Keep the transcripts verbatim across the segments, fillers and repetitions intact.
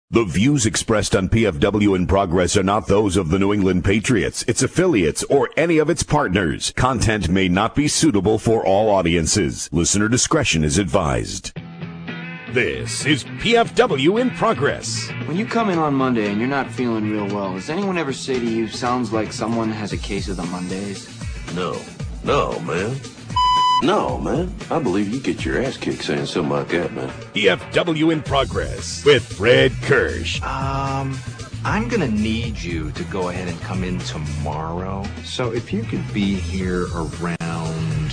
The views expressed on P F W in Progress are not those of the New England Patriots, its affiliates, or any of its partners. Content may not be suitable for all audiences. Listener discretion is advised. This is P F W in Progress. When you come in on Monday and you're not feeling real well, does anyone ever say to you, sounds like someone has a case of the Mondays? No. No, man. No, man. I believe you get your ass kicked saying something like that, man. P F W in Progress with Fred Kirsch. Um, I'm gonna need you to go ahead and come in tomorrow. So if you could be here around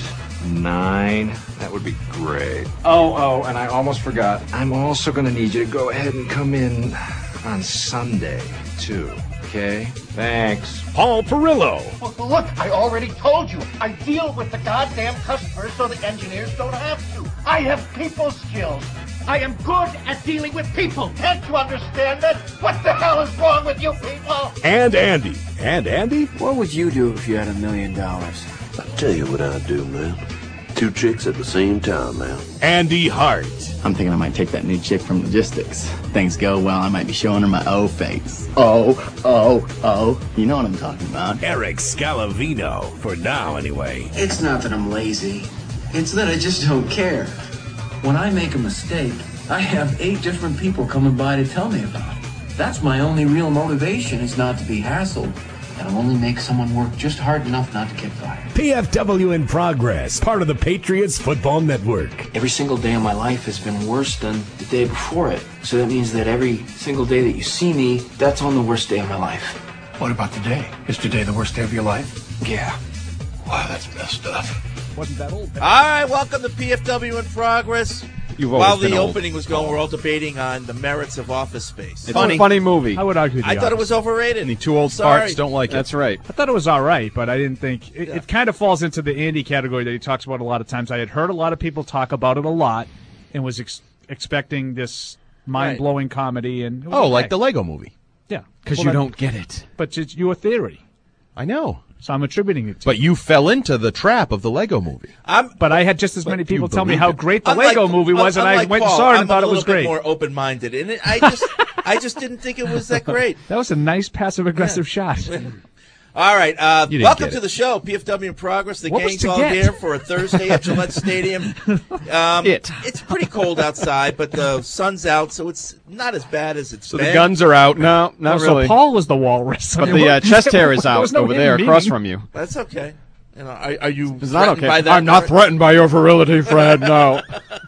nine, that would be great. Oh, oh, and I almost forgot. I'm also gonna need you to go ahead and come in on Sunday, too. Okay? Thanks. Paul Perillo. Well, look, I already told you. I deal with the goddamn customers so the engineers don't have to. I have people skills. I am good at dealing with people. Can't you understand that? What the hell is wrong with you people? And Andy. And Andy? What would you do if you had a million dollars? I'll tell you what I'd do, man. Two chicks at the same time, man. Andy Hart. I'm thinking I might take that new chick from logistics. Things go well, I might be showing her my O face. Oh, oh, oh. You know what I'm talking about. Eric Scalavino. For now, anyway. It's not that I'm lazy. It's that I just don't care. When I make a mistake, I have eight different people coming by to tell me about it. That's my only real motivation, is not to be hassled. That'll only make someone work just hard enough not to get fired. P F W in Progress, part of the Patriots Football Network. Every single day of my life has been worse than the day before it. So that means that every single day that you see me, that's on the worst day of my life. What about today? Is today the worst day of your life? Yeah. Wow, that's messed up. Wasn't that old? All right, welcome to P F W in Progress. You've While been the old. opening was going, we're all debating on the merits of Office Space. It's funny. a funny movie. I would argue the I thought it was opposite. overrated. And the two old Sorry. farts don't like it. That's right. I thought it was all right, but I didn't think it, Yeah. it kind of falls into the Andy category that he talks about a lot of times. I had heard a lot of people talk about it a lot and was ex- expecting this mind-blowing comedy. And it was Oh, okay. like the Lego movie. Yeah. Because Well, you that- don't get it. But it's your theory, I know. so I'm attributing it to But you fell into the trap of the Lego movie. I'm But I had just as many But you people tell me believed how it. great the unlike- Lego movie was, and I unlike went and Paul, saw it I'm and thought a it was little bit great. more open-minded, and it, I just, I just didn't think it was that great. That was a nice passive-aggressive shot. All right, uh, You didn't welcome get to it. the show, P F W in Progress. The What was gang's to all get? here for a Thursday at Gillette Stadium. Um, It. It's pretty cold outside, but the sun's out, so it's not as bad as it's So been. the guns are out. No, not Oh, really. So Paul was the walrus. but I mean, the uh, what- chest hair is there out was no over hidden there across meaning. from you. That's okay. You know, are, are you It's not threatened okay. by that? I'm not Eric? threatened by your virility, Fred. No.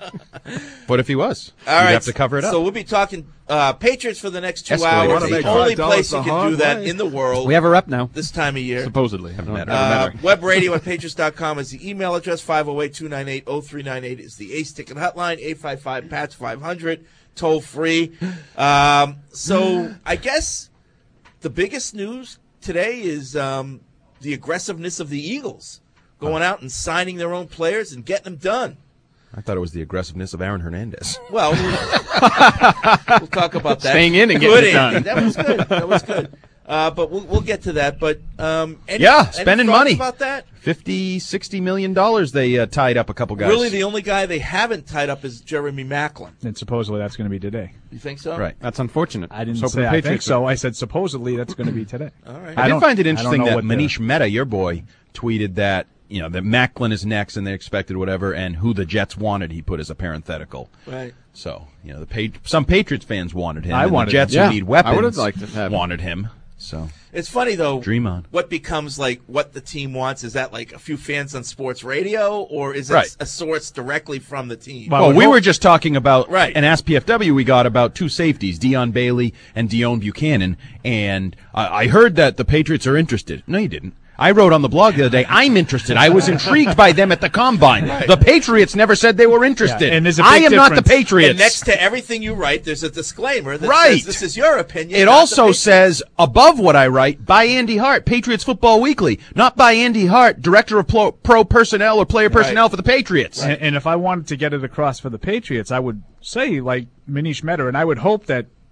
But if he was, All you'd right, have to cover it up. So we'll be talking uh, Patriots for the next two Escalator. hours. Wanna The make only five dollars place you the can hard do that way. in the world we have a rep now. this time of year. Supposedly. Haven't met her. Uh, Never. web radio at patriots dot com is the email address. five oh eight, two nine eight, oh three nine eight is the Ace Ticket hotline. eight five five, P A T S five hundred, toll free. Um, so I guess the biggest news today is um, the aggressiveness of the Eagles going out and signing their own players and getting them done. I thought it was the aggressiveness of Aaron Hernandez. Well, we'll, we'll talk about that. Staying in and Good, getting it Andy. done. That was good. That was good. Uh, but we'll, we'll get to that. But um, any, Yeah, any spending thoughts money. about that? Fifty, sixty million dollars they uh, tied up a couple guys. Really, the only guy they haven't tied up is Jeremy Maclin. And supposedly that's going to be today. You think so? Right. That's unfortunate. I didn't was say hoping the I think Patriots so. would- I said supposedly that's going to be today. All right. I, did don't- find it I don't interesting know that what the- Manish Mehta, your boy, tweeted that, you know, that Macklin is next and they expected whatever, and who the Jets wanted, he put as a parenthetical. Right. So, you know, the Pat- some Patriots fans wanted him. I and wanted the Jets him. who Yeah, need weapons I would've liked to have him. wanted him. So It's funny, though. Dream on. What becomes like what the team wants? Is that like a few fans on sports radio, or is it Right. a source directly from the team? Well, Well, would we hope- were just talking about, Right. and Ask P F W, we got about two safeties, Deion Bailey and Dion Buchanan, and I, I heard that the Patriots are interested. No, you didn't. I wrote on the blog the other day, I'm interested. I was intrigued by them at the Combine. The Patriots never said they were interested. Yeah, and there's a I big am not the difference. Patriots. And next to everything you write, there's a disclaimer that Right. says this is your opinion. It not the also Patriots. says, above what I write, by Andy Hart, Patriots Football Weekly, not by Andy Hart, Director of Pro, pro Personnel or Player Personnel Right. for the Patriots. And, and if I wanted to get it across for the Patriots, I would say like Manish Mehta, and I would hope that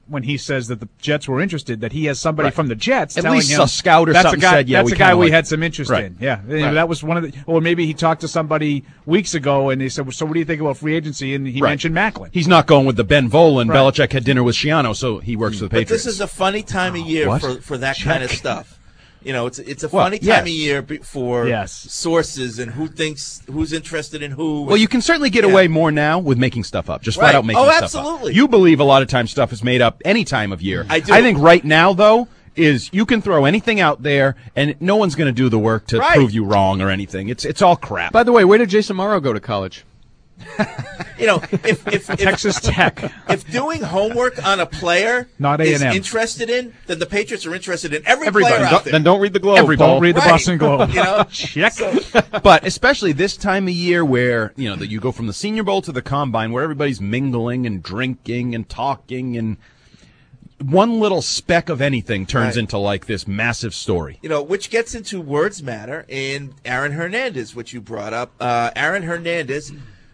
when he says that the Jets were interested, that he has somebody Right. from the Jets At telling least him a scout or that's something a guy, said, yeah, that's we a guy kinda we like had it. some interest Right. in. Yeah, You know, Right. that was one of the. Or maybe he talked to somebody weeks ago and he said, well, "So what do you think about free agency?" And he Right. mentioned Macklin. He's not going with the Ben Volen. Right. Belichick had dinner with Schiano, so he works for the But Patriots. this is a funny time of year What? for, for that kind of stuff. You know, it's it's a Well, funny time yes. of year be- for Yes. sources and who thinks who's interested in who. Well, you can certainly get Yeah. away more now with making stuff up. Just Right. flat out making Oh, stuff absolutely. up. You believe a lot of times stuff is made up any time of year. I do. I think right now, though, is you can throw anything out there, and no one's going to do the work to Right. prove you wrong or anything. It's it's all crap. By the way, where did Jason Morrow go to college? You know, if if, if Texas Tech. if doing homework on a player Not A is and M. interested in, then the Patriots are interested in every Everybody. player out Don't- there. then don't read the Globe. Everybody. Paul. Don't read the Right. Boston Globe. You know? Check. But especially this time of year where, you know, that you go from the Senior Bowl to the Combine where everybody's mingling and drinking and talking, and one little speck of anything turns Right. into like this massive story. You know, which gets into words matter and Aaron Hernandez, which you brought up. Uh, Aaron Hernandez,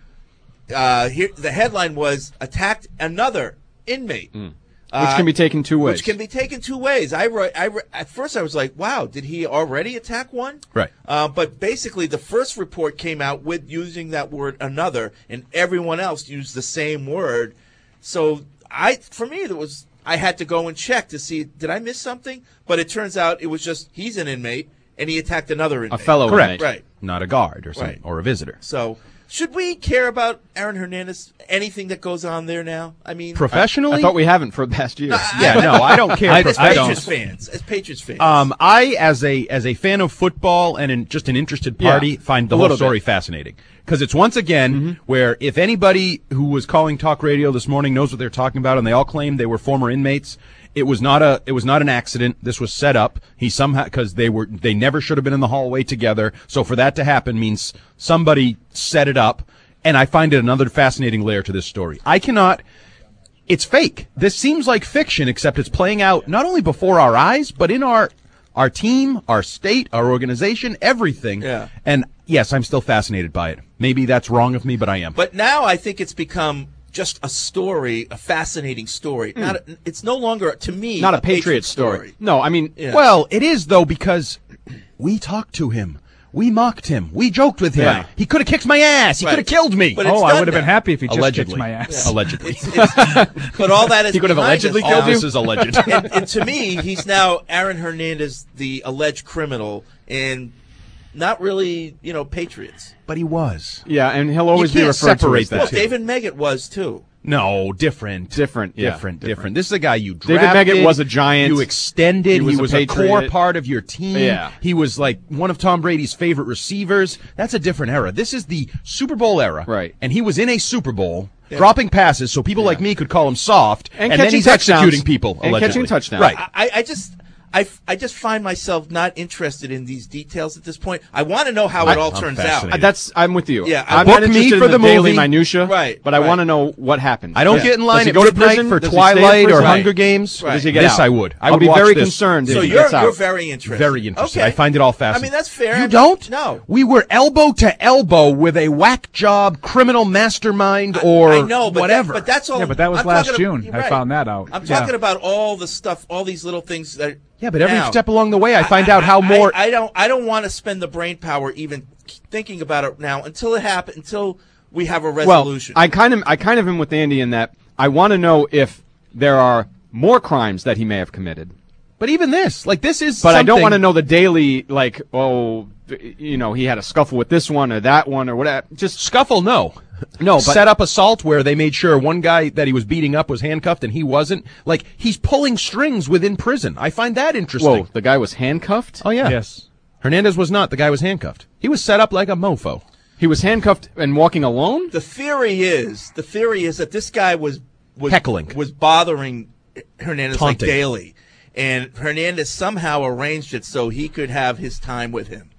uh, here the headline was attacked another inmate. Which Uh, can be taken two ways. Which can be taken two ways. I wrote, I re- at first I was like, "Wow, did he already attack one?" Right. Uh, but basically, the first report came out with using that word "another," and everyone else used the same word. So I, for me, there was I had to go and check to see did I miss something. But it turns out it was just he's an inmate and he attacked another inmate. a fellow Correct. inmate. Right. Not a guard or something, Right. or a visitor. So should we care about Aaron Hernandez? Anything that goes on there now? I mean, Professionally? I thought we haven't for the past year. yeah, no, I don't care. I- as I Patriots don't. fans, as Patriots fans. Um, I, as a as a fan of football and in, just an interested party, Yeah, find the a whole little story bit. fascinating because it's once again Mm-hmm. where if anybody who was calling talk radio this morning knows what they're talking about, and they all claimed they were former inmates. It was not a it was not an accident. This was set up. He somehow because they were they never should have been in the hallway together. So for that to happen means somebody set it up. And I find it another fascinating layer to this story. I cannot. It's fake. This seems like fiction, except it's playing out not only before our eyes, but in our our team, our state, our organization, everything. Yeah. And yes, I'm still fascinated by it. Maybe that's wrong of me, but I am. But now I think it's become just a story, a fascinating story. Not a, it's no longer to me Not a, a Patriot story. No, I mean, Yeah. Well, it is though because we talked to him. We mocked him. We joked with him. Right. He could have kicked my ass. He Right. could have killed me. But it's Oh, I done would have been now. happy if he just Allegedly. kicked my ass. Allegedly. It's, it's, but all that is He could have behind allegedly us killed now. you? This is alleged. and, and to me, he's now Aaron Hernandez, the alleged criminal, and not really, you know, Patriots. But he was. yeah, and he'll always You be can't referred to separate as that. Well, that. David Meggett was too. No, different. Different, yeah, different, different. different. This is a guy you David drafted. Meggett was a giant. You extended. He was a a, core Patriot. part of your team. Yeah. He was like one of Tom Brady's favorite receivers. That's a different era. This is the Super Bowl era. Right. And he was in a Super Bowl dropping passes so people like me could call him soft. And then catching he's touchdowns. executing people. And allegedly. catching touchdowns. Right. I, I just. I, f- I just find myself not interested in these details at this point. I want to know how it I- all I'm turns fascinated. out. Uh, That's I'm with you. Yeah, I'm book not me interested for in the, the daily movie. minutia, Right, but I right. want to know what happens. I don't Yeah. get in line Does he at go to midnight prison? for Does he stay in Twilight or prison? Hunger Games. Right. Does he get this out? I would. I I'll would be watch very this. concerned if so he you're gets out. you're very interested. Very interested. Okay. I find it all I fascinating. mean, that's fair. You don't? No. We were elbow to elbow with a whack job criminal mastermind or I know, but whatever. That, but that's all. Yeah, but that was I'm last talking June. About, I right. found that out. I'm Yeah. talking about all the stuff, all these little things that. yeah, but every now, step along the way, I find out how I- more. I, I don't. I don't want to spend the brain power even thinking about it now until it happens. Until we have a resolution. Well, I kind of I kind of am with Andy in that I want to know if there are more crimes that he may have committed. but even this, like this is. But I don't something- want to know the daily, like, oh, you know, he had a scuffle with this one or that one or whatever. Just scuffle. No, No, but- set up assault where they made sure one guy that he was beating up was handcuffed and he wasn't. Like he's pulling strings within prison. I find that interesting. whoa, the guy was handcuffed? Oh yeah. Yes. Hernandez was not. The guy was handcuffed. He was set up like a mofo. He was handcuffed and walking alone? the theory is the theory is that this guy was was Heckling. was bothering Hernandez like Taunting. daily, and Hernandez somehow arranged it so he could have his time with him.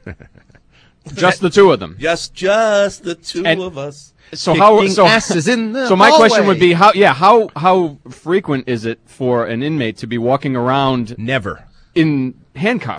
Just the two of them. Just just the two And- of us. So how Kicking so asses in the So my question hallway. would be how yeah, how how frequent is it for an inmate to be walking around Never. in handcuffs?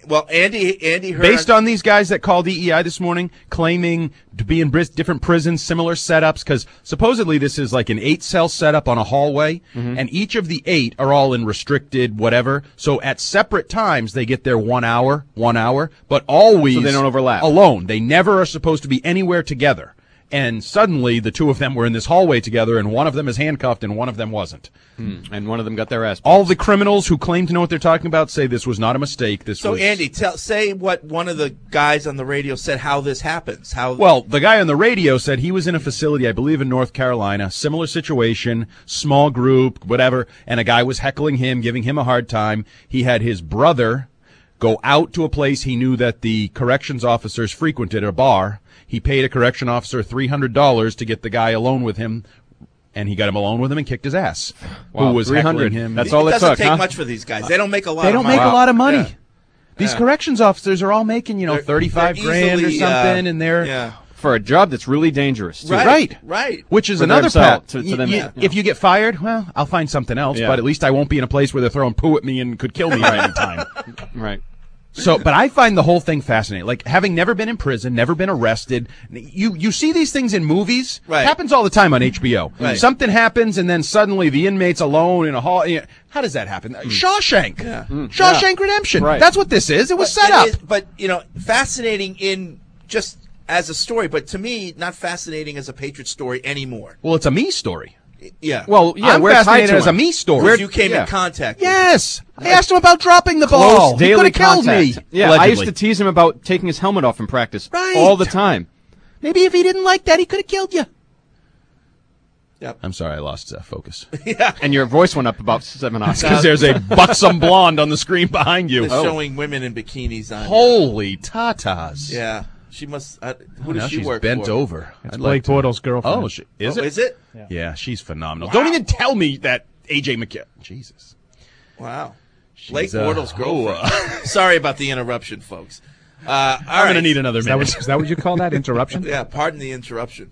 Well, Andy, Andy heard Based on these guys that called E E I this morning, claiming to be in bris- different prisons, similar setups, because supposedly this is like an eight-cell setup on a hallway, Mhm. and each of the eight are all in restricted whatever. So at separate times, they get their one hour, one hour, but always So they don't overlap. alone. They never are supposed to be anywhere together. And suddenly, the two of them were in this hallway together, and one of them is handcuffed, and one of them wasn't. Hmm. And one of them got their ass. All the criminals who claim to know what they're talking about say this was not a mistake. This So, was Andy, tell say what one of the guys on the radio said. How this happens? How? Well, the guy on the radio said he was in a facility, I believe in North Carolina, similar situation, small group, whatever, and a guy was heckling him, giving him a hard time. He had his brother go out to a place he knew that the corrections officers frequented, a bar. He paid a correction officer three hundred dollars to get the guy alone with him, and he got him alone with him and kicked his ass. Wow, who was three hundred. heckling him. That's all it doesn't took, take huh? much for these guys. They don't make a lot. They of don't money. make a lot of money. Yeah. These Yeah. corrections officers are all making, you know, They're- thirty-five they're grand or easily, something, uh, and they're yeah. For a job that's really dangerous, too. Right. right, right. Which is For another themselves, part. to- to them, Y- you y- know. If you get fired, well, I'll find something else. Yeah. But at least I won't be in a place where they're throwing poo at me and could kill me at any time. Right. So, but I find the whole thing fascinating. Like, having never been in prison, never been arrested, you you see these things in movies. Right. It happens all the time on H B O. Right. Something happens, and then suddenly the inmate's alone in a hall. You know, how does that happen? Shawshank. Yeah. Shawshank Redemption. Right. That's what this is. It was But set it up. is- but you know, fascinating in just as a story. But to me, not fascinating as a Patriot story anymore. Well, it's a me story. Yeah. Well, yeah, I'm we're tied fascinated to as a him. me story. Because you came yeah. in contact. Yes. I asked him about dropping the Close ball. He daily could have killed contact. me. Yeah, I used Allegedly. to tease him about taking his helmet off in practice Right. all the time. Maybe if he didn't like that, he could have killed you. Yep. I'm sorry, I lost uh, focus. Yeah. And your voice went up about seven octaves. Because there's a buxom blonde on the screen behind you. They're showing women in bikinis on. Holy tatas. Yeah. She must. Uh, who Oh, does now she she's work bent for? over. It's I'd Blake like to- Bortles' girlfriend. Oh, she, is Oh, it? Is it? Yeah. Yeah, she's phenomenal. Don't even tell me that A J McCarron. Jesus. Wow. Blake She's, uh, Bortles' oh, girlfriend. Sorry about the interruption, folks. Uh, all I'm right. going to need another Is that, minute. what, is that what you call that? Interruption? Yeah, pardon the interruption.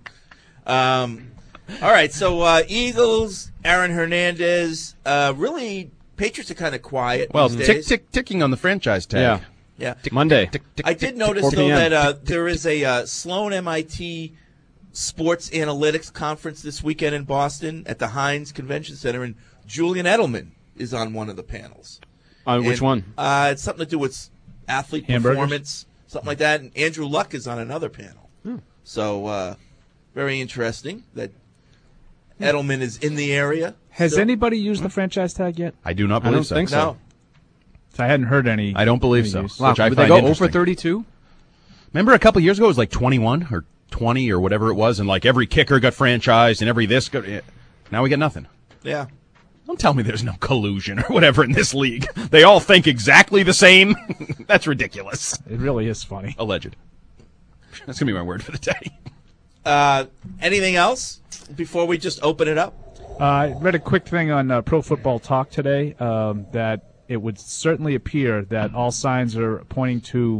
um, all right, so uh, Eagles, Aaron Hernandez, uh, really, Patriots are kind of quiet Well, these tick, days. tick, ticking on the franchise tag. Yeah. Yeah. Monday. Tick, tick, I tick, did tick, notice, four though, p m. that uh, there is a uh, Sloan M I T Sports Analytics Conference this weekend in Boston at the Heinz Convention Center, and Julian Edelman is on one of the panels. Uh, which And, one? Uh, it's something to do with athlete Hamburgers? performance, something like that. And Andrew Luck is on another panel. Hmm. So uh, very interesting that Edelman is in the area. Has still. anybody used the franchise tag yet? I do not I believe don't so. think so. No. So I hadn't heard any. I don't believe any so. use. Wow, Which I would they find go interesting. over thirty-two? Remember a couple years ago, it was like twenty-one or twenty or whatever it was, and like every kicker got franchised and every this got. Now we got nothing. Yeah. Don't tell me there's no collusion or whatever in this league. They all think exactly the same. That's ridiculous. It really is funny. Alleged. That's going to be my word for the day. Uh, anything else before we just open it up? Uh, I read a quick thing on uh, Pro Football Talk today um, that it would certainly appear that all signs are pointing to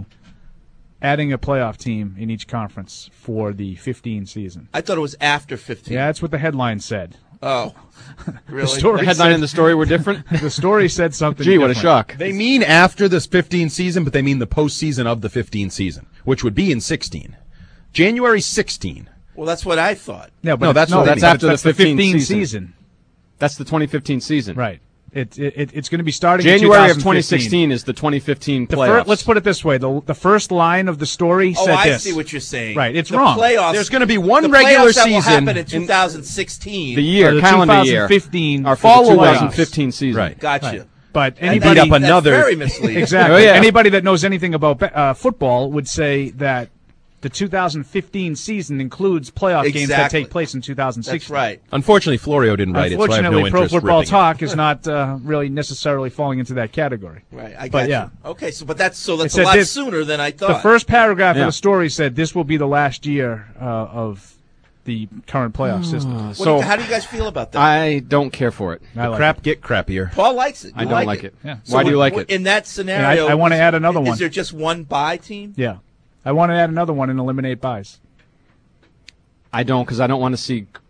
adding a playoff team in each conference for the fifteen season. I thought it was after fifteen. Yeah, that's what the headline said. Oh, really? The story The headline said- and the story were different? The story said something Gee, what a different. shock. They mean after this fifteen season, but they mean the postseason of the fifteen season, which would be in sixteen. January sixteen. Well, that's what I thought. No, but No, it's- that's no, what that's they mean. after the That's the fifteen fifteen season. season. That's the twenty fifteen season. Right. It, it, it's going to be starting in January of twenty twenty fifteen. sixteen is the twenty fifteen The playoffs. fir- let's put it this way: the the first line of the story Oh, said I this. see what you're saying. Right, it's the wrong. Playoffs. There's going to be one the regular playoffs that will season happen in two thousand sixteen. the year, Or the calendar year. twenty fifteen Are for fall the playoffs. twenty fifteen season. Right. Gotcha. Right. But That- anybody beat up that's another- very misleading. exactly Oh, yeah. anybody that knows anything about uh, football would say that the two thousand fifteen season includes playoff games that Exactly. take place in two thousand sixteen. That's right. Unfortunately, Florio didn't write it, so I have Unfortunately, no Pro interest Football ripping it. Talk is not uh, really necessarily falling into that category. Right. I got But you. yeah. Okay, so but that's so It that's a said lot this- sooner than I thought. The first paragraph Yeah. of the story said this will be the last year uh, of the current playoff system. What do So you- how do you guys feel about that? I don't care for it. I like Crap it. get crappier. Paul likes it. I You don't like it. Yeah. Why do you like w- it? In that scenario, And I- I wanna add another is one. there just one bye team? Yeah. I want to add another one and eliminate buys. I don't, because I don't want to see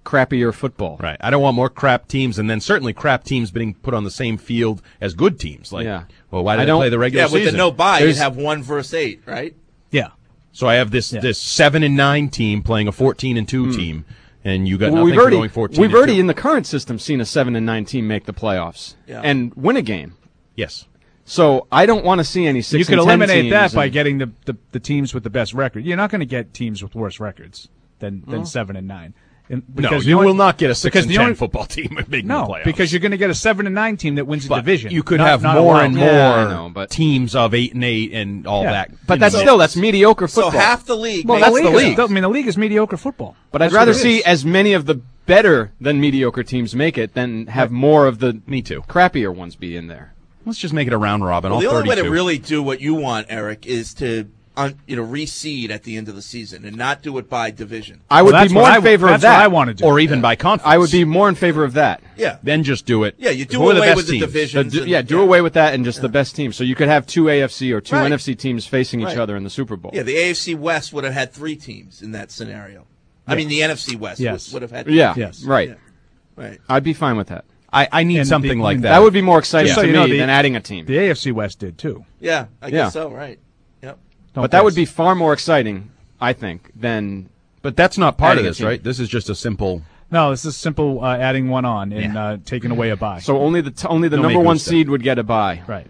crappier football. Right. I don't want more crap teams, and then certainly crap teams being put on the same field as good teams. Like, Yeah. well, why I did they don't- play the regular Yeah, season? with the no bye, There's- you'd have one versus eight, right? Yeah. So I have this this seven and nine team playing a fourteen and two team, and you got Well, nothing we've for already, going fourteen. we've and already two. in the current system seen a seven and nine team make the playoffs Yeah. and win a game. Yes. So I don't want to see any six You could and ten eliminate that teams by and- getting the, the, the teams with the best record. You're not going to get teams with worse records than, than Oh. seven and nine. And No, because the you only- will not get a six because and the ten only- football team making No, the playoffs. because you're going to get a seven and nine team that wins a But division. you could not- have not a more wild and card. more Yeah, I know, but- teams of eight and eight and all Yeah. that. But in that's the still mix. that's mediocre So football. half the league. Well, makes that's the the league. league. Is, I mean, the league is mediocre football. But I'd That's rather what it see is. as many of the better than mediocre teams make it than have more of the Me too. crappier ones be in there. Let's just make it a round robin. Well, all the only way to thirty-two. really do what you want, Eric, is to un, you know reseed at the end of the season and not do it by division. I would Well, be that's more what in I- favor of that's that. what I want to do. or even by conference. I would be more in favor of that. Yeah, Then just do it. yeah. You do Who are the away best with the teams? The divisions. d- and- yeah, do away with that and just the best teams. So you could have two A F C or two Right. N F C teams facing each Right. other in the Super Bowl. Yeah, the A F C West would have had three teams in that scenario. I mean, the N F C West Yes. would, would have had. Yeah, three Yes. right. teams. Right. I'd be fine with that. I, I need And something the- like and that. That would be more exciting So to you me know, the- than adding a team. The A F C West did too. Yeah, I Yeah. guess so. Right. Yep. Don't But that would guess. be far more exciting, I think, than But that's not part of Adding a this, team. right? This is just a simple. No, this is simple uh, adding one on and Yeah. uh, taking away a bye. so only the t- only the No number make one no step. seed would get a bye. Right.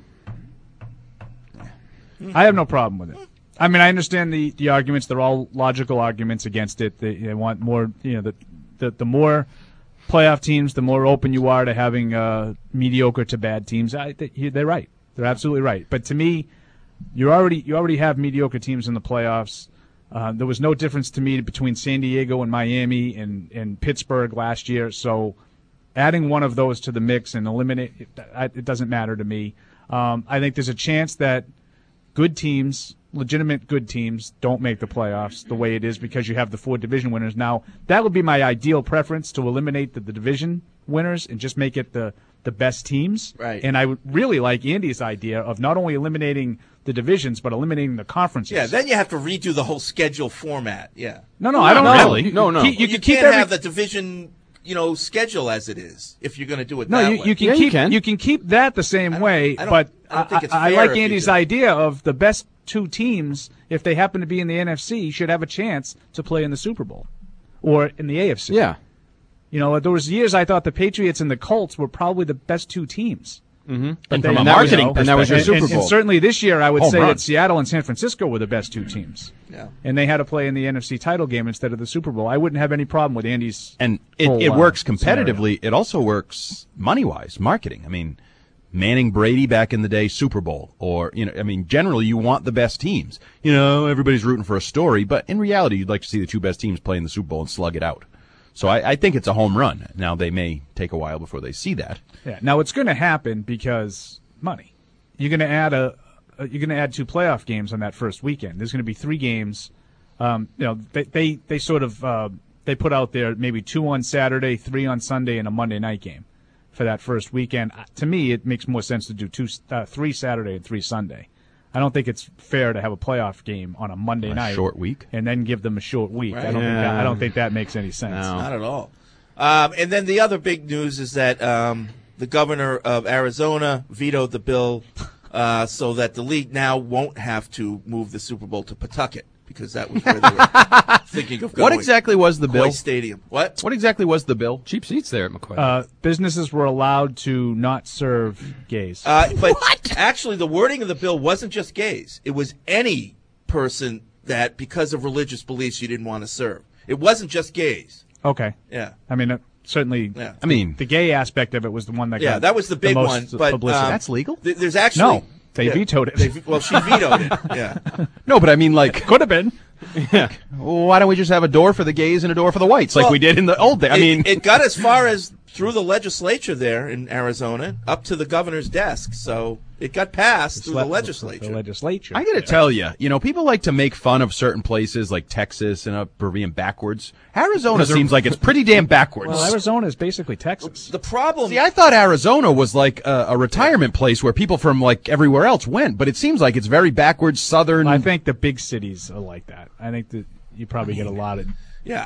I have no problem with it. I mean, I understand the, the arguments. They're all logical arguments against it. They, they want more, you know, the, the the more playoff teams, the more open you are to having uh, mediocre to bad teams. I, they, they're right. They're absolutely right. But to me, you already you already have mediocre teams in the playoffs. Uh, there was no difference to me between San Diego and Miami and, and Pittsburgh last year. So adding one of those to the mix and eliminate it, it doesn't matter to me. Um, I think there's a chance that good teams, legitimate good teams, don't make the playoffs the way it is because you have the four division winners. Now, that would be my ideal preference, to eliminate the, the division winners and just make it the, the best teams. Right. And I would really like Andy's idea of not only eliminating the divisions, but eliminating the conferences. Yeah. Then you have to redo the whole schedule format. Yeah. no, no, I don't No, really. no, no. You, Well, you you can keep can't every, have the division, you know, schedule as it is if you're going to do it No, that you, way. you can Yeah, you keep can. you can keep that the same way, I don't- but I don't think it's I, fair like if you Andy's do. idea of the best two teams, if they happen to be in the N F C, should have a chance to play in the Super Bowl or in the A F C. Yeah. You know, there was years I thought the Patriots and the Colts were probably the best two teams. Mm-hmm. But And they- from a and that was- marketing you know, and that was your and- Super and- Bowl. And certainly this year, I would Home say run. that Seattle and San Francisco were the best two teams. Yeah. And they had to play in the N F C title game instead of the Super Bowl. I wouldn't have any problem with Andy's. And it, whole, it uh, works scenario. competitively. It also works money wise, marketing. I mean, Manning Brady back in the day, Super Bowl, or you know, I mean, generally you want the best teams. You know, everybody's rooting for a story, but in reality, you'd like to see the two best teams play in the Super Bowl and slug it out. So I, I think it's a home run. Now they may take a while before they see that. Yeah. Now it's going to happen because money. You're going to add a, a you're going to add two playoff games on that first weekend. There's going to be three games. Um, you know, they they, they sort of uh, they put out there maybe two on Saturday, three on Sunday, and a Monday night game for that first weekend. Uh, To me, it makes more sense to do two, uh, three Saturday and three Sunday. I don't think it's fair to have a playoff game on a Monday A night, short week? and then give them a short week. Right. I don't think that, Yeah. I don't think that makes any sense. No. Not at all. Um, and then the other big news is that um, the governor of Arizona vetoed the bill uh, so that the league now won't have to move the Super Bowl to Pawtucket because that was where they were thinking of going. What exactly was the Coy bill? Stadium. What? What exactly was the bill? Cheap seats there at McCoy. Uh, businesses were allowed to not serve gays. Uh, but actually, the wording of the bill wasn't just gays. It was any person that, because of religious beliefs, you didn't want to serve. It wasn't just gays. Okay. Yeah. I mean, uh, certainly. Yeah. I mean, the gay aspect of it was the one that Yeah, got that was the big most one. But publicity. um, that's legal? th- there's actually No, they yeah, vetoed it. they- well, she vetoed it. Yeah. No, but I mean, like, could have been. Yeah. Why don't we just have a door for the gays and a door for the whites, like Well, we did in the old day? I it, mean, it got as far as through the legislature there in Arizona, up to the governor's desk. So it got passed through the legislature. The legislature. I got to tell you, you know, people like to make fun of certain places like Texas and up for being backwards. Arizona Because they're- seems like it's pretty damn backwards. Well, Arizona is basically Texas. The problem. See, I thought Arizona was like a, a retirement place where people from like everywhere else went, but it seems like it's very backwards, southern. I think the big cities are like that. I think that you probably get a lot of. Yeah.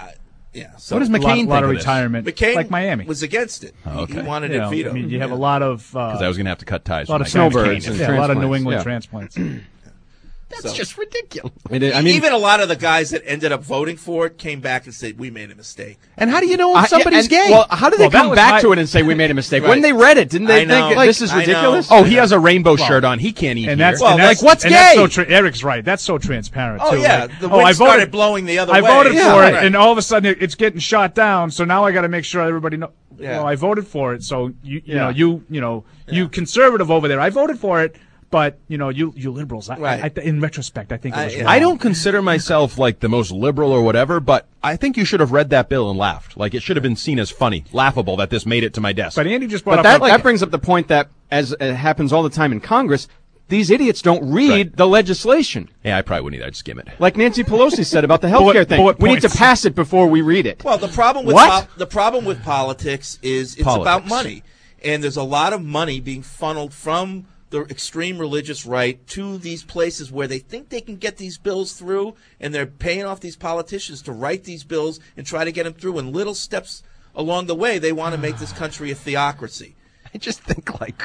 Yeah. So what does a lot, McCain think lot of of this? retirement, McCain like Miami. was against it. Oh, okay. He wanted You it know, vetoed. I mean, you have Yeah. a lot of Because uh, I was going to have to cut ties a lot with of my snowbirds McCain. and yeah, a lot of New transplants, England yeah. transplants. That's So- just ridiculous. It is- I mean, even a lot of the guys that ended up voting for it came back and said, we made a mistake. And how do you know if I- somebody's yeah, and- gay? Well, how did they Well, that come was back my- to it and say we made a mistake? Right. When they read it, didn't they I know. think Like, this is I know. ridiculous? oh, he has a rainbow shirt on. He can't eat And here. that's, Well, and that's- that's what's and gay? That's so tra- Eric's right. That's so transparent. Oh, too. yeah. Like, The oh, wind I started voted, blowing the other I way. voted Yeah, for it, right. and all of a sudden it- it's getting shot down. So now I got to make sure everybody knows. Yeah. Well, I voted for it. So you, you Yeah. know, you, you know, you conservative over there. I voted for it, but you know, you, you liberals. I, Right. I, I, in retrospect, I think it I- was. yeah. wrong. I don't consider myself like the most liberal or whatever, but I think you should have read that bill and laughed. Like it should have been seen as funny, laughable that this made it to my desk. But Andy just brought But up that, a- that brings up the point that, as it happens all the time in Congress, these idiots don't read Right. the legislation. yeah, I probably wouldn't either. I'd skim it. Like Nancy Pelosi said about the healthcare Bullet- thing. bullet We need to points. pass it before we read it. Well, the problem with What? pol- the problem with politics is it's Politics. about money, and there's a lot of money being funneled from the extreme religious right to these places where they think they can get these bills through, and they're paying off these politicians to write these bills and try to get them through. In little steps along the way, they want to make this country a theocracy. I just think like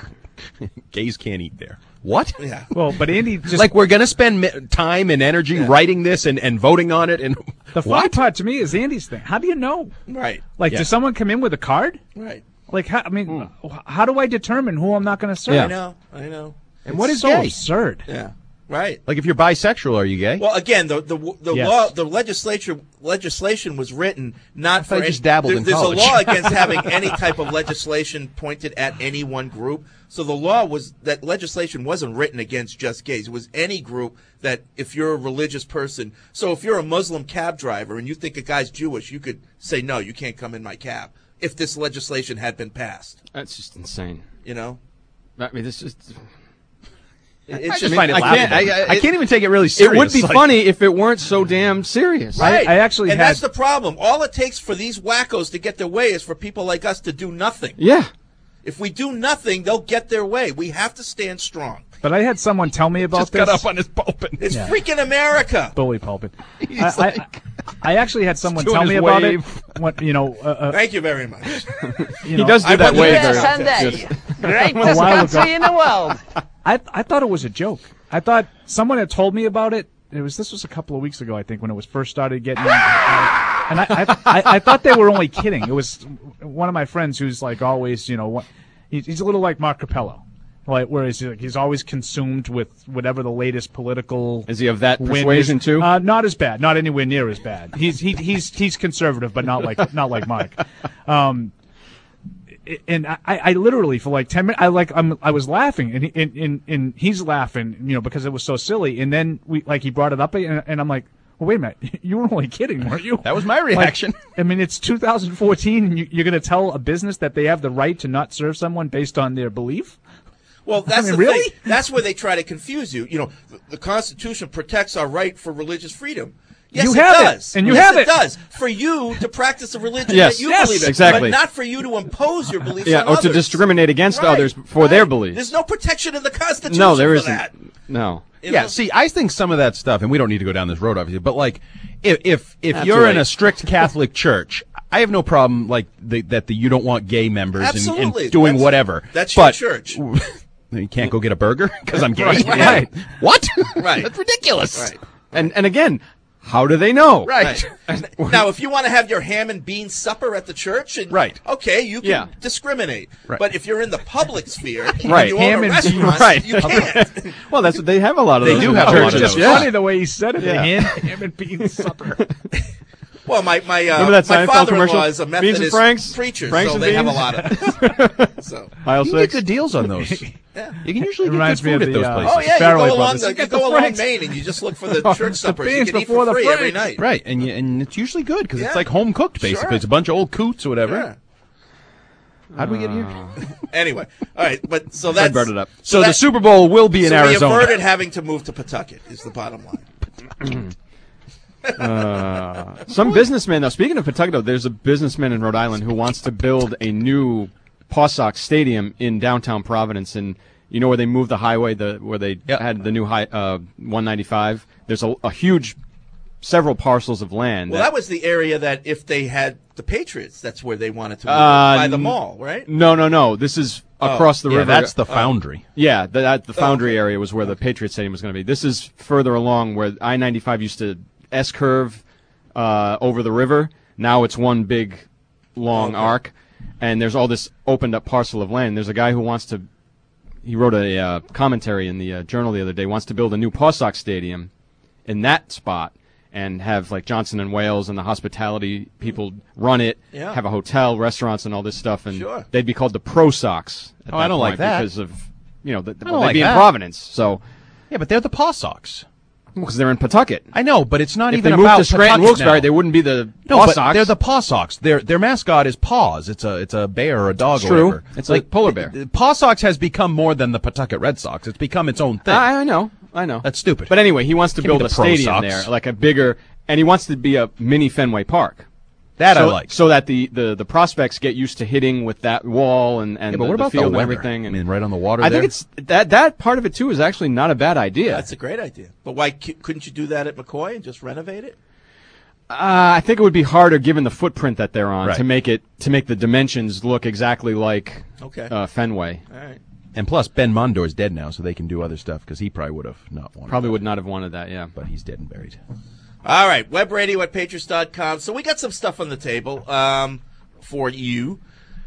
gays can't eat there. What? Yeah. Well, but Andy just like we're gonna spend mi- time and energy writing this and, and voting on it and the funny what? part to me is Andy's thing. How do you know? Right. Like, Yeah. does someone come in with a card? Right. Like, how, I mean, how do I determine who I'm not going to serve? Yeah. I know. I know. And what is so gay? absurd. Yeah. Right. Like if you're bisexual, are you gay? Well, again, the the the Yes. law, the legislature legislation was written not for. I just dabbled there- in There's college. a law against having any type of legislation pointed at any one group. So the law was that legislation wasn't written against just gays. It was any group that if you're a religious person. So if you're a Muslim cab driver and you think a guy's Jewish, you could say no, you can't come in my cab. If this legislation had been passed, That's just insane. you know, I mean, this is. It- I it's just just find it I can't- laughable. I- I- I can't even take it really It serious. would be Like- funny if it weren't so damn serious. right. I actually and had- that's the problem. All it takes for these wackos to get their way is for people like us to do nothing. Yeah. If we do nothing, they'll get their way. We have to stand strong. But I had someone tell me about just this. got up on his pulpit. It's Yeah. freaking America. Bully pulpit. He's I, like- I, I actually had someone doing tell his me about wave. it. What you know? Uh, uh, Thank you very much. you He know, does do I that wonder- way Yes, very Sunday. yes. A while ago. in the world. I I thought it was a joke. I thought someone had told me about it. It was this was a couple of weeks ago, I think, when it was first started getting. Uh, and I, I I I thought they were only kidding. It was one of my friends who's like always, you know, what he's, he's a little like Mark Capello. Like, whereas he's, like, he's always consumed with whatever the latest political. Is he of that win persuasion is. too? Uh, not as bad. Not anywhere near as bad. He's he, he's he's conservative, but not like not like Mark. Um, and I, I literally for like ten minutes, I like I'm I was laughing, and he, and, and and he's laughing, you know, because it was so silly. And then we like he brought it up, and, and I'm like, well, wait a minute, you were only kidding, weren't you? That was my reaction. Like, I mean, it's two thousand fourteen, and you, you're going to tell a business that they have the right to not serve someone based on their belief? Well, that's mean, the really? thing. That's where they try to confuse you. You know, the, the Constitution protects our right for religious freedom. Yes, You it have it, does. and you yes, have it it. does. For you to practice a religion Yes. that you Yes, believe in. exactly. But not for you to impose your beliefs Yeah, on or others. to discriminate against Right, others for right. their beliefs. There's no protection in the Constitution No, there for isn't. that. No. You Yeah, know? see, I think some of that stuff, and we don't need to go down this road, obviously, but like, if if, if That's you're right. in a strict Catholic church, I have no problem like the, that the, you don't want gay members and, Absolutely. and doing That's- whatever. that's your but church. You can't go get a burger because I'm gay. Right. Right. What? Right. That's ridiculous. Right. And and again, how do they know? Right. Right. Now, if you want to have your ham and bean supper at the church, and, Right. okay, you can Yeah. discriminate. Right. But if you're in the public sphere, and Right. you Ham own a and bean, restaurant, right. you can't. Well, that's what they have a lot of They those. do in have a churches. lot of It's those. just funny the way he said it. Yeah. Ham, ham and bean supper. Well, my my uh, Remember that my Seinfeld father-in-law commercial? is a Beans and Methodist Franks? preacher, Franks so and they have a beans? lot of this. So. Aisle You can get six. good deals on those. Yeah. You can usually It get reminds good me food of at the, those uh, places. Oh yeah, you Farrelly go along brothers. the, You you get go the along Franks. Maine and you just look for the church suppers. You beans can eat before for the free every Franks. night. Right, and you, and it's usually good because Yeah. it's like home cooked, basically. Sure. It's a bunch of old coots or whatever. Yeah. How'd we get here? Anyway, all right, but so that's brought it up. So the that- Super Bowl will be in so Arizona. we averted having to move to Pawtucket. Is the bottom line. Uh, some businessman, now speaking of Pawtucket, though, there's a businessman in Rhode Island who wants to build a new Paw Sox Stadium in downtown Providence. And you know where they moved the highway, the where they Yep. had the new high, uh, one ninety-five? There's a, a huge several parcels of land. Well, that was the area that if they had the Patriots, that's where they wanted to move Uh, by the mall, right? No, no, no. This is across Oh. the Yeah, river. that's the Uh, Foundry. yeah, the, that, the Foundry Oh, okay. area was where the Patriot Stadium was going to be. This is further along where I ninety-five used to S-curve uh, over the river. Now it's one big, long Okay. arc, and there's all this opened-up parcel of land. There's a guy who wants to – he wrote a uh, commentary in the uh, Journal the other day, wants to build a new Paw Sox stadium in that spot and have, like, Johnson and Wales and the hospitality people run it, Yeah. have a hotel, restaurants, and all this stuff, and Sure. they'd be called the Pro Sox. at Oh, I that don't like point that. because of, you know, the, I don't well, like they'd be that. in Providence, so Yeah, but they're the Paw Sox. because they're in Pawtucket. I know, but it's not If even they moved about to Scranton, Pawtucket Wilkes-Barre, now. they wouldn't be the No, Paw but Sox. they're the Paw Sox. Their their mascot is Paws. It's a it's a bear or a dog. It's or true. whatever. It's a polar bear. the- the Paw Sox has become more than the Pawtucket Red Sox. It's become its own thing. I, I know, I know. That's stupid. But anyway, he wants to Give me build the a Pro stadium Sox. there, like a bigger, and he wants to be a mini Fenway Park. That I so, like. So that the, the, the prospects get used to hitting with that wall and, and Yeah, but the, what the about the field and weather? everything. And I mean, right on the water I there? think it's that that part of it too is actually not a bad idea. That's a great idea. But why c- couldn't you do that at McCoy and just renovate it? Uh, I think it would be harder given the footprint that they're on Right. to make it to make the dimensions look exactly like Okay. uh, Fenway. All right. And plus, Ben Mondor's dead now, so they can do other stuff because he probably would have not wanted. Probably that. would not have wanted that. Yeah, but he's dead and buried. All right, web radio at patriots dot com. So we got some stuff on the table um, for you.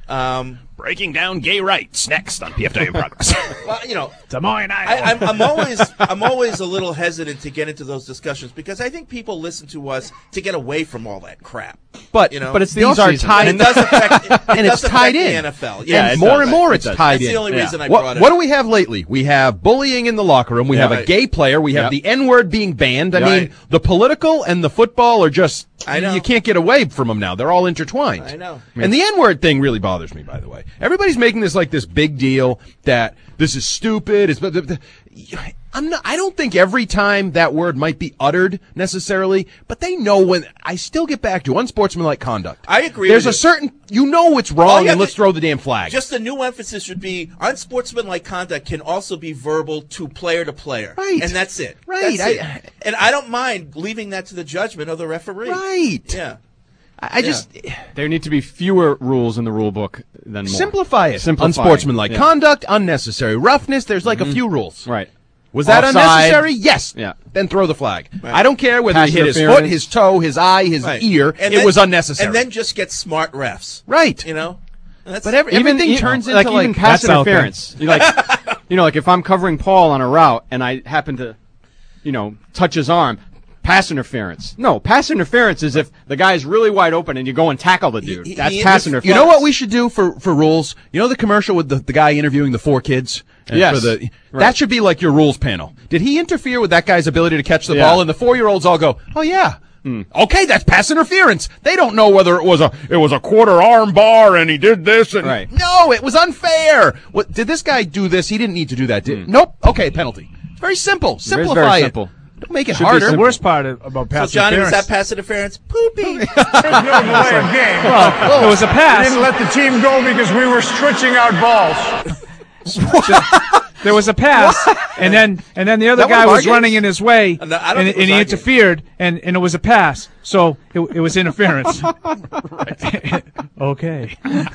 Um, Breaking down gay rights next on P F W in Progress. well, you know, Des Moines, I, Iowa. I'm, I'm always I'm always a little hesitant to get into those discussions because I think people listen to us to get away from all that crap. But You know, but it's the these are off-season. tied. And it does affect, it, it and does it's tied affect in the N F L. Yeah, it and more does. and more, It it's does. tied That's in. the only Yeah. reason I What, brought it. what up. do we have lately? We have bullying in the locker room. We Yeah, have right. a gay player. We have Yep. the N word being banned. I Yeah. mean, Right. the political and the football are just. I know. You can't get away from them now. They're all intertwined. I know. And the N word thing really bothers me. By the way, everybody's making this like this big deal that this is stupid. It's but the, the, I'm not. I don't think every time that word might be uttered necessarily, but they know when. I still get back to unsportsmanlike conduct. I agree There's with a you. certain. You know it's All wrong, you and have let's to- throw the damn flag. Just the new emphasis should be unsportsmanlike conduct can also be verbal to player to player. Right. And that's it. Right. That's I- it. And I don't mind leaving that to the judgment of the referee. Right. Yeah. I I just There need to be fewer rules in the rule book than more. simplify it. Simplify. Unsportsmanlike Yeah. conduct, unnecessary roughness. There's like a few rules. Right. Was that Offside. unnecessary? Yes. Yeah. Then throw the flag. Right. I don't care whether Pass he hit his interference. foot, his toe, his eye, his Right. ear. And it then- was unnecessary. And then just get smart refs. right. You know? And that's, But every, Even- everything even- turns like into like even pass That's out there. interference. You like, you know, like if I'm covering Paul on a route and I happen to, you know, touch his arm, pass interference. No, pass interference is if the guy's really wide open and you go and tackle the dude. He- he- That's he pass interf- interference. You know what we should do for, for rules? You know the commercial with the, the guy interviewing the four kids? And Yes. For the, Right. That should be like your rules panel. Did he interfere with that guy's ability to catch the Yeah. ball? And the four-year-olds all go, oh, yeah. Okay, that's pass interference. They don't know whether it was a it was a quarter arm bar and he did this and Right. no, it was unfair. What did this guy do this? He didn't need to do that. Did Nope. Okay, penalty. It's very simple. It's very Simplify it. simple. Don't make it Should be harder. The simple. worst part of- about so, pass Johnny, was interference. that pass interference? Poopy. There's no delay of game. Well, it was a We pass. didn't let the team go because we were stretching out balls. There was a pass, and then and then the other That guy one of was our running games? in his way, No, I don't and, think it was and he our game. interfered, and, and it was a pass, so it, it was interference. Okay.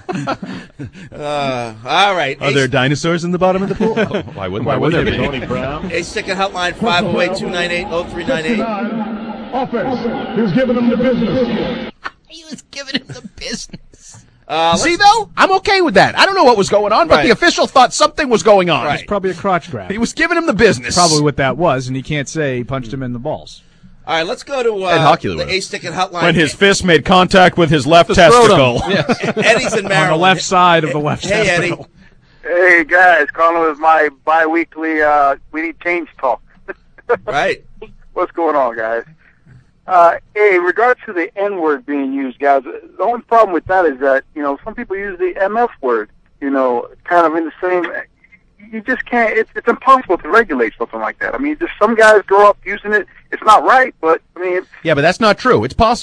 Uh, all right. Are there dinosaurs in the bottom of the pool? Oh, why wouldn't, why would there be? Tony Brown. Ace Ticket Hotline five oh eight, two nine eight, oh three nine eight. Offense. He was giving them the business. He was giving him the business. Uh, See, though? I'm okay with that. I don't know what was going on, but Right. the official thought something was going on. Right. It's probably a crotch grab. He was giving him the business. Probably what that was, and he can't say he punched him in the balls. All right, let's go to Ed uh, Hockula the would. Ace Ticket Hotline. When his fist made contact with his left scrotum. testicle. Eddie's in Maryland. On the left side of the left Hey, Eddie. testicle. Hey guys, calling with my bi-weekly uh, we need change talk. Right. What's going on, guys? Uh, hey, in regards to the N-word being used, guys, the only problem with that is that, you know, some people use the M F word, you know, kind of in the same, you just can't, it's, it's impossible to regulate something like that. I mean, just some guys grow up using it, it's not right, but, I mean, it's, Yeah, but that's not true. It's possible.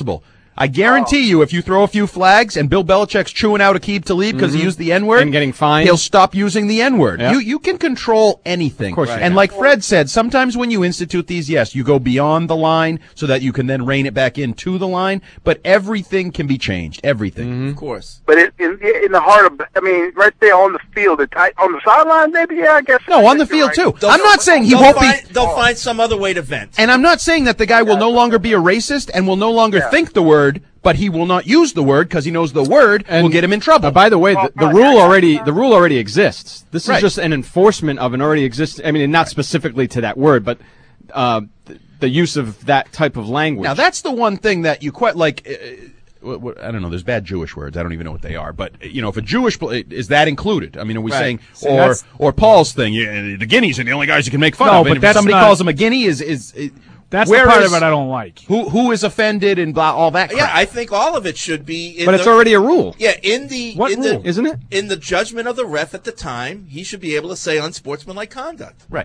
I guarantee you, if you throw a few flags and Bill Belichick's chewing out Aqib Talib because Mhm. he used the N-word, And getting fined. he'll stop using the N-word. Yeah. You you can control anything. Of course you And can. like Fred said, sometimes when you institute these, yes, you go beyond the line so that you can then rein it back into the line, but everything can be changed. Everything. Of course. But it, in, in the heart of, I mean, right there on the field, it, I, on the sideline, maybe, yeah, I guess. No, on the field, too. They'll- I'm not saying he they'll won't find, be... They'll find some other way to vent. And I'm not saying that the guy will no longer be a racist and will no longer think the word, but he will not use the word because he knows the word will get him in trouble. Uh, by the way, the, the rule already the rule already exists. This is Right. just an enforcement of an already existing. I mean, not specifically to that word, but uh, th- the use of that type of language. Now, that's the one thing that you quite like. Uh, what, what, I don't know. There's bad Jewish words. I don't even know what they are. But uh, you know, if a Jewish pl- is that included? I mean, are we Right. saying See, or that's- or Paul's thing? Yeah, the guineas are the only guys you can make fun No, of. but And if that's somebody not- calls them a guinea, is is, is That's where the part is- of it I don't like. Who who is offended and blah all that? Crap. Yeah, I think all of it should be. In But it's the- already a rule. Yeah, in the What in rule? the, Isn't it? In the judgment of the ref at the time, he should be able to say unsportsmanlike conduct. Right.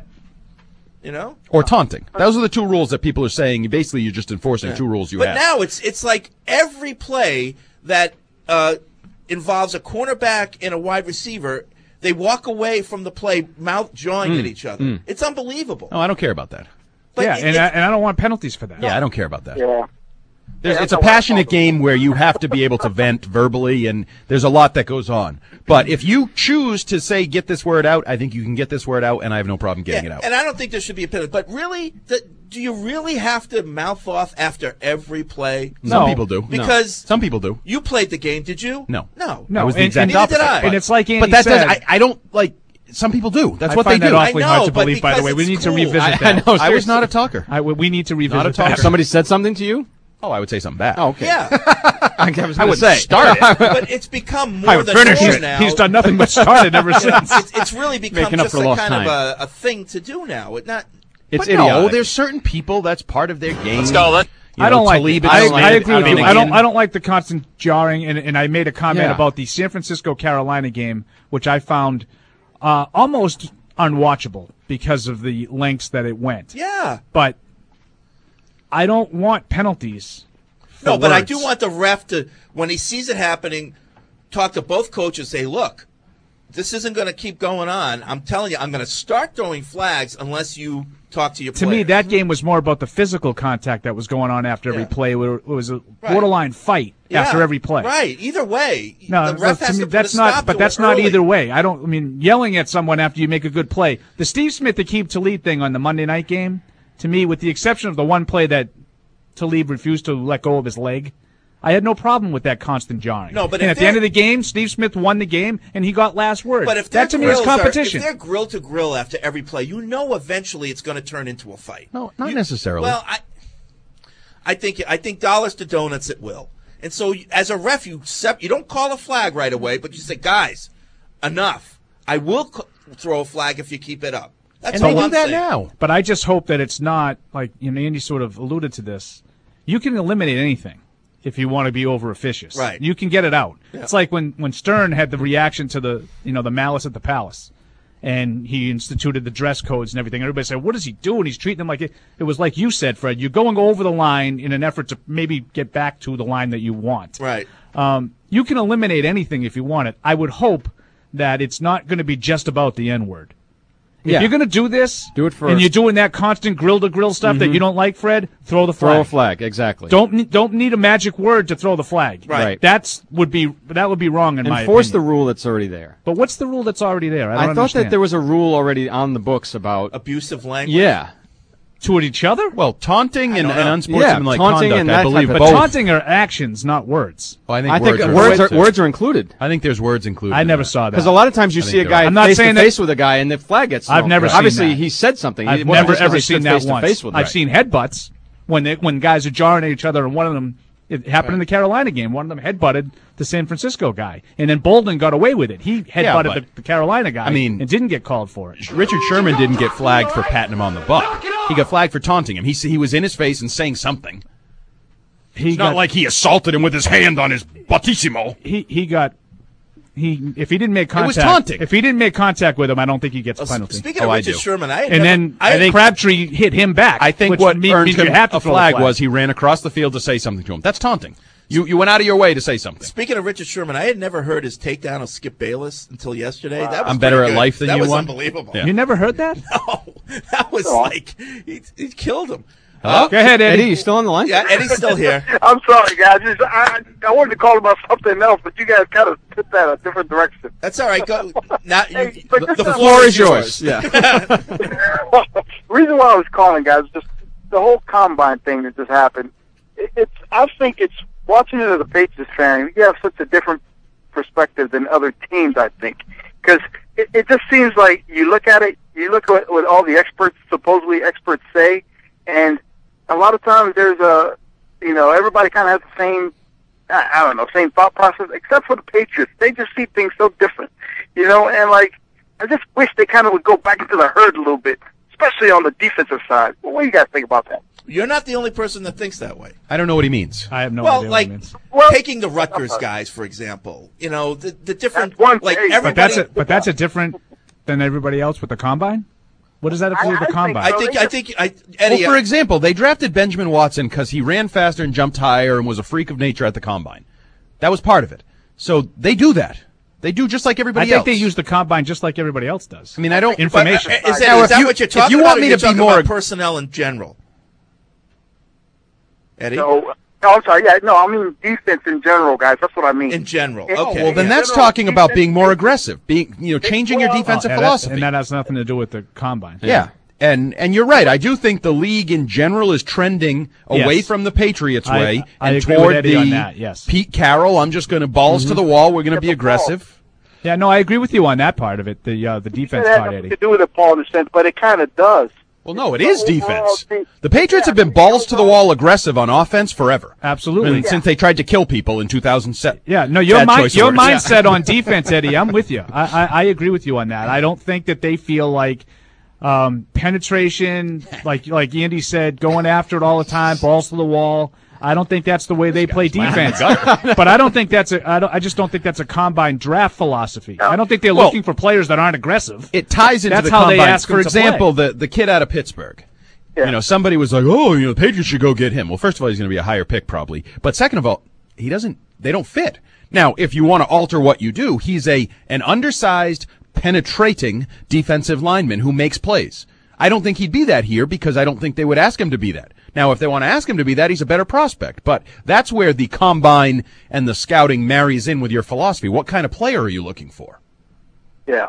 You know. Or taunting. Those are the two rules that people are saying. Basically, you're just enforcing two rules you But have. now it's it's like every play that uh, involves a cornerback and a wide receiver, they walk away from the play mouth jawing Mm, at each other. mm. It's unbelievable. No, I don't care about that. But yeah, it- and, it- I, and I don't want penalties for that. Yeah, I don't care about that. Yeah. There's, Yeah, it's a that's a lot of passionate game where you have to be able to vent verbally, and there's a lot that goes on. But if you choose to say, get this word out, I think you can get this word out, and I have no problem getting Yeah, it out. and I don't think there should be a penalty. But really, the, do you really have to mouth off after every play? Some No. people do. Because Some people do. you played the game, did you? No. No. No, I was the and- exact and neither opposite. did I. And it's like Andy But that said. does I, I don't, like, some people do. That's I what they find that do. awfully I hard know, to but believe, by the way. because We it's need to cool. revisit I, that. I know. I was seriously. not a talker. I, we need to revisit Not a talker. that. Somebody said something to you? Oh, I would say something bad. Oh, okay. Yeah. I was I going would to say. start it. But it's become I more would than finish norm it. now. He's done nothing but started ever since. It's, it's really become Making up just for a lost kind time. of a, a thing to do now. It not. It's But no, idiotic. there's certain people that's part of their game. Let's go. Let You I know, don't like. Talib It. is I, Islam, I agree with you. I don't. Finnegan. I don't like the constant jarring, and, and I made a comment Yeah. about the San Francisco Carolina game, which I found uh, almost unwatchable because of the lengths that it went. Yeah. But I don't want penalties. for No, but I words. do want the ref to, when he sees it happening, talk to both coaches. Say, look, this isn't going to keep going on. I'm telling you, I'm going to start throwing flags unless you talk to your To players. me, that game was more about the physical contact that was going on after every Yeah. play. It was a Right. borderline fight Yeah, after every play. Right. Either way, No, the ref but has to me, to put that's a not. stop But to that's it not early. either way. I don't. I mean, yelling at someone after you make a good play. The Steve Smith Aqib Talib thing on the Monday night game, to me, with the exception of the one play that Talib refused to let go of his leg, I had no problem with that constant jarring. No, but and if at the end they're- of the game, Steve Smith won the game, and he got last word. But if their that to me is grills are- competition. if they're grill to grill after every play, you know eventually it's going to turn into a fight. No, not You- necessarily. Well, I, I think I think dollars to donuts it will. And so, you- as a ref, you sep- you don't call a flag right away, but you say, guys, enough. I will c- throw a flag if you keep it up. That's and all they do I'm that saying. now. But I just hope that it's not like, you know, Andy sort of alluded to this. You can eliminate anything if you want to be over officious. Right. You can get it out. Yeah. It's like when, when Stern had the reaction to the, you know, the malice at the palace, and he instituted the dress codes and everything. Everybody said, what is he doing? He's treating them like it. It was like you said, Fred. You're going over the line in an effort to maybe get back to the line that you want. Right. Um, you can eliminate anything if you want it. I would hope that it's not going to be just about the N-word. If Yeah. you're going to do this, Do it first. and you're doing that constant grill-to-grill stuff that Mhm. you don't like, Fred, throw the flag. Throw a flag, exactly. Don't ne- don't need a magic word to throw the flag. Right. Right. That's would be that would be wrong in my Enforce the opinion. rule that's already there. But what's the rule that's already there? I, I, don't thought understand. that there was a rule already on the books about Abusive language. yeah. toward each other. Well, taunting and, don't and know. unsportsmanlike Yeah, taunting conduct, and I that believe type But of- both. taunting are actions, not words. Well, I think I think words are words are included. words are included. I think there's words included. I in never that. saw that. Because a lot of times you I see think a there guy are. I'm not face to saying that- face with a guy, and the flag gets thrown. I've never seen Obviously, that. he said something. I've It wasn't never just 'cause ever he seen stood that face to once. face with him. I've seen headbutts when they, when guys are jarring at each other, and one of them it happened in the Carolina game. One of them headbutted the San Francisco guy, and then Bolden got away with it. He headbutted but- the, the Carolina guy. I mean- and didn't get called for it. Richard Sherman didn't get flagged for patting him on the butt. He got flagged for taunting him. He he was in his face and saying something. He It's got, not like he assaulted him with his hand on his buttissimo. he he got. He if he didn't make It was contact, taunting. if he didn't make contact with him, I don't think he gets a Uh, penalty. Speaking Oh, of I Richard do. Sherman, I had And never- then I, I Crabtree hit him back. I think which what mean- earned means him you have to a throw flag, flag was he ran across the field to say something to him. That's taunting. You you went out of your way to say something. Speaking of Richard Sherman, I had never heard his takedown of Skip Bayless until yesterday. That was I'm better pretty at good. life than that you was one? unbelievable. Yeah. You never heard that? No, that was like he, he killed him. Oh, go ahead, Eddie. Eddie, you still on the line? Yeah, Eddie's still here. I'm sorry, guys. Just, I, I wanted to call about something else, but you guys kind of took that a different direction. That's all right. Go. Now, you, Hey, but the, this the is- floor is yours. Yeah. The reason why I was calling, guys, is just the whole combine thing that just happened. It, it's I think it's watching it as a Patriots fan. You have such a different perspective than other teams, I think, because it, it just seems like you look at it, you look at what all the experts, supposedly experts, say, and a lot of times there's a, you know, everybody kind of has the same, I, I don't know, same thought process, except for the Patriots. They just see things so different, you know, and like, I just wish they kind of would go back into the herd a little bit, especially on the defensive side. Well, what do you guys think about that? You're not the only person that thinks that way. I don't know what he means. I have no well, idea like what it means. Well, taking the Rutgers guys, for example. You know, the the different That's one like thing. everybody. But that's a, but that's a different than everybody else with the combine. What does that have to do with I- I the think combine? I think I think I Eddie. Well, for example, they drafted Benjamin Watson because he ran faster and jumped higher and was a freak of nature at the combine. That was part of it. So they do that. They do just like I everybody think else. they use the combine just like everybody else does. I mean, I don't. Information. But, uh, is that, Now, is if that you- what you're if talking you about? want or me you're to be talking more- about personnel in general. Eddie, No, no, I'm sorry. Yeah, no, I mean defense in general, guys. That's what I mean. in general. Yeah, Okay. Well, then Yeah. that's No, no, talking about defense- being more aggressive, being you know, changing your well- defensive Yeah, that- philosophy. and that has nothing to do with the combine. Yeah. And and you're right. I do think the league in general is trending away Yes. from the Patriots I- way I and agree with toward Eddie the on that, yes. Pete Carroll. I'm just going to balls to the wall. We're going to be aggressive. Yeah, no, I agree with you on that part of it. The uh, the defense It has part, nothing Eddie. to do with it, Paul, in a sense, but it kind of does. Well, no, it is Well, defense. well, The Patriots yeah, have been balls to the wall aggressive on offense forever. Absolutely. I mean, since they tried to kill people in two thousand seven. Yeah, no, your Bad mind, choice of your words. mindset on defense, Eddie. I'm with you. I, I, I agree with you on that. I don't think that they feel like um, penetration, like like Andy said, going after it all the time, balls to the wall. I don't think that's the way they play defense. But I don't think that's a. I, don't, I just don't think that's a combine draft philosophy. I don't think they're Well, looking for players that aren't aggressive. It ties into That's the how they combine. ask For him to example, play. the the kid out of Pittsburgh. Yeah. You know, somebody was like, "Oh, you know, the Patriots should go get him." Well, first of all, he's going to be a higher pick probably, but second of all, he doesn't. They don't fit. Now, if you want to alter what you do, he's a an undersized, penetrating defensive lineman who makes plays. I don't think he'd be that here because I don't think they would ask him to be that. Now, if they want to ask him to be that, he's a better prospect. But that's where the combine and the scouting marries in with your philosophy. What kind of player are you looking for? Yeah.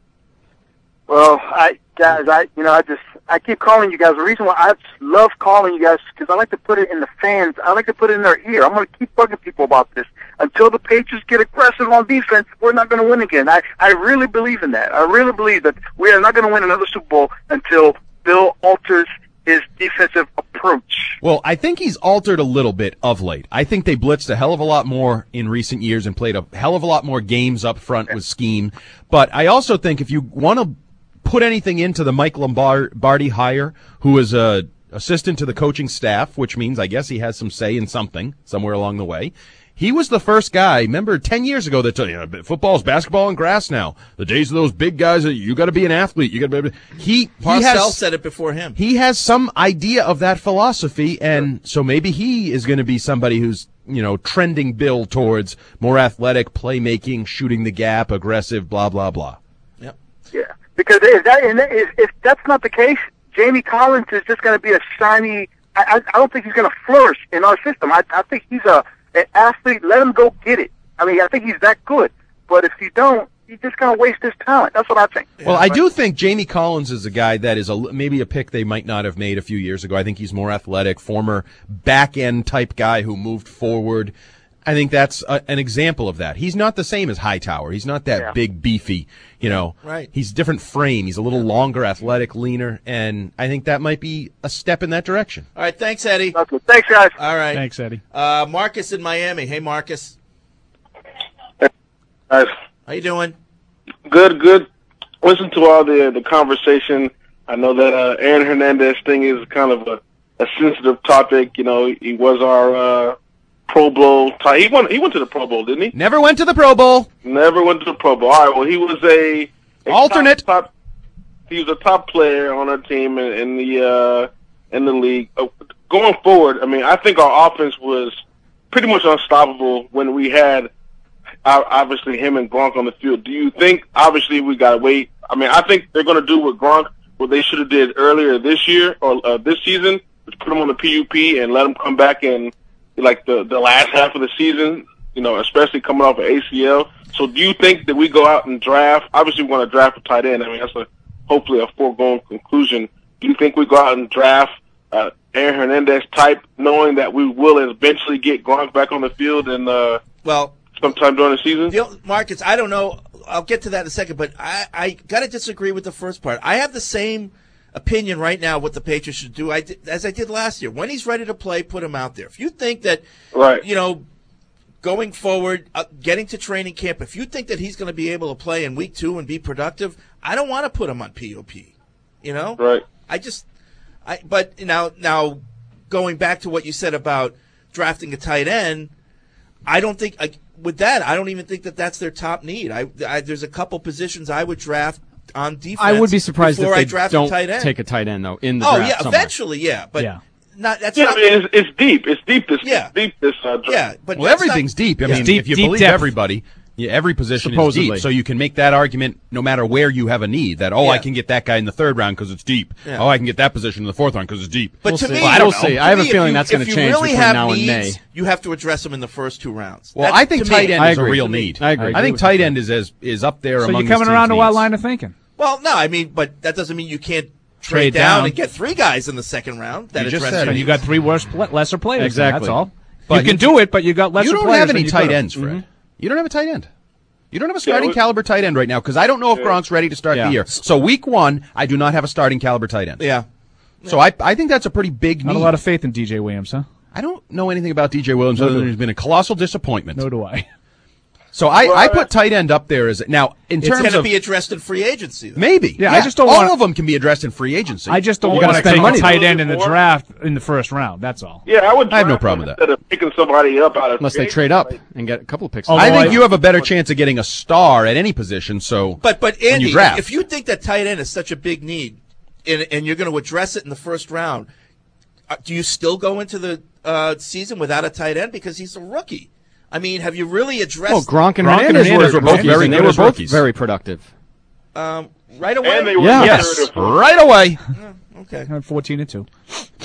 Well, I guys, I you know, I just I keep calling you guys. The reason why I just love calling you guys because I like to put it in the fans. I like to put it in their ear. I'm going to keep bugging people about this until the Patriots get aggressive on defense. We're not going to win again. I I really believe in that. I really believe that we are not going to win another Super Bowl until Bill alters his defensive approach. Well, I think he's altered a little bit of late. I think they blitzed a hell of a lot more in recent years and played a hell of a lot more games up front with scheme. But I also think if you want to put anything into the Mike Lombardi hire, who is a assistant to the coaching staff, which means I guess he has some say in something somewhere along the way. He was the first guy, remember, ten years ago that told you, know, football's basketball and grass now. The days of those big guys, you got to be an athlete. You got to be. He, he Parcells has said it before him. he has some idea of that philosophy, and so maybe he is going to be somebody who's, you know, trending Bill towards more athletic, playmaking, shooting the gap, aggressive, blah blah blah. Yep. Yeah, because if that and if, if that's not the case, Jamie Collins is just going to be a shiny. I, I I don't think he's going to flourish in our system. I I think he's a an athlete. Let him go get it. I mean, I think he's that good. But if you don't, he's just going to waste his talent. That's what I think. Well, I do think Jamie Collins is a guy that is a, maybe a pick they might not have made a few years ago. I think he's more athletic, former back-end type guy who moved forward. I think that's a, an example of that. He's not the same as Hightower. He's not that Yeah. big, beefy, you know. Right. He's different frame. He's a little longer, athletic, leaner, and I think that might be a step in that direction. All right, thanks, Eddie. Okay, thanks, guys. All right. Thanks, Eddie. Uh, Marcus in Miami. Hey, Marcus. Guys, How you doing? good, good. Listen to all the the conversation. I know that uh, Aaron Hernandez thing is kind of a, a sensitive topic. You know, he was our uh, Pro Bowl. Tie. He went. He went to the Pro Bowl, didn't he? Never went to the Pro Bowl. Never went to the Pro Bowl. All right. Well, he was a, a Alternate. Top, top, he was a top player on our team in, in the uh, in the league. Uh, going forward, I mean, I think our offense was pretty much unstoppable when we had uh, obviously him and Gronk on the field. Do you think, obviously we got to wait. I mean, I think they're going to do with Gronk what they should have did earlier this year or uh, this season, is put him on the P U P and let him come back in like the, the last half of the season, you know, especially coming off of A C L. So do you think that we go out and draft? Obviously we want to draft a tight end. I mean, that's a, hopefully a foregone conclusion. Do you think we go out and draft uh, Aaron Hernandez type, knowing that we will eventually get Gronk back on the field and uh, well, sometime during the season? The, Marcus, I don't know. I'll get to that in a second, but I, I got to disagree with the first part. I have the same opinion right now what the Patriots should do I did, as I did last year. When he's ready to play, put him out there. If you think that, right. you know, going forward, uh, getting to training camp, if you think that he's going to be able to play in week two and be productive, I don't want to put him on P O P. You know? Right. I just, I, but now, now going back to what you said about drafting a tight end, I don't think, I, with that, I don't even think that that's their top need. I, I there's a couple positions I would draft on defense. I would be surprised before if they I draft don't a tight end. take a tight end though in the oh draft. yeah, somewhere. eventually, yeah, but yeah. not that's yeah, not. I mean, it's, it's deep. It's deep. This yeah, deep. This uh, draft. yeah, but well, everything's not, deep. I yeah. mean, deep, if you deep believe depth. everybody, yeah, every position Supposedly. is deep. So you can make that argument no matter where you have a need. That oh, Yeah. I can get that guy in the third round because it's deep. Yeah. Oh, I can get that position in the fourth round because it's deep. But We'll to see. me, Well, I don't see. I have a to me, feeling if you- that's gonna if you change really between have now and needs, May. You have to address them in the first two rounds. Well, That's- I think to tight me- end I is a agree. real To me. need. I agree. I think tight end is as is up there So among you're coming this around to team's what needs. line of thinking? Well, no, I mean, but that doesn't mean you can't trade, Trade down, down. and get three guys in the second round. That You just address said your it. And you got three worse, pl- lesser players. then, Exactly. That's all. But you can you do it, but you got lesser You don't players have than any you tight could've. ends, Fred. Mhm. You don't have a tight end. You don't have a starting we- caliber tight end right now because I don't know if Yeah. Gronk's ready to start Yeah. the year. So week one, I do not have a starting caliber tight end. Yeah. So I I think that's a pretty big Not need. a lot of faith in D J Williams, huh? I don't know anything about D J Williams other than he's been a colossal disappointment. No, do I. So I, Well, I I- put tight end up there as now in It's terms going to of be addressed in free agency. Though. maybe. Yeah, I just don't all wanna- of them can be addressed in free agency. I just don't You want gotta to spend take money. a tight end in the More? draft in the first round. That's all. Yeah, I would. I have no draft problem him with that. instead of picking somebody up out of Unless they free trade up agency. and get a couple picks. Oh, I think I- you have a better chance of getting a star at any position. So, But but when Andy, you draft. if you think that tight end is such a big need, and, and you're going to address it in the first round, uh, do you still go into the uh, season without a tight end because he's a rookie? I mean, have you really addressed? Well, Gronk and Gronk and Hernandez, Hernandez were, were both rookies, very and they good were as both rookies. very productive. um, right away. And they were Yeah. yes, third or fourth. right away. Okay. fourteen and two.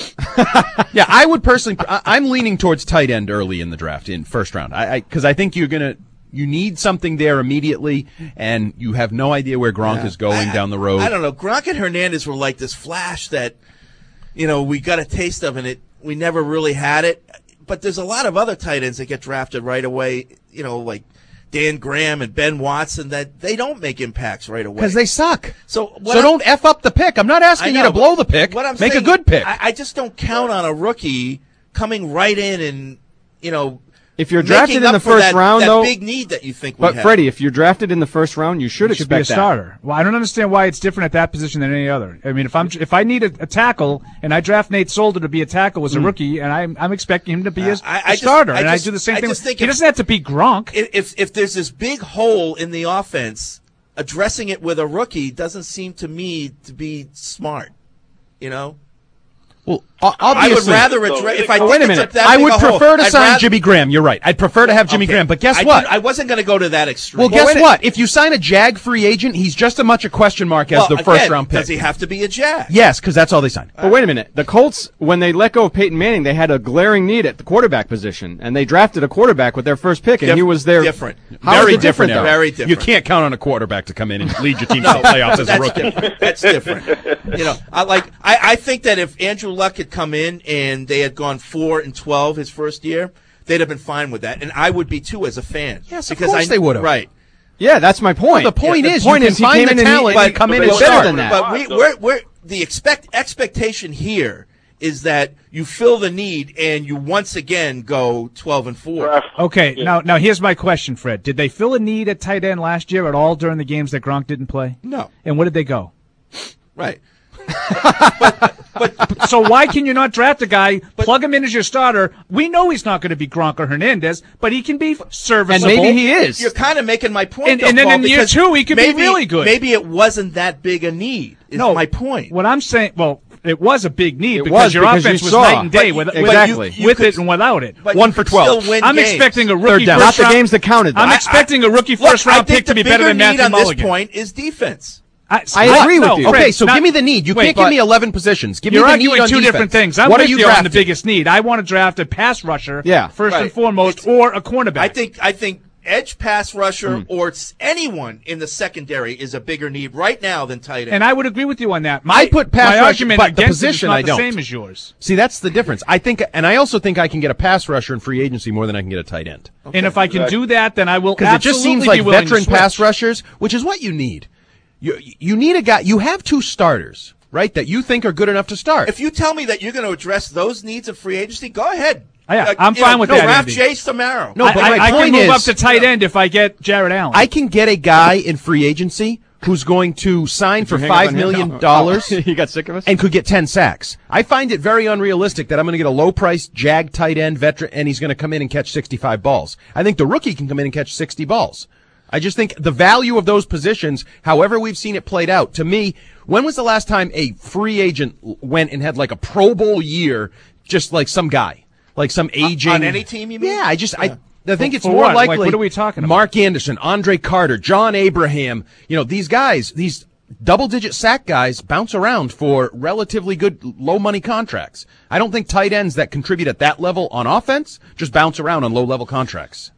Yeah, I would personally. I, I'm leaning towards tight end early in the draft in first round. I because I, I think you're gonna. You need something there immediately, and you have no idea where Gronk Yeah. is going I- down the road. I don't know. Gronk and Hernandez were like this flash that, you know, we got a taste of, and it we never really had it. But there's a lot of other tight ends that get drafted right away. You know, like Dan Graham and Ben Watson, that they don't make impacts right away because they suck. So what so I'm- don't f up the pick. I'm not asking I you know, to blow but the pick. What I'm Make saying, a good pick. I, I just don't count on a rookie coming right in and you know. If you're making drafted in up the for first that, round, that though, big need that you think we but have. Freddie, if you're drafted in the first round, you should You should expect be a that. starter. Well, I don't understand why it's different at that position than any other. I mean, if I'm if I need a, a tackle and I draft Nate Solder to be a tackle as a rookie, and I'm I'm expecting him to be a, Uh, I- a I just- starter, I and just- I do the same I thing. just with- think he if- doesn't have to be Gronk. If, if if there's this big hole in the offense, addressing it with a rookie doesn't seem to me to be smart. You know. Well, I would rather address if I Oh, think wait a it's minute. that I big would a hole, prefer to I'd sign rather- Jimmy Graham. You're right. I'd prefer to have Jimmy Okay. Graham. But guess I what? didn't- I wasn't going to go to that extreme. Well, guess what? If you sign a Jag free agent, he's just as much a question mark as Well, the again, first round pick. Does he have to be a Jag? Yes, because that's all they signed. But wait a minute. The Colts, when they let go of Peyton Manning, they had a glaring need at the quarterback position, and they drafted a quarterback with their first pick, and Diff- he was their different. How Very is it different, though? era. Very different. You can't count on a quarterback to come in and lead your team No, to the playoffs as a that's rookie. different. That's different. You know, I like. I, I think that if Andrew Luck had come in and they had gone four and twelve his first year, they'd have been fine with that, and I would be too as a fan. Yes, of because course I, they would have. Right. Yeah, that's my point. Well, the point Yeah, is, the point you is can he find came the in and he- talent but- and come in but and it's better start. than that. But we, we're, we're, the expect expectation here is that you fill the need and you once again go twelve and four. Okay, now now here's my question, Fred. Did they fill a need at tight end last year at all during the games that Gronk didn't play? No. And where did they go? Right. So why can you not draft a guy, plug him in as your starter? We know he's not going to be Gronk or Hernandez, but he can be serviceable. And maybe he is. You're kind of making my point. And- though, and then Paul, in year because two, he could be maybe, really good. Maybe it wasn't that big a need. Is No, my point. What I'm saying, well, it was a big need It because was your because offense you was saw. night and day But with, you- with, exactly. you, with it and without it. But One you for could twelve. still win I'm games. expecting a Third rookie down. first Not the round. games that counted. though. I'm I- expecting a rookie Look, first I round think pick to the be better bigger than Matthew need on Mulligan. this point is defense. I, I agree no, with you. Fred, Okay, so not- give me the need. You wait, can't give but me eleven positions. Give You're me the need arguing on two defense. different things. I'm what with are you you on drafting? the biggest need. I want to draft a pass rusher Yeah. first Right. and foremost, It's- or a cornerback. I think I think edge pass rusher Hmm. or s- anyone in the secondary is a bigger need right now than tight end. and I would agree with you on that. I put pass my rusher, argument but the against it is position not I the don't. same as yours. See, that's the difference. I think, and I also think I can get a pass rusher in free agency more than I can get a tight end. And if I can do that, then I will Because it absolutely just seems be like willing to veteran switch. pass rushers, which is what you need. You you need a guy. You have two starters, right? That you think are good enough to start. If you tell me that you're going to address those needs of free agency, go ahead. Oh, yeah, Uh, I'm you fine know, with no, that, Draft Andy. Chase Samaro. No, but I, my I point can move is, up to tight end if I get Jared Allen. I can get a guy in free agency who's going to sign for you hang up five on him? million No. dollars. Oh, you got sick of us? And could get ten sacks. I find it very unrealistic that I'm going to get a low-priced Jag tight end veteran, and he's going to come in and catch sixty-five balls. I think the rookie can come in and catch sixty balls. I just think the value of those positions, however we've seen it played out, to me, when was the last time a free agent went and had like a Pro Bowl year, just like some guy, like some aging on any team, you mean? Yeah, I just I. I think For- it's for more what? Like, likely. what are we talking about? Mark Anderson, Andre Carter, John Abraham. You know, these guys, these double-digit sack guys bounce around for relatively good low-money contracts. I don't think tight ends that contribute at that level on offense just bounce around on low-level contracts.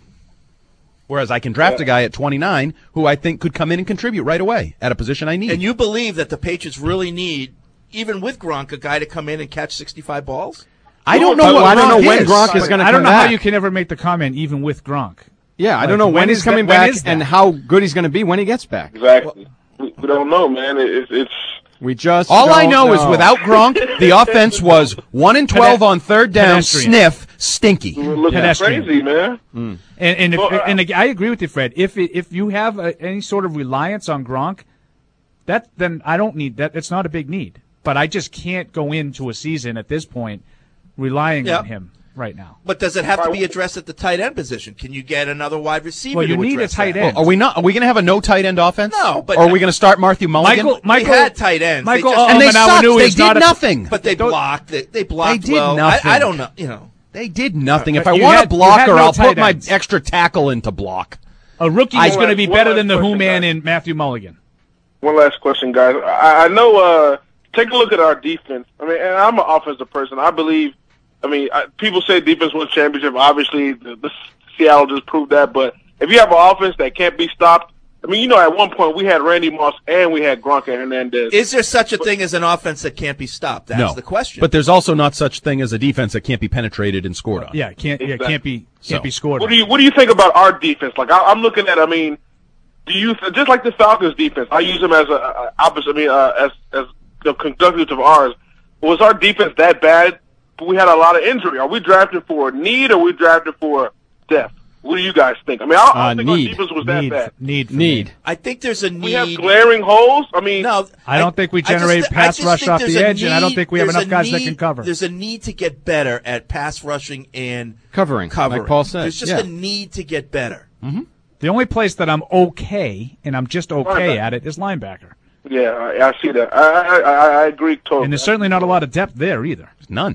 Whereas I can draft a guy at twenty-nine who I think could come in and contribute right away at a position I need. And you believe that the Patriots really need, even with Gronk, a guy to come in and catch sixty-five balls? I don't know Well, what I don't Gronk know when is. Gronk is going to I come don't know back. how you can ever make the comment even with Gronk. Yeah, I Like, don't know when when, is he's coming that- when back is that? and how good he's going to be when he gets back. Exactly. We, we don't know, man. It, it's it's We just All I don't know, is without Gronk, the offense was one and twelve on third down, Pedestrian. sniff, stinky. looking Pedestrian. crazy, man. And and, if, Well, uh, and I agree with you, Fred. If it, if you have a, any sort of reliance on Gronk, that then I don't need that. It's not a big need. But I just can't go into a season at this point relying Yep. on him right now. But does it have to be addressed at the tight end position? Can you get another wide receiver Well, you to need a address tight that? end. Well, are we not? Are we going to have a no tight end offense? No, but- or are we going to start Matthew Mulligan? Michael, Michael, we had tight ends. They Michael, just- and they Almanau sucked. knew They he's did not a- nothing. But they blocked. They, they blocked did well. nothing. I, I don't know. You know. They did nothing. If But I you want had- a you had blocker, no I'll put tight my ends. extra tackle into block. A rookie I- is going to be One better last than the Who question, Man guys. in Matthew Mulligan. One last question, guys. I, I know. Uh, take a look at our defense. I mean, and I'm an offensive person. I believe. I mean, I, people say defense wins championship. Obviously, the, the Seattle just proved that. But if you have an offense that can't be stopped, I mean, you know, at one point we had Randy Moss and we had Gronk and Hernandez. Is there such a thing as an offense that can't be stopped? That's no, the question. But there's also not such thing as a defense that can't be penetrated and scored on. Yeah, can't yeah, Exactly. can't be can't So, be scored. What on. do you What do you think about our defense? Like, I, I'm looking at. I mean, do you just like the Falcons' defense? I use them as a, a opposite. I mean, uh, as as the conductive of ours. Was our defense that bad? But we had a lot of injury. Are we drafting for need or are we drafting for depth? What do you guys think? I mean, I, I Uh, don't think need. our defense was that need bad. need for Need. me. I think there's a need. We have glaring holes. I mean, No, I don't think we I just generate thi- I pass just rush think off there's the a edge, and I don't need- think we have there's enough a guys that need- can cover. There's a need to get better at pass rushing and Covering, covering. like Paul said. There's just Yeah. a need to get better. The only place that I'm okay, and I'm just okay Linebacker. at it, is linebacker. yeah, I, I see that. I I, I, I agree totally. And there's certainly not a lot of depth there either. None.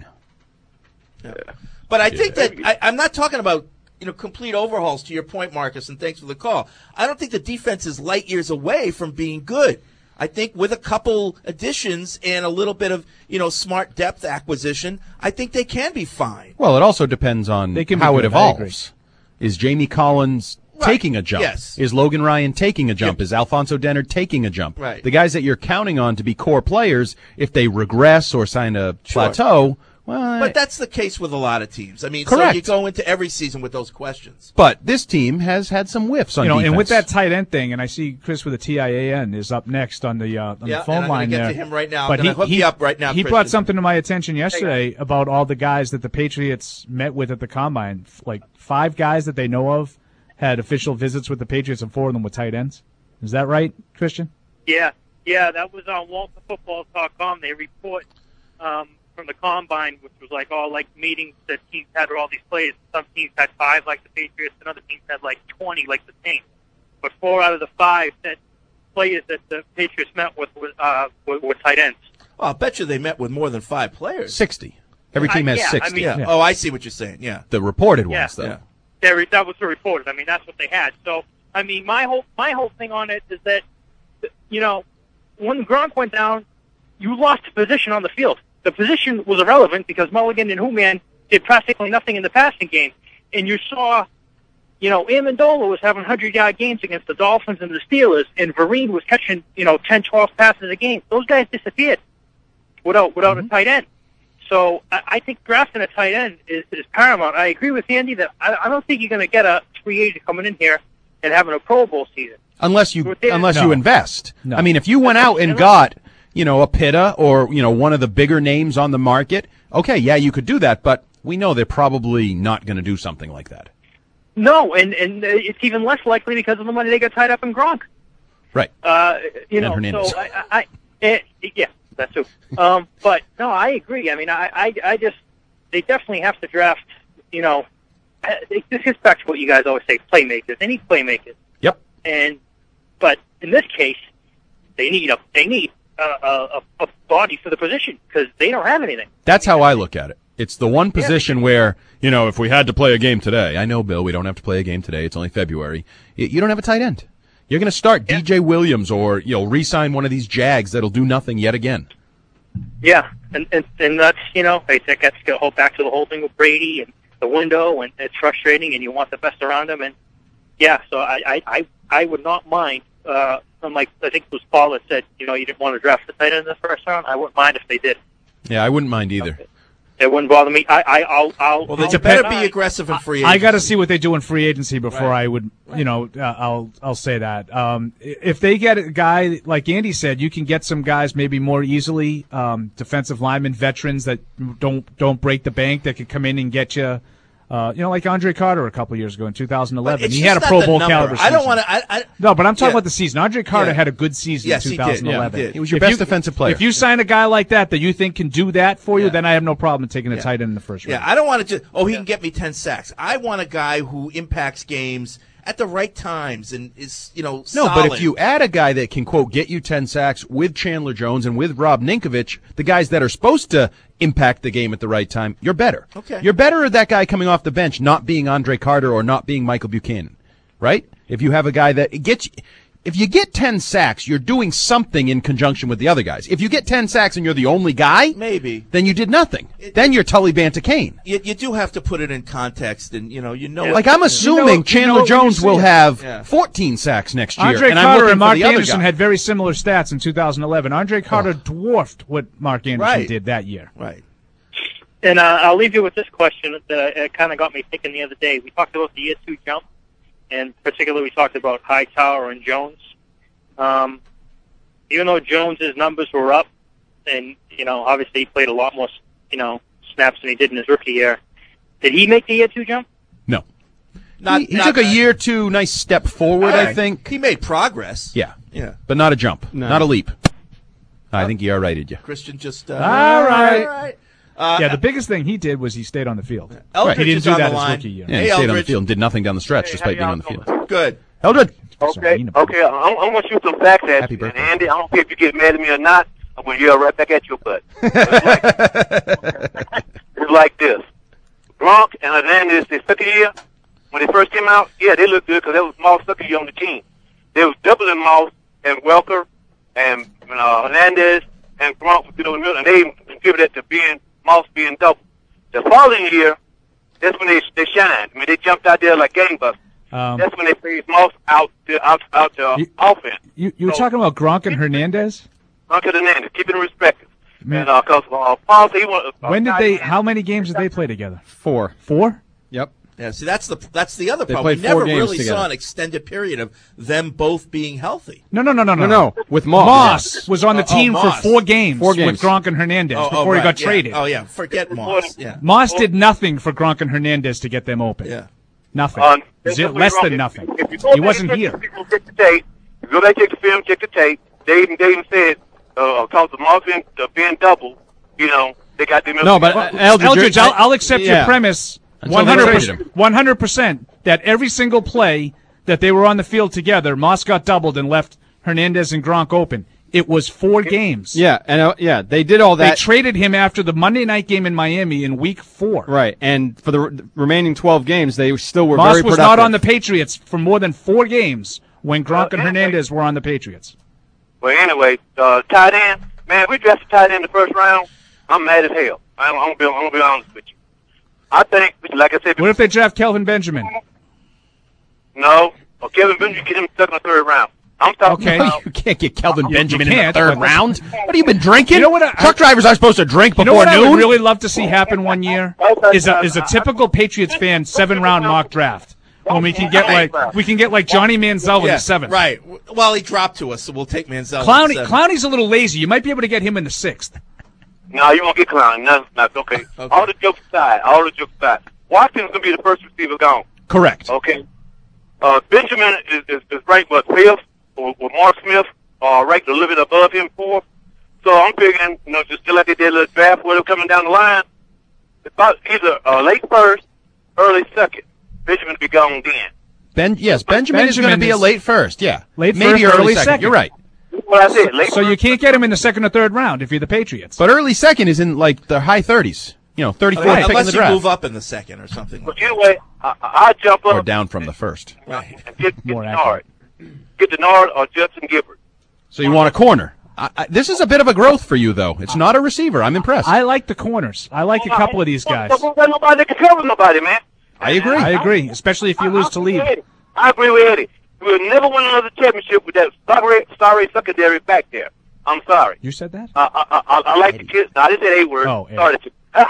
But I think that I, I'm not talking about you know complete overhauls. To your point, Marcus, and thanks for the call. I don't think the defense is light years away from being good. I think with a couple additions and a little bit of you know smart depth acquisition, I think they can be fine. Well, it also depends on They can be how it good, I agree. evolves. Is Jamie Collins Right. taking a jump? Yes. Is Logan Ryan taking a jump? Is Alfonso Dennard taking a jump? Right. The guys that you're counting on to be core players, if they regress or sign a Sure. plateau, well, But that's the case with a lot of teams. I mean, Correct. so you go into every season with those questions. but this team has had some whiffs on You know, defense. and with that tight end thing, and I see Chris with a T I A N is up next on the uh, on Yeah, the phone and I'm gonna line get there. to him right now. I'm But gonna he, hook he, you up right now, He Christian. brought something to my attention yesterday about all the guys that the Patriots met with at the combine. F- Like five guys that they know of had official visits with the Patriots, and four of them were tight ends. Is that right, Christian? Yeah, yeah, that was on Walter Football dot com. They report um, from the combine, which was like all like meetings that teams had with all these players. Some teams had five, like the Patriots, and other teams had like twenty, like the Saints. But four out of the five that players that the Patriots met with were, uh, were, were tight ends. Well, I'll bet you they met with more than five players. sixty. Every team I- has yeah, I sixty. mean- Yeah. Yeah. Oh, I see what you're saying. Yeah. The reported Yeah. ones, though. Yeah. There, that was the reported. I mean, that's what they had. So, I mean, my whole my whole thing on it is that, you know, when Gronk went down, you lost a position on the field. The position was irrelevant because Mulligan and Hooman did practically nothing in the passing game. And you saw, you know, Amendola was having hundred-yard games against the Dolphins and the Steelers, and Vereen was catching, you know, ten, twelve passes a game. Those guys disappeared without without Mm-hmm. a tight end. So I, I think drafting a tight end is, is paramount. I agree with Andy that I, I don't think you're going to get a free agent coming in here and having a Pro Bowl season. Unless you With their- unless No. you invest. No. I mean, if you went out and got, you know, a Pitta or, you know, one of the bigger names on the market, okay, yeah, you could do that, but we know they're probably not going to do something like that. No, and, and uh, it's even less likely because of the money they got tied up in Gronk. Right. Uh, you And know, Hernandez. so I, I, I it, yeah, that too. Um, but no, I agree. I mean, I, I, I just, they definitely have to draft, you know, uh, it, this gets back to what you guys always say, playmakers. They need playmakers. Yep. And, but in this case, they need a, they need a, a, a body for the position because they don't have anything. That's how I look at it. It's the one position where, you know, if we had to play a game today, I know, Bill, we don't have to play a game today. It's only February. Y- You don't have a tight end. You're going to start D J Williams or, you know, re-sign one of these Jags that'll do nothing yet again. Yeah, and and, and that's, you know, I think that's going to hold back to the whole thing with Brady and the window, and it's frustrating, and you want the best around him, and yeah, so I I, I, I would not mind. Uh, unlike I think it was Paul that said, you know, you didn't want to draft the tight end in the first round. I wouldn't mind if they did. Yeah, I wouldn't mind either. It wouldn't bother me. I, I I'll I'll. Well, they I'll better bet be I- aggressive in free I agency. got to see what they do in free agency before Right. I would, you know, uh, I'll I'll say that. Um, if they get a guy like Andy said, you can get some guys maybe more easily, um, defensive linemen, veterans that don't don't break the bank that could come in and get you. Uh, you know, like Andre Carter a couple years ago in two thousand eleven. it's He had a just Pro not the Bowl number. caliber I season. don't want to. I, I, No, but I'm talking Yeah. about the season. Andre Carter Yeah. had a good season Yes, in he did. twenty eleven. Yeah, he did. He was your If best you- defensive player. If you sign a guy like that that you think can do that for you, Yeah. then I have no problem taking a Yeah. tight end in the first round. Yeah, I don't want to just. Oh, he can get me ten sacks. I want a guy who impacts games at the right times and is, you know, No, solid. but if you add a guy that can, quote, get you ten sacks with Chandler Jones and with Rob Ninkovich, the guys that are supposed to impact the game at the right time, you're better. Okay. You're better at that guy coming off the bench not being Andre Carter or not being Michael Buchanan, right? If you have a guy that gets – if you get ten sacks, you're doing something in conjunction with the other guys. If you get ten sacks and you're the only guy, maybe then you did nothing. then you're Tully Banta-Kane. You, you do have to put it in context, and you know, you know. Like what- I'm assuming You know- Chandler you know what Jones you will see. have Yeah. fourteen sacks next year. Andre and I'm Carter looking and for Mark the other Anderson guy. had very similar stats in two thousand eleven. Andre Carter dwarfed what Mark Anderson Right. did that year. Right. And uh, I'll leave you with this question that uh, kind of got me thinking the other day. We talked about the year two jump, and particularly we talked about Hightower and Jones. Um, even though Jones's numbers were up, and you know, obviously he played a lot more, you know, snaps than he did in his rookie year. Did he make the year two jump? No. Not, he he not- took a year two nice step forward, I Right. think. He made progress. Yeah. Yeah. But not a jump. No. Not a leap. I think he all righted you. Christian just. Uh, All right. All right. Uh, yeah, the biggest thing he did was he stayed on the field. Eldridge he didn't is do on that the his line. rookie year. Yeah, Hey, he stayed on the Eldridge. field and did nothing down the stretch despite being on the field. Good. Eldred. Okay, okay. I'm, I'm going to shoot some facts at Happy you. birthday. And Andy, I don't care if you get mad at me or not. I'm going to yell right back at your butt. It's like, it's like this. Gronk and Hernandez, their second year, when they first came out, yeah, they looked good because there was Moss second year on the team. They was doubling Moss and Welker and uh, Hernandez and Gronk was good over the middle, and they contributed to being Moss being double. The following year, that's when they they shined. I mean, they jumped out there like gangbusters. Um, That's when they phased Moss out to out out to uh, You- offense. You you were So- talking about Gronk and Hernandez? Gronk and Hernandez, keep it in respect. Man. And uh, cause uh, Paul said he wanted. Uh, When did they? How many games did they play together? Four. Four. Yep. Yeah, see, that's the that's the other They problem. We played four never games really together. saw an extended period of them both being healthy. No, no, no, no, No, no. no, with Moss. Moss was on the Oh, oh, team for Moss. four games, Four with games. Gronk and Hernandez Oh, oh, before he right, got yeah. traded. Oh yeah, forget Moss. Yeah, Moss did nothing for Gronk and Hernandez to get them open. yeah. Nothing. Uh, Zero- that's less wrong. than If- nothing. If you go He back wasn't and here. check- People check the tape. If you go back, check the film, check the tape. They even, they even said, uh, cause the Moss being, uh, being double, you know, they got them. No, but uh, Eldridge, Eldridge, you're- I'll, I'll accept yeah. your premise Until one they hundred traded percent, him. one hundred percent that every single play that they were on the field together, Moss got doubled and left Hernandez and Gronk open. It was four games. Yeah, and uh, yeah, they did all that. They traded him after the Monday night game in Miami in week four. Right, and for the re- remaining twelve games, they still were Moss very was productive. not on the Patriots for more than four games when Gronk and Hernandez were on the Patriots. Well, anyway, uh, tight end, man, if we drafted tight end in the first round, I'm mad as hell. I'm, I'm, gonna, be, I'm gonna be honest with you. I think, like I said, What if they draft Kelvin Benjamin? no, or Kevin Benjamin get him stuck in the third round. I'm talking Okay. about. You can't get Kelvin You Benjamin in can't, the third but- round. What have you been drinking? You know what I- Truck drivers aren't supposed to drink You know before what I noon. would really love to see happen one year is a is a typical Patriots fan seven round mock draft when we can get like we can get like Johnny Manziel in Yeah, the seventh. right. Well, he dropped to us, so we'll take Manziel. in Clowney the seventh. Clowney's a little lazy. You might be able to get him in the sixth. No, you won't get Clown. No, no, okay. Okay. All the jokes aside, all the jokes aside, Watson's gonna be the first receiver gone. Correct. Okay. Uh, Benjamin is, is, is ranked what fifth, or, or Mark Smith uh, ranked a little bit above him fourth. So I'm figuring, you know, just still like they did a little draft where they're coming down the line. It's about either uh, late first, early second. Benjamin will be gone then. Ben, yes, Benjamin, is going to Benjamin be a is- late first. Yeah, Late maybe first, early, early second. second. You're right. That's what I said. Late So you can't get him in the second or third round if you're the Patriots. But early second is in like the high thirties. You know, thirty-fourth Right, pick in unless the you draft, move up in the second or something. But anyway, I, I jump or up down from the first. Right. and get, get More Denard. Get Denard or Justin Gibbard. So you want a corner? I, I, this is a bit of a growth for you, though. It's not a receiver. I'm impressed. I like the corners. I like a couple of these guys. But got nobody that can cover nobody, man. I agree. I agree, especially if you lose to lead. Eddie. I agree with Eddie. We'll never win another championship with that sorry, sorry secondary back there. I'm sorry. You said that? Uh, I, I, I like the kids. No, I didn't say A word. Oh, Eddie. Sorry.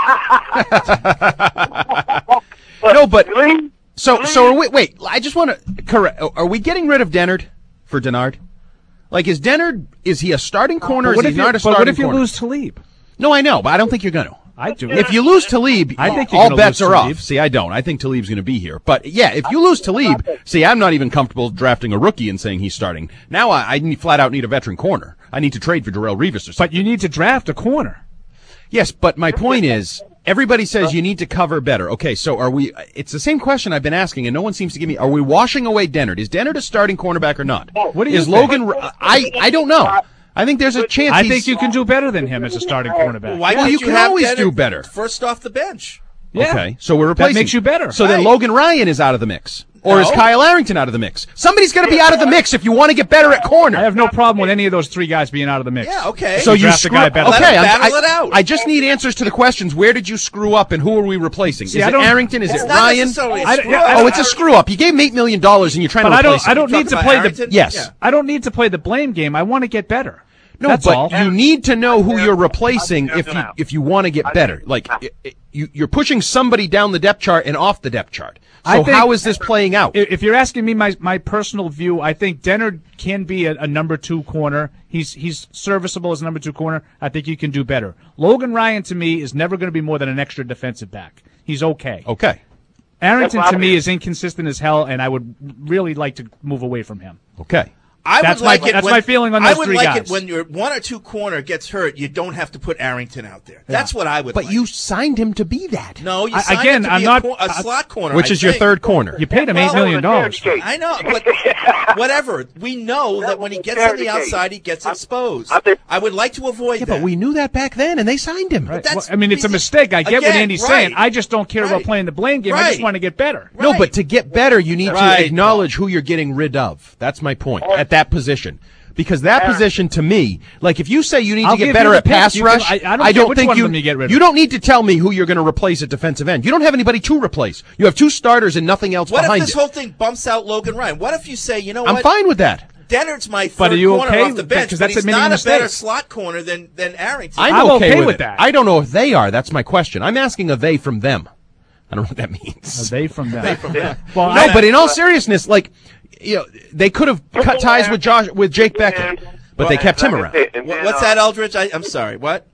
No, but so so are we, wait. I just want to correct. Are we getting rid of Dennard for Denard? Like, is Dennard, is he a starting corner? Or But is what he if you, not a but starting what if you corner? lose Talib? No, I know, but I don't think you're going to. I do. If you lose Talib, I think you're all gonna bets lose are Talib. off. See, I don't. I think Talib's going to be here. But yeah, if you lose Talib, see, I'm not even comfortable drafting a rookie and saying he's starting. Now I, I need, flat out need a veteran corner. I need to trade for Darrelle Revis or something. But you need to draft a corner. Yes, but my point is, everybody says you need to cover better. Okay, so are we, it's the same question I've been asking, and no one seems to give me, are we washing away Dennard? Is Dennard a starting cornerback or not? What do you Is think? Logan, I, I don't know. I think there's a chance I he's- think you can do better than him as a starting cornerback. Why Well, don't you you can have always Dennard do better. First off the bench. Yeah. Okay, so we're That replacing. makes you better. So then Right. Logan Ryan is out of the mix. Or is No. Kyle Arrington out of the mix? Somebody's going to be out of the mix if you want to get better at corner. I have no problem with any of those three guys being out of the mix. Yeah, okay. So you draft a screw guy better. Let Okay, him I'm- battle I, it out. I just need answers to the questions. Where did you screw up, and who are we replacing? See, is I it don't- Arrington? Is It's it not Ryan? necessarily a I- screw yeah, up. I Oh, don't- it's a screw up. You gave him eight million dollars, and you're trying But to I replace don't. I him. don't You need to talking play about the. Arrington? Yes. Yeah. I don't need to play the blame game. I want to get better. No, That's but all. you need to know who you're replacing if you if you want to get better. Like i i you, you're pushing somebody down the depth chart and off the depth chart. I So think- how is this playing out? If if you're asking me my, my personal view, I think Dennard can be a, a number two corner. He's he's serviceable as a number two corner. I think he can do better. Logan Ryan, to me, is never going to be more than an extra defensive back. He's okay. Okay. Arrington, to me, is inconsistent as hell, and I would really like to move away from him. Okay. I That's would like my- it that's when, my feeling on I those would three like guys. it when your one or two corner gets hurt, you don't have to put Arrington out there. That's what I would. But like. you signed him to be that. no, you I- signed again, him to I'm be not- a, cor- a I- slot corner, Which I is your think. third corner. You paid him eight million dollars. I know, but whatever. We know that when he gets on the outside, he gets exposed. I would like to avoid Yeah, that. but we knew that back then, and they signed him. Right. that's- Well, I mean, it's a mistake. I get what Again, Andy's right. saying. I just don't care about Right. playing the blame game. I just Right. want to get better. No, Right. but to get better, you need Right. to acknowledge who you're getting rid of. That's my point at that position. Because that position, to me, like if you say you need I'll to get give better you the at pick. pass You can- rush, I- I don't care which think one of you them you get rid of. you don't need to tell me who you're going to replace at defensive end. You don't have anybody to replace. You have two starters and nothing else what if behind this it. whole thing bumps out Logan Ryan? What if you say, you know I'm what? fine with that. Dennard's my third But are you corner okay off the with that? bench, 'Cause but that's he's admitting not a a better mistake. slot corner than than Arrington. I'm, I'm okay, okay with, with it. that. I don't know if they are. That's my question. I'm asking a they from them. I don't know what that means. Are they from them? They from them. Well, No, I- but in all seriousness, like you know, they could have cut ties with Josh with Jake Beckett, but they kept him around. What- What's that, Eldridge? I, I'm sorry. What?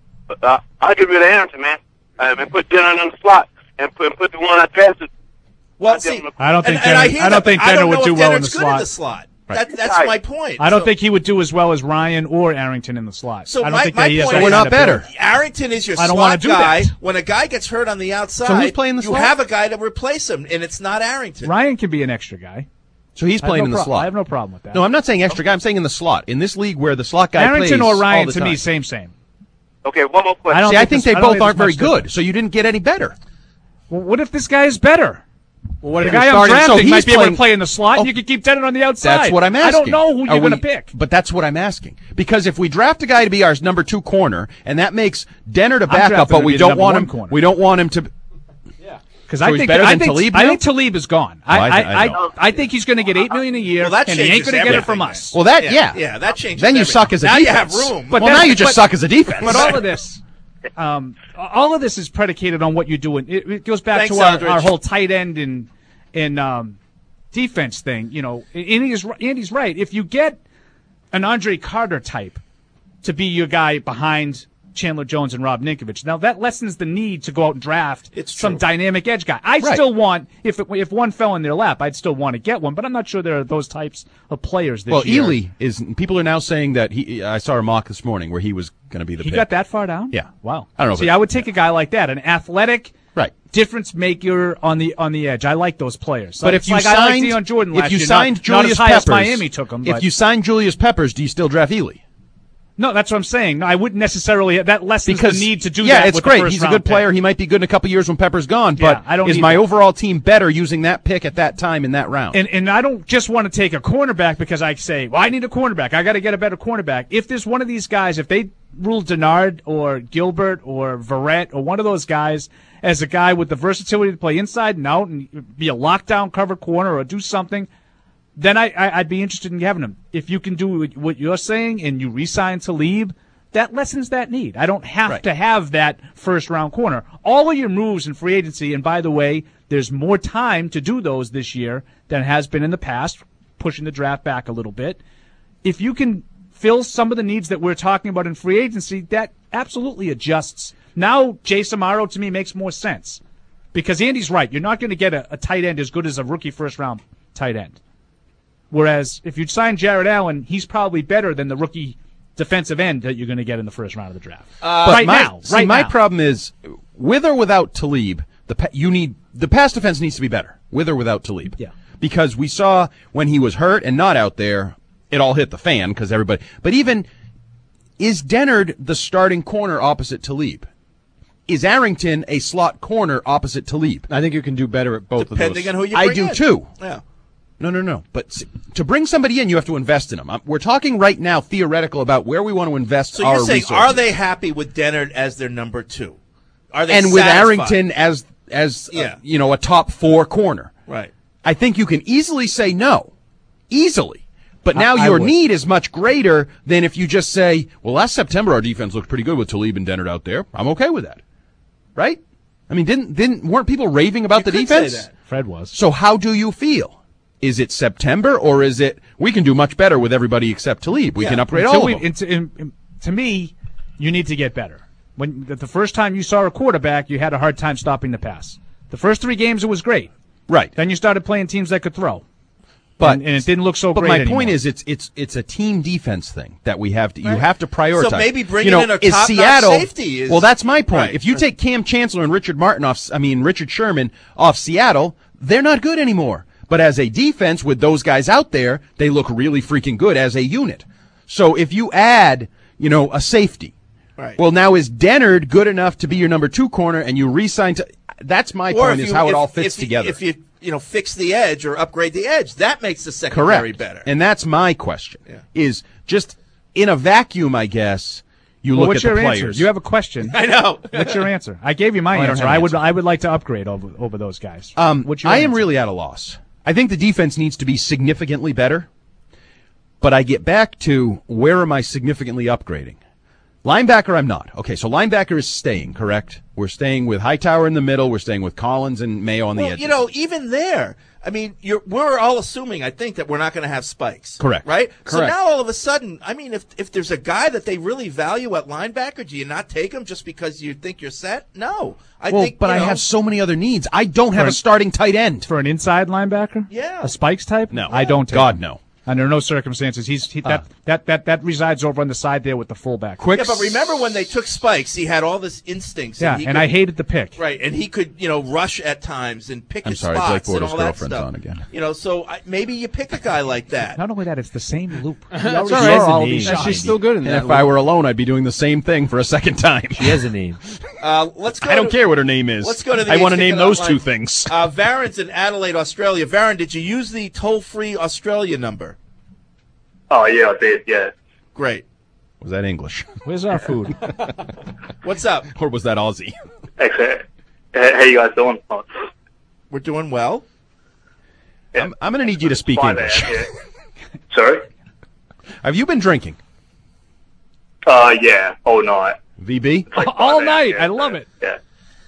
Uh, I'll get rid of Arrington, man, um, and put Dennard on the slot, and put, and put the one I drafted. Well, see, I don't think and, and I, Dennard- hear I don't that, but think I don't Dennard would know do if well in Dennard's the good slot. in the slot. Right. That, that's my point. I don't So- think he would do as well as Ryan or Arrington in the slot. So I don't my, think my that he has point that is, we're not kind of better. ability. Arrington is your I don't slot wanna do guy. that. When a guy gets hurt on the outside, So who's playing the you slot? have a guy to replace him, and it's not Arrington. Ryan can be an extra guy. So he's I have playing no in the pro- slot. I have no problem with that. No, I'm not saying extra guy. I'm saying in the slot. In this league where the slot guy Arrington plays or Ryan, all the to time. me, same, same. Okay, one more question. I don't See, I think think this- they I don't both think aren't very there's much good, difference. so you didn't get any better. Well, what if this guy is better? Well, what the if you're guy I'm starting- so drafting he's might be able playing- to play in the slot, Oh, and you could keep Dennard on the outside. That's what I'm asking. I don't know who Are you're going to we- pick. But that's what I'm asking. Because if we draft a guy to be our number two corner, and that makes Dennard a I'm backup, drafting but him to we be the don't number want one him. corner. We don't want him to. Because So I he's think better I than think Talib I now? think Talib is gone. I Oh, I- I, I I, don't. I think he's going to get eight million a year, Well, that and he ain't changes going to get it from everything, us. Well, that yeah, Yeah, that changes Then you everything. suck as a Now defense. you have room. But well, that's- now you just but- suck as a defense. But all of this, um, all of this is predicated on what you're doing. It, it goes back Thanks, to our, Aldridge. our whole tight end and and um, defense thing. You know, Andy's Andy's right. If you get an Andre Carter type to be your guy behind Chandler Jones and Rob Ninkovich, now that lessens the need to go out and draft some dynamic edge guy. I Right. still want, if it, if one fell in their lap, I'd still want to get one, but I'm not sure there are those types of players this Well, year. Ely is. People are now saying that he. I saw a mock this morning where he was going to be the. He pick. got that far down? Yeah. Wow. I don't know. if See, it- I would take a guy like that, an athletic, right, difference maker on the on the edge. I like those players. But It's if you like signed, I like Deion Jordan last if you year, signed not, Julius not as high Peppers, as Miami took him. if But you signed Julius Peppers, do you still draft Ely? no, that's what I'm saying. No, I wouldn't necessarily. That lessens Because the need to do yeah, that. it's with the great. first He's a round good pick. player. He might be good in a couple years when Pepper's gone. But Yeah, I don't is need my that. overall team better using that pick at that time in that round? And and I don't just want to take a cornerback because I say, well, I need a cornerback. I got to get a better cornerback. If there's one of these guys, if they rule Dennard or Gilbert or Verrett or one of those guys as a guy with the versatility to play inside and out and be a lockdown cover corner or do something, then I, I I'd be interested in having him. If you can do what you're saying and you re-sign Talib, that lessens that need. I don't have Right. to have that first round corner. All of your moves in free agency, and by the way, there's more time to do those this year than has been in the past, pushing the draft back a little bit. If you can fill some of the needs that we're talking about in free agency, that absolutely adjusts. Now, Jay Samaro to me makes more sense because Andy's right. You're not going to get a, a tight end as good as a rookie first round tight end. Whereas if you sign Jared Allen, he's probably better than the rookie defensive end that you're going to get in the first round of the draft. Uh, right my, now, see, right my now. problem is with or without Talib, the pa- you need the pass defense needs to be better with or without Talib. Yeah. Because we saw when he was hurt and not out there, it all hit the fan because everybody. But even is Dennard the starting corner opposite Talib? Is Arrington a slot corner opposite Talib? I think you can do better at both Depending of on those. who you I bring do in. too. Yeah. No, no, no. But s- to bring somebody in, you have to invest in them. I'm, we're talking right now theoretical about where we want to invest So our you're saying, resources. are they happy with Dennard as their number two? Are they and with satisfied? Arrington as as Yeah. uh, you know a top four corner? Right. I think you can easily say no, easily. But now I- I your would. need is much greater than if you just say, "Well, last September our defense looked pretty good with Talib and Dennard out there. I'm okay with that." Right? I mean, didn't didn't weren't people raving about the could say defense? that. Fred was. So how do you feel? Is it September or is it we can do much better with everybody except Talib? We Yeah. can upgrade Until all we- of them. into- in- in- to me, you need to get better. When the, the first time you saw a quarterback, you had a hard time stopping the pass. The first three games, it was great. Right. Then you started playing teams that could throw. But and, and it didn't look so But great my anymore. point is, it's it's it's a team defense thing that we have to. You have to prioritize. So maybe bringing you know, in a is top-notch Seattle, safety is- well, that's my point. Right. If you take Cam Chancellor and Richard Martin off, I mean Richard Sherman off Seattle, they're not good anymore. But as a defense with those guys out there, they look really freaking good as a unit. So if you add, you know, a safety, Right. well, now is Dennard good enough to be your number two corner, and you re-sign to? That's my Or point. if Is you- how it if- all fits if you- together. If you you know fix the edge or upgrade the edge, that makes the secondary Correct. better. And that's my question. Yeah. Is just in a vacuum, I guess, you Well, look what's at the your players. answer? You have a question. I know. What's your answer? I gave you my Oh, I don't answer. have an I would answer. I would like to upgrade over over those guys. Um, What's your I am answer? really at a loss. I think the defense needs to be significantly better, but I get back to where am I significantly upgrading? Linebacker, I'm not. Okay, so linebacker is staying, correct? We're staying with Hightower in the middle. We're staying with Collins and Mayo on the Well, edges. you know, even there, I mean, you're, we're all assuming, I think, that we're not going to have spikes. Correct. Right? So Correct. now all of a sudden, I mean, if if there's a guy that they really value at linebacker, do you not take him just because you think you're set? No. I well, think, but you I know, have so many other needs. I don't have For a an- starting tight end. for an inside linebacker. Yeah. A spikes type. No. I don't. Take God, him. no. Under no circumstances. He's he, that, Ah. that that that resides over on the side there with the fullback. Yeah, but remember when they took Spikes, he had all this instincts. Yeah, he and could- I hated the pick. Right, and he could, you know, rush at times and pick I'm his sorry, Blake spots and Bortles' all that girlfriend's stuff. on again. You know, so I, maybe you pick a guy like that. Not only that, it's the same loop. He That's already all saw right. all these And shots. she's still good in that. If I were alone, I'd be doing the same thing for a second time. She has a name. Uh, let's go I don't to- care what her name is. Let's go to the I want to Ace name Ticket those Hotline. two things. Uh, Varen's in Adelaide, Australia. Varen, did you use the toll-free Australia number? Oh, yeah, I did, yeah. Great. Was that English? Where's our food? What's up? Or was that Aussie? Excellent. Hey, how you guys doing? Oh, We're doing well. I'm, I'm going to need you to speak fine, English. man, yeah. Sorry? Have you been drinking? Uh, yeah, all night. V B? All night. I love it. Yeah.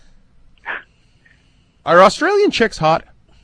Are Australian chicks hot?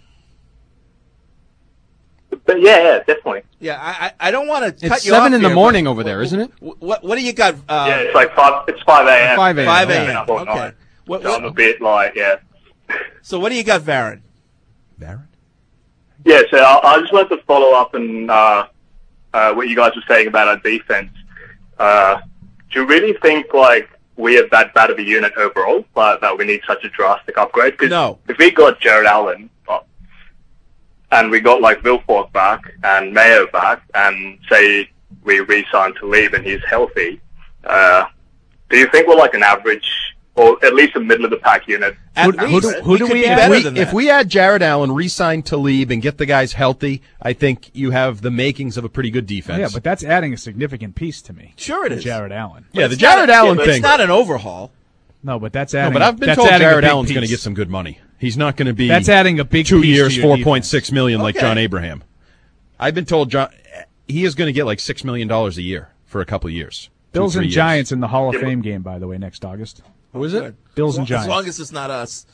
But yeah, yeah, definitely. Yeah, I I, I don't want to It's cut you seven off in the here, morning but over there, isn't it? What what do you got? Uh, yeah, it's like five, it's five a.m. five a.m. five yeah. a.m. Up all Okay. night. What, So what, I'm a bit like, yeah. so what do you got, Varen? Yeah, so I, I just wanted to follow up on uh, uh, what you guys were saying about our defense. Uh, do you really think, like, we have that bad of a unit overall, but that we need such a drastic upgrade? Cause No. if we got Jared Allen, uh, and we got, like, Vilfork back, and Mayo back, and say we re-sign to leave and he's healthy, uh, do you think we're, like, an average, or at least a middle-of-the-pack unit? At Who- least. who do- who We do could we be add? better We- than if that. we add Jared Allen, re-sign to Talib, and get the guys healthy, I think you have the makings of a pretty good defense. Yeah, but that's adding a significant piece to me. Sure it to is. Jared Allen. yeah, the It's not Jared a- Allen it's thing. not an overhaul. No, but that's No, adding. but I've been that's told adding a Jared big Allen's going to piece. get some good money. He's not going to be That's adding a big two piece to years, your four defense. point six million like Okay. John Abraham. I've been told John he is going to get like six million dollars a year for a couple of years. Two, Bills three and years. Giants in the Hall of Fame game, by the way, next August. Who is it? Bills and As Giants. long as it's not us.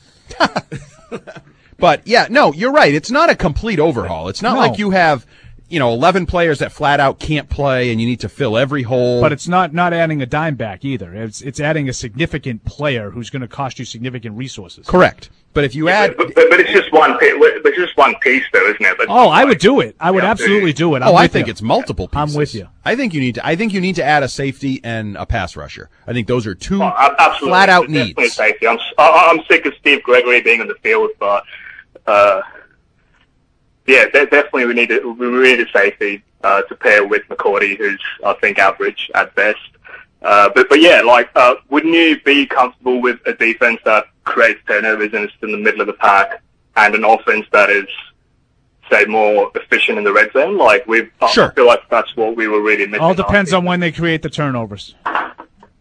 But yeah, no, you're right. It's not a complete overhaul. It's not No. like you have, you know, eleven players that flat out can't play and you need to fill every hole. But it's not not adding a dime back either. It's it's adding a significant player who's going to cost you significant resources. correct. But if you add, But, but, but it's just one piece, it's just one piece, though, isn't it? But Oh, I would do it. I would Yeah, absolutely do it. I'm oh, I with think you. it's multiple I'm pieces. with you. I think you need to. I think you need to add a safety and a pass rusher. I think those are two Oh, ab- absolutely. flat out Definitely needs. safety. I'm, s- I- I'm sick of Steve Gregory being on the field, but uh, yeah, de- definitely we need a, we need a safety uh, to pair with McCourty, who's I think average at best. Uh, but but yeah, like uh, wouldn't you be comfortable with a defense that creates turnovers and is in the middle of the pack, and an offense that is, say, more efficient in the red zone? Like we, Sure. I feel like that's what we were really missing. All last depends season. on when they create the turnovers. Right.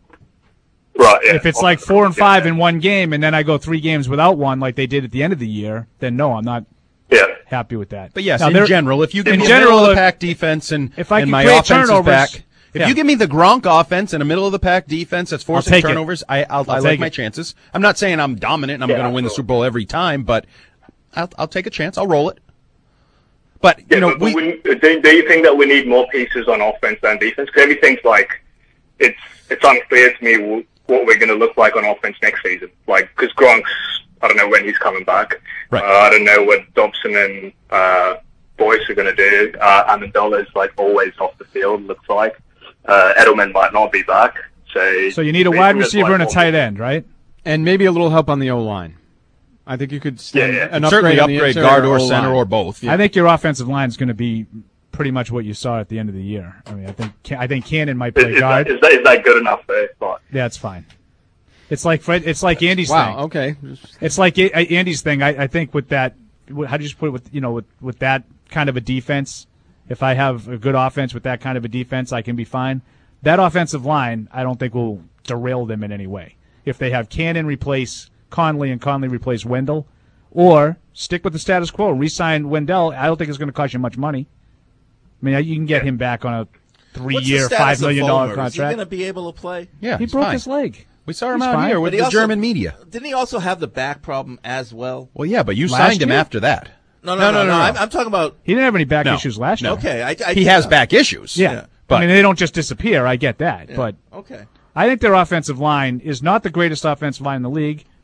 Yeah. If it's like four and five in one game, and then I go three games without one, like they did at the end of the year, then no, I'm not Yeah. happy with that. But yes, Now, in there- general, if you give in me general, a middle of if- the pack defense and, if I and can my create offense is turnovers, back, if yeah. you give me the Gronk offense and a middle of the pack defense that's forcing take it. turnovers, I I'll, I'll I like take my it. chances. I'm not saying I'm dominant and I'm Yeah, going to win the absolutely. Super Bowl every time, but I'll I'll take a chance. I'll roll it. But Yeah, you know, but, but we wouldn't- do, do you think that we need more pieces on offense than defense? Because everything's like, it's it's unclear to me w- what we're going to look like on offense next season. Like, because Gronk's, I don't know when he's coming back. Right. Uh, I don't know what Dobson and uh, Boyce are going to do. Uh, Amendola is like always off the field, looks like. Uh, Edelman might not be back. So, So you need a do wide think there's, receiver like, and a more- tight end, right? And maybe a little help on the O line. I think you could Yeah, stand yeah. an certainly upgrade, on the upgrade interior guard or O-line. center or both. I think your offensive line is going to be pretty much what you saw at the end of the year. I mean, I think I think Cannon might Is, play is, guard. that, is, that, is that good enough though? Like, Yeah, it's fine. It's like Fred, it's like Andy's Wow. thing. Okay. It's like A- Andy's thing. I, I think with that, how do you just put it with you know with, with that kind of a defense? If I have a good offense with that kind of a defense, I can be fine. That offensive line, I don't think will derail them in any way. If they have Cannon replace Conley and Conley replace Wendell, or stick with the status quo, re-sign Wendell, I don't think it's going to cost you much money. I mean, you can get him back on a What's the three-year, status five of million dollar Vollmer? Is he contract. going to be able to play? Yeah, He he's broke fine. his leg. We saw him He's out fine. here But with he the also- German media. Didn't he also have the back problem as well? Well, yeah, but you Last signed him year? after that. No, no, no, no. no, no. I'm, I'm talking about. He didn't have any back No. issues last year. Okay, I, I He has back issues. Yeah. But I mean, they don't just disappear. I get that. Yeah. But Okay. I think their offensive line is not the greatest offensive line in the league,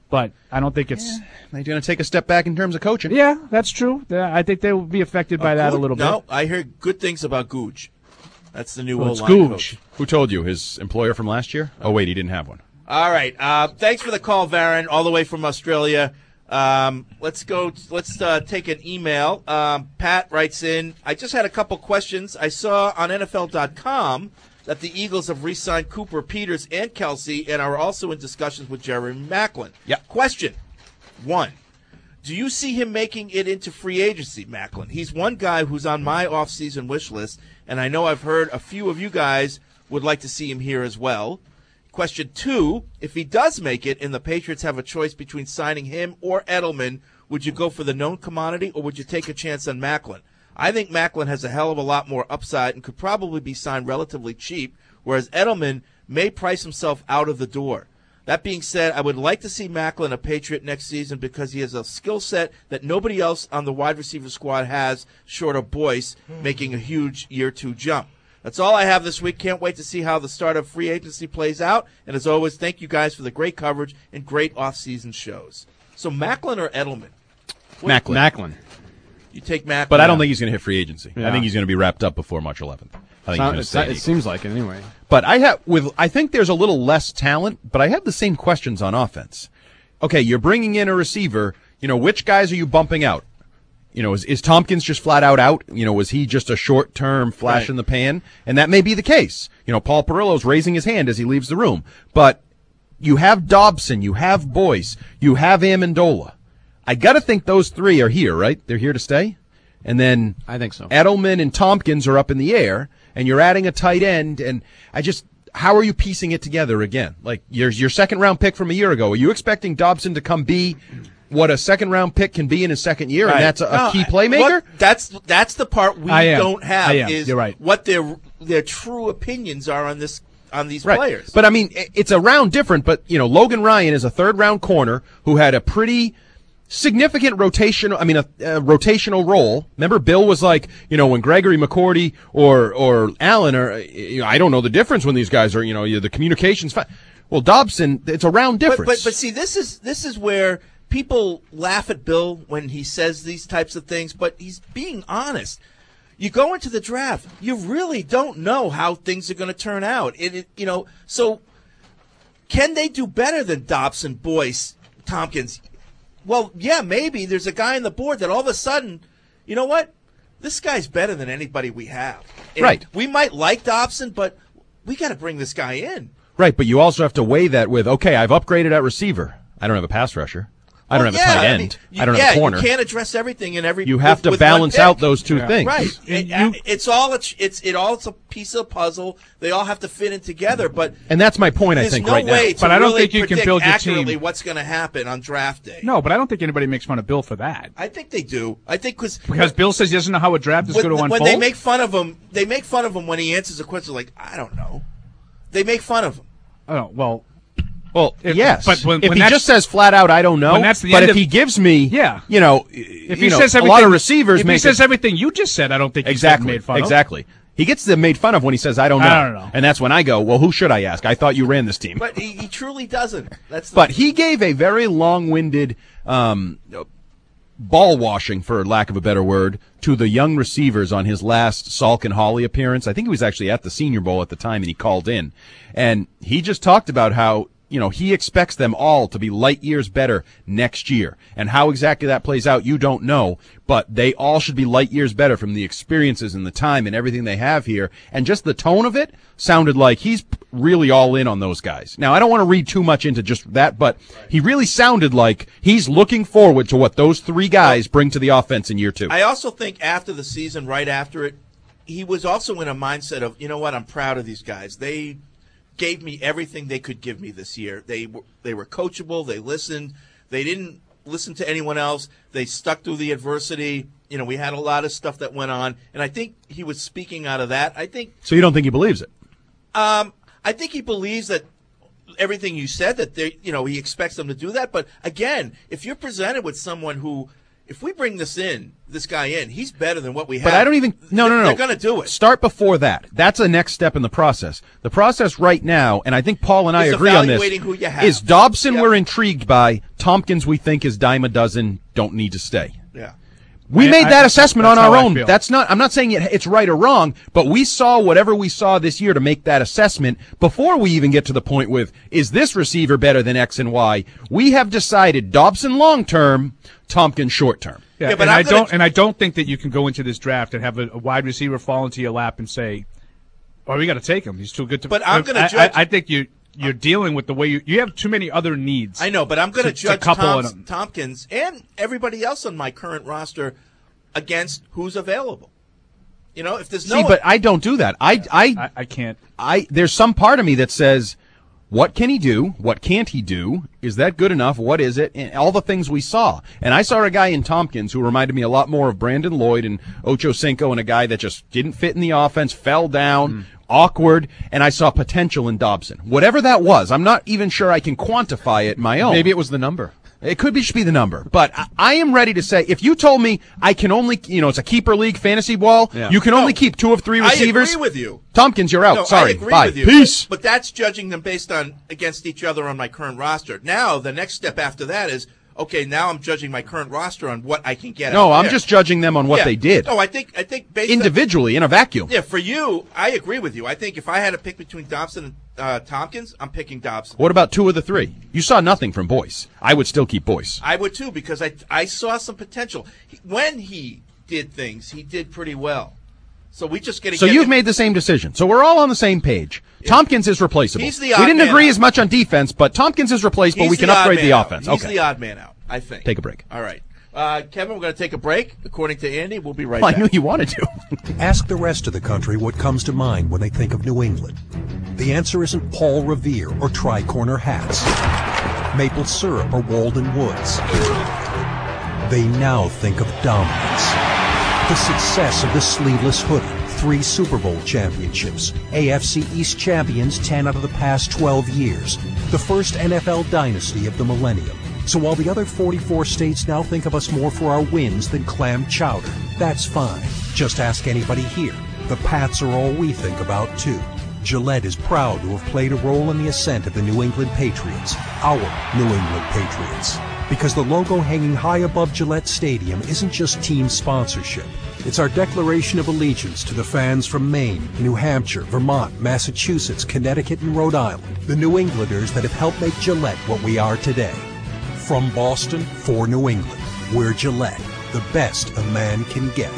But I don't think it's. They're going to take a step back in terms of coaching. Yeah, that's true. Yeah, I think they will be affected by Uh, that a Gooch- little bit. No, I heard good things about Gooch. That's the new Well, old it's line Gooch. coach. Who told you? His employer from last year? Oh, wait, he didn't have one. All right. Uh, thanks for the call, Varon, all the way from Australia. Um, let's go. Let's uh, take an email. Um, Pat writes in, I just had a couple questions. I saw on N F L dot com that the Eagles have re-signed Cooper, Peters, and Kelsey and are also in discussions with Jeremy Maclin. Yeah. Question one. Do you see him making it into free agency, Maclin? He's one guy who's on my off-season wish list, and I know I've heard a few of you guys would like to see him here as well. Question two, if he does make it and the Patriots have a choice between signing him or Edelman, would you go for the known commodity or would you take a chance on Maclin? I think Maclin has a hell of a lot more upside and could probably be signed relatively cheap, whereas Edelman may price himself out of the door. That being said, I would like to see Maclin a Patriot next season because he has a skill set that nobody else on the wide receiver squad has, short of Boyce, making a huge year two jump. That's all I have this week. Can't wait to see how the start of free agency plays out. And as always, thank you guys for the great coverage and great off-season shows. So Maclin or Edelman? What- Maclin. Maclin. You take Maclin. But I don't think he's going to hit free agency. I Yeah. think he's going to be wrapped up before March eleventh. I think Sound- he's going to stay. it, it seems like it anyway. But I have with I think there's a little less talent, but I have the same questions on offense. Okay, you're bringing in a receiver. You know, which guys are you bumping out? You know, is, is Tompkins just flat out out? You know, was he just a short-term flash Right. in the pan? And that may be the case. You know, Paul Perillo's raising his hand as he leaves the room. But you have Dobson, you have Boyce, you have Amendola. I got to think those three are here, right? They're here to stay? And then I think so. Edelman and Tompkins are up in the air, and you're adding a tight end, and I just how are you piecing it together again? Like your your second round pick from a year ago. Are you expecting Dobson to come be what a second round pick can be in his second year, Right. and that's a, a No, key I- playmaker? what- that's that's the part we I am. don't have I am. is You're right. what their their true opinions are on this on these Right. players. But I mean, i- it's a round different. But you know, Logan Ryan is a third round corner who had a pretty significant rotational. I mean, a, a rotational role. Remember, Bill was like, you know, when Gregory McCourty or or Allen are, you know, I don't know the difference when these guys are. You know, you- the communications. Fine. Well, Dobson, it's a round But, difference. but but see, this is this is where people laugh at Bill when he says these types of things, but he's being honest. You go into the draft, you really don't know how things are going to turn out. It, it you know, so can they do better than Dobson, Boyce, Tompkins? Well, yeah, maybe. There's a guy on the board that all of a sudden, you know what? This guy's better than anybody we have. And Right. We might like Dobson, but we got to bring this guy in. Right, but you also have to weigh that with, okay, I've upgraded at receiver. I don't have a pass rusher. I don't Well, have a yeah, tight I end. mean, you- I don't yeah, have a corner. You can't address everything in every. You have with- to with one balance pick. out those two things. Right. And It- it's all a, it's it all it's a piece of a puzzle. They all have to fit in together. But And that's my point, I there's think, no right now. way to But I don't really think you can predict build your accurately team- what's going to happen on draft day. No, but I don't think anybody makes fun of Bill for that. I think they do. I think cause, Because Bill says he doesn't know how a draft is when, going to unfold. when they make fun of him, they make fun of him when he answers a question like, "I don't know." They make fun of him. Oh well. Well, If- yes. but when- if when he that's- just says flat out, I don't know. when that's the but end if of- he gives me, Yeah. you know, If you he know, says a everything, lot of receivers if make he says it, everything you just said, I don't think he's exactly, getting made fun of. exactly. He gets them made fun of when he says, "I don't know," I don't know. and that's when I go, "Well, who should I ask? I thought you ran this team." But he, he truly doesn't. That's the But he gave a very long-winded um, ball washing, for lack of a better word, to the young receivers on his last Salk and Hawley appearance. I think he was actually at the Senior Bowl at the time, and he called in. And he just talked about how, you know, he expects them all to be light years better next year. And how exactly that plays out, you don't know. But they all should be light years better from the experiences and the time and everything they have here. And just the tone of it sounded like he's really all in on those guys. Now, I don't want to read too much into just that, but he really sounded like he's looking forward to what those three guys bring to the offense in year two. I also think after the season, right after it, he was also in a mindset of, you know what, I'm proud of these guys. They gave me everything they could give me this year. They were, they were coachable. They listened. They didn't listen to anyone else. They stuck through the adversity. You know, we had a lot of stuff that went on, and I think he was speaking out of that. I think So you don't think he believes it? um, I think he believes that everything you said, that they, you know, he expects them to do that. But again, if you're presented with someone who if we bring this in, this guy in, he's better than what we have. But I don't even no no no. They're going to do it. Start before that. That's a next step in the process. The process right now, and I think Paul and I It's agree on this, evaluating who you have. is Dobson Yep. we're intrigued by. Tompkins we think is dime a dozen, don't need to stay. Yeah. We I- made I- that assessment on that's our how I own. feel. That's not. I'm not saying it, it's right or wrong, but we saw whatever we saw this year to make that assessment before we even get to the point with is this receiver better than X and Y. We have decided Dobson long term, Tompkins short term. Yeah, Yeah, but and I'm I gonna- don't, and I don't think that you can go into this draft and have a, a wide receiver fall into your lap and say, "Oh, we got to take him. He's too good to." But I'm gonna I, judge- I, I think you you're dealing with the way you you have too many other needs. I know, but I'm going to judge couple Toms- and- Tompkins and everybody else on my current roster against who's available. You know, if there's no See, but I don't do that. I, I, I, I can't. I, there's some part of me that says, what can he do? What can't he do? Is that good enough? What is it? And all the things we saw. And I saw a guy in Tompkins who reminded me a lot more of Brandon Lloyd and Ocho Cinco, and a guy that just didn't fit in the offense, fell down, Mm. awkward, and I saw potential in Dobson. Whatever that was, I'm not even sure I can quantify it my own. Maybe it was the number. It could be just be the number, but I, I am ready to say if you told me I can only, you know, it's a keeper league fantasy ball, Yeah. you can No. only keep two of three receivers. I agree with you. Tompkins, you're out. No, Sorry. I agree Bye. with you. Peace. But, but that's judging them based on against each other on my current roster. Now, the next step after that is, okay, now I'm judging my current roster on what I can get. No, out I'm there. just judging them on what Yeah. they did No, I think I think based individually in a vacuum. on, yeah, for you, I agree with you. I think if I had to pick between Dobson and uh, Tompkins, I'm picking Dobson. What about two of the three? You saw nothing from Boyce. I would still keep Boyce. I would too because I I saw some potential. He, when he did things, he did pretty well. So we just get to So get you've him- made the same decision. So we're all on the same page. Tompkins is replaceable. He's the we odd didn't man agree out. as much on defense, but Tompkins is replaceable. He's we can the odd upgrade man the out. offense. He's okay. the odd man out, I think. Take a break. All right. Uh, Kevin, we're going to take a break. According to Andy, we'll be right Well, back. I knew you wanted to. Ask the rest of the country what comes to mind when they think of New England. The answer isn't Paul Revere or tri-corner hats, maple syrup or Walden Woods. They now think of dominance. The success of the sleeveless hoodie, three Super Bowl championships, A F C East champions ten out of the past twelve years, the first N F L dynasty of the millennium. So while the other forty-four states now think of us more for our wins than clam chowder, that's fine. Just ask anybody here. The Pats are all we think about, too. Gillette is proud to have played a role in the ascent of the New England Patriots, our New England Patriots. Because the logo hanging high above Gillette Stadium isn't just team sponsorship. It's our declaration of allegiance to the fans from Maine, New Hampshire, Vermont, Massachusetts, Connecticut, and Rhode Island. The New Englanders that have helped make Gillette what we are today. From Boston for New England, we're Gillette, the best a man can get.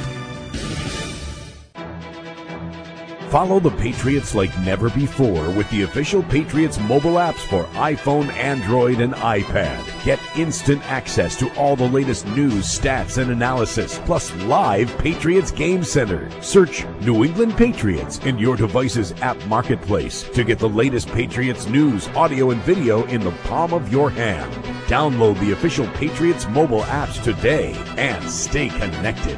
Follow the Patriots like never before with the official Patriots mobile apps for iPhone, Android, and iPad. Get instant access to all the latest news, stats, and analysis, plus live Patriots Game Center. Search New England Patriots in your device's app marketplace to get the latest Patriots news, audio, and video in the palm of your hand. Download the official Patriots mobile apps today and stay connected.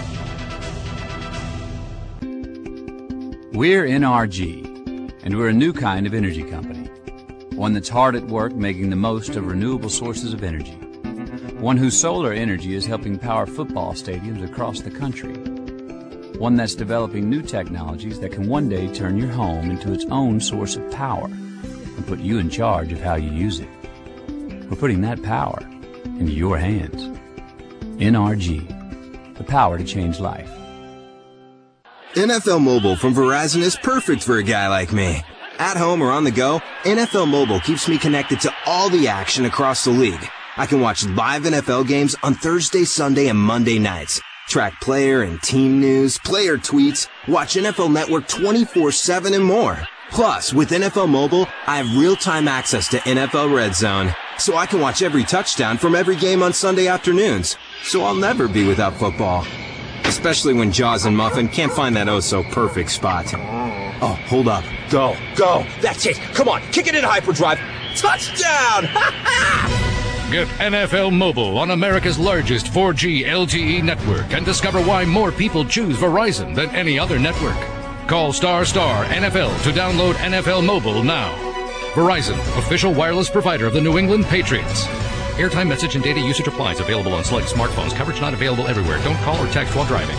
We're N R G, and we're a new kind of energy company. One that's hard at work making the most of renewable sources of energy. One whose solar energy is helping power football stadiums across the country. One that's developing new technologies that can one day turn your home into its own source of power and put you in charge of how you use it. We're putting that power into your hands. N R G, the power to change life. N F L Mobile from Verizon is perfect for a guy like me. At home or on the go, N F L Mobile keeps me connected to all the action across the league. I can watch live N F L games on Thursday, Sunday, and Monday nights. Track player and team news, player tweets, watch N F L Network twenty-four seven and more. Plus, with N F L Mobile, I have real-time access to N F L Red Zone, so I can watch every touchdown from every game on Sunday afternoons. So I'll never be without football. Especially when Jaws and Muffin can't find that oh-so-perfect spot. Oh, hold up. Go. Go. That's it. Come on. Kick it in hyperdrive. Touchdown! Get N F L Mobile on America's largest four G L T E network and discover why more people choose Verizon than any other network. Call star star N F L to download N F L Mobile now. Verizon, official wireless provider of the New England Patriots. Airtime, message, and data usage applies. Available on select smartphones. Coverage not available everywhere. Don't call or text while driving.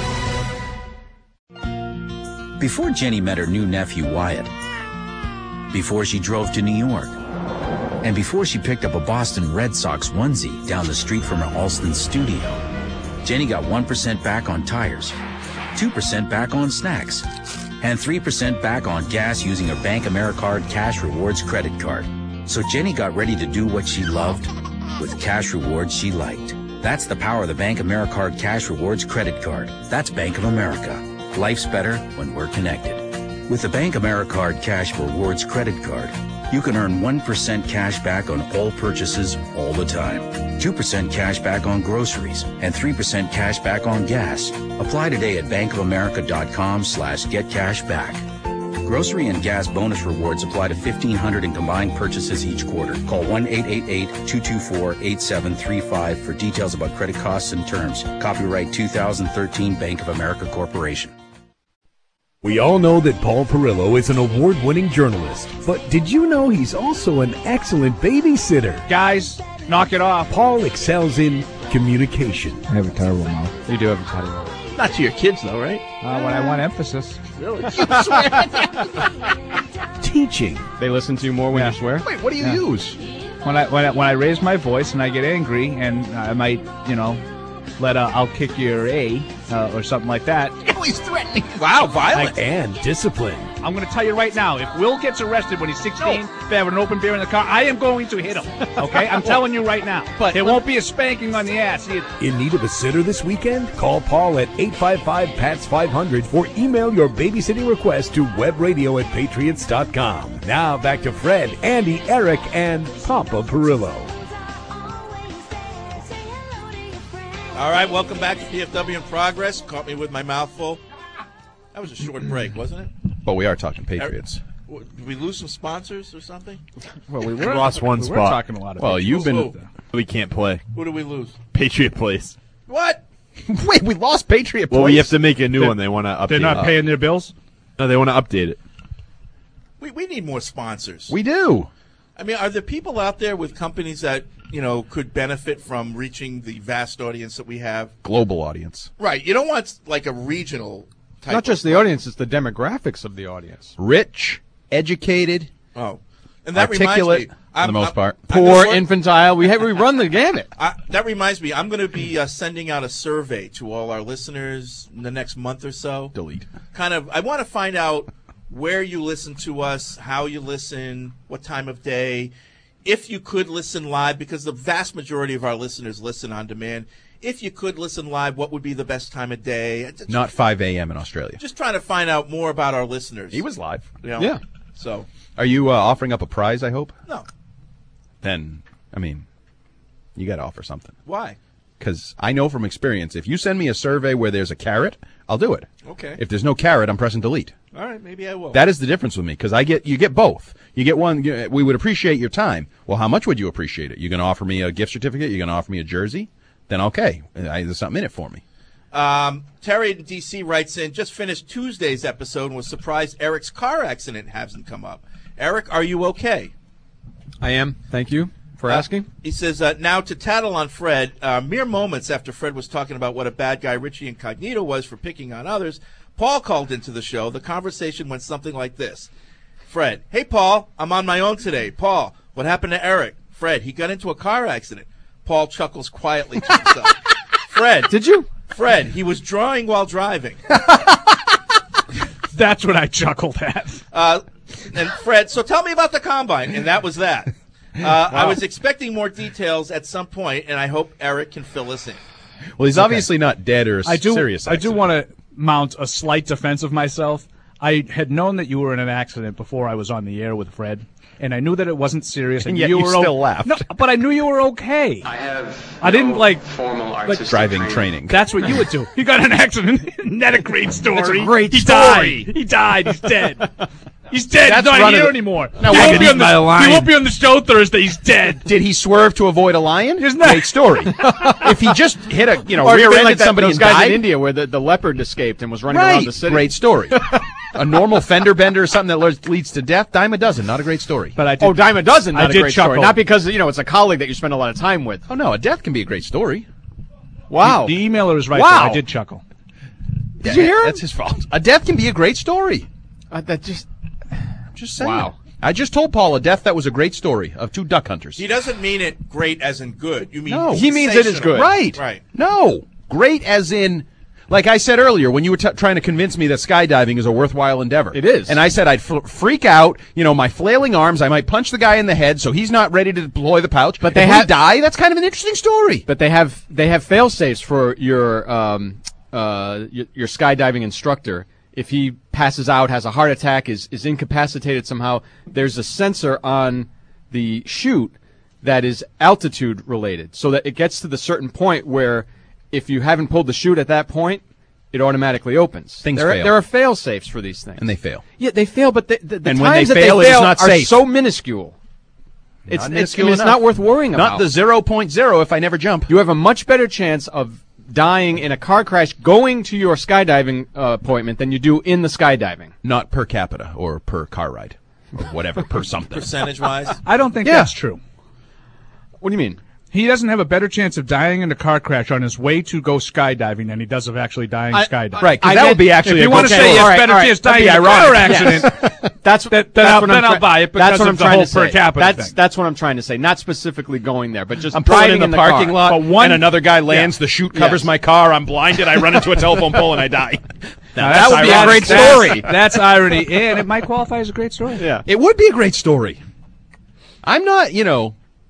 Before Jenny met her new nephew, Wyatt, before she drove to New York, and before she picked up a Boston Red Sox onesie down the street from her Alston studio, Jenny got one percent back on tires, two percent back on snacks, and three percent back on gas using her Bank AmeriCard Cash Rewards credit card. So Jenny got ready to do what she loved with cash rewards she liked. That's the power of the Bank AmeriCard Cash Rewards credit card. That's Bank of America. Life's better when we're connected. With the Bank AmeriCard Cash Rewards credit card, you can earn one percent cash back on all purchases all the time, two percent cash back on groceries, and three percent cash back on gas. Apply today at bankofamerica.com slash get cash back. Grocery and gas bonus rewards apply to fifteen hundred in combined purchases each quarter. Call one eight eight eight, two two four, eight seven three five for details about credit costs and terms. Copyright two thousand thirteen Bank of America Corporation. We all know that Paul Perillo is an award-winning journalist, but did you know he's also an excellent babysitter? Guys, knock it off. Paul excels in communication. I have a terrible mouth. You do have a terrible mouth. Not to your kids, though, right? Uh, when I want emphasis. Really? Teaching. They listen to you more when Yeah. you swear? Wait, what do you Yeah. use? When I, when I when I raise my voice and I get angry and I might, you know, let a I'll kick your A uh, or something like that. Oh, he's threatening. Wow, violent. And discipline. I'm going to tell you right now, if Will gets arrested when he's sixteen, if they have an open beer in the car, I am going to hit him. Okay? I'm telling you right now. But it won't be a spanking on the ass either. In need of a sitter this weekend? Call Paul at eight five five, P A T S five hundred or email your babysitting request to webradio at patriots dot com. Now back to Fred, Andy, Eric, and Papa Perillo. All right, welcome back to P F W in Progress. Caught me with my mouth full. That was a short break, wasn't it? But we are talking Patriots. Eric, did we lose some sponsors or something? Well, we We lost one we spot. We're talking a lot of well, people. you've been. Who? We can't play. Who did we lose? Patriot Place. What? Wait, we lost Patriot Place? Well, we have to make a new They're- one. They want to update. They're not it. paying their bills? No, they want to update it. We we need more sponsors. We do. I mean, are there people out there with companies that, you know, could benefit from reaching the vast audience that we have? Global audience. Right. You don't want like a regional type. Not just of, the audience, it's the demographics of the audience. Rich, educated, Oh, and that articulate, reminds me, for the most part. I'm Poor, gonna work- infantile. We have we run the gamut. I, that reminds me, I'm going to be uh, sending out a survey to all our listeners in the next month or so. Delete. Kind of, I want to find out where you listen to us, how you listen, what time of day, if you could listen live, because the vast majority of our listeners listen on demand. If you could listen live, what would be the best time of day? Just, Not five a.m. in Australia. just trying to find out more about our listeners. He was live. You know? Yeah. So, Are you uh, offering up a prize, I hope? no. Then, I mean, you got to offer something. Why? Because I know from experience, if you send me a survey where there's a carrot, I'll do it. Okay. If there's no carrot, I'm pressing delete. All right, maybe I will. That is the difference with me, because I get you get both. You get one. You, we would appreciate your time. Well, how much would you appreciate it? You're going to offer me a gift certificate? You're going to offer me a jersey? Then okay, I, there's something in it for me. Um, Terry in D C writes in, just finished Tuesday's episode and was surprised Eric's car accident hasn't come up. Eric, are you okay? I am. Thank you for Uh, asking. He says, uh, now to tattle on Fred, uh, mere moments after Fred was talking about what a bad guy Richie Incognito was for picking on others, Paul called into the show. The conversation went something like this. Fred, hey, Paul, I'm on my own today. Paul, what happened to Eric? Fred, he got into a car accident. Paul chuckles quietly to himself. Fred. Did you? Fred, he was drawing while driving. That's what I chuckled at. Uh, and Fred, so tell me about the combine, and that was that. Uh, I was expecting more details at some point, and I hope Eric can fill us in. Well, he's obviously not dead or I do, serious. I do want to mount a slight defense of myself. I had known that you were in an accident before I was on the air with Fred, and I knew that it wasn't serious. And I yet knew you were still o- laughed. No, but I knew you were okay. I have I didn't no like formal like artistic driving training. training. That's what you would do. You got in an accident. Isn't that a great story? That's a great he story. Died. He died. He's dead. He's dead. That's He's not running here the- anymore. No, he, I won't can be eat on the, my line. he won't be on the show Thursday. He's dead. Did he swerve to avoid a lion? Isn't that- Great story. If he just hit a, you know, Or it's been rear-ended like that, somebody those and guys died, in India where the, the leopard escaped and was running right, around the city. great story. a normal fender bender or something that le- leads to death, dime a dozen. Not a great story. But I did, Oh, dime a dozen, not I a did great chuckle. story. Not because, you know, it's a colleague that you spend a lot of time with. Oh, no, a death can be a great story. Wow. The, the emailer is right. Wow. There. I did chuckle. Did you hear him? That's his fault. A death can be a great story. Uh, that just... I'm just saying. Wow. I just told Paul a death that was a great story of two duck hunters. He doesn't mean it great as in good. You mean No. He means it is sensational. good. Right. Right. No. Great as in, like I said earlier, when you were t- trying to convince me that skydiving is a worthwhile endeavor. It is. And I said I'd f- freak out, you know, my flailing arms, I might punch the guy in the head so he's not ready to deploy the pouch. But if they we have- die, that's kind of an interesting story. But they have they have fail safes for your um uh your, your skydiving instructor. If he passes out, has a heart attack, is is incapacitated somehow, there's a sensor on the chute that is altitude related, so that it gets to the certain point where if you haven't pulled the chute at that point, it automatically opens. Things there, fail. Are, there are fail safes for these things, And they fail. Yeah, they fail, but the, the, the And times when they that fail, it they is fail not are safe. so minuscule. It's, Not it's, I minuscule mean, it's enough. not worth worrying about. Not the zero point zero if I never jump. You have a much better chance of dying in a car crash going to your skydiving uh, appointment than you do in the skydiving. Not per capita or per car ride or whatever, per something. Percentage-wise? I don't think Yeah. that's true. What do you mean? He doesn't have a better chance of dying in a car crash on his way to go skydiving than he does of actually dying I- skydiving. Right, because I that get- would be actually If you a want good to say story. he has All right, better all right. chance That'd dying be in a car ironic. accident, That's then, then, that's I'll, what then I'm I'll try- buy it That's because what I'm of the trying whole to per say. capita That's thing. that's what I'm trying to say. Not specifically going there, but just I'm pulling driving in the, car. parking lot, But one- and another guy lands, the chute covers Yes. my car, I'm blinded, I run into a telephone pole, and I die. Now, Now, that would be a ironic. great That's- story. That's irony, and it might qualify as a great story. Yeah. It would be a great story. I'm not, you know,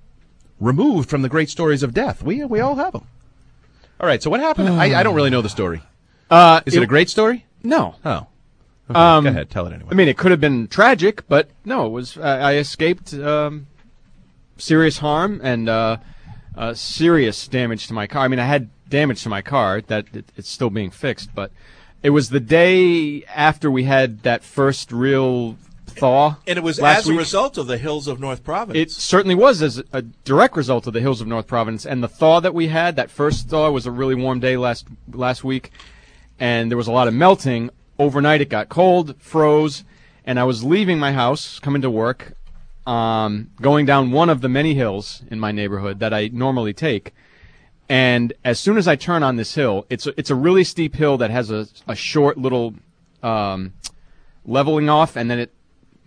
removed from the great stories of death. We we all have them. All right, so what happened? I, I don't really know the story. Uh, Is it, a great story? No. Oh. Okay, Um, go ahead, tell it anyway. I mean, it could have been tragic, but no, it was. Uh, I escaped um, serious harm and uh, uh, serious damage to my car. I mean, I had damage to my car that it, it's still being fixed, but it was the day after we had that first real thaw. And it was last as a week. result of the hills of North Providence. It certainly was as a direct result of the hills of North Providence and the thaw that we had. That first thaw was a really warm day last last week, and there was a lot of melting. Overnight, it got cold, froze, and I was leaving my house, coming to work, um, going down one of the many hills in my neighborhood that I normally take. And as soon as I turn on this hill, it's a, it's a really steep hill that has a, a short little um, leveling off, and then it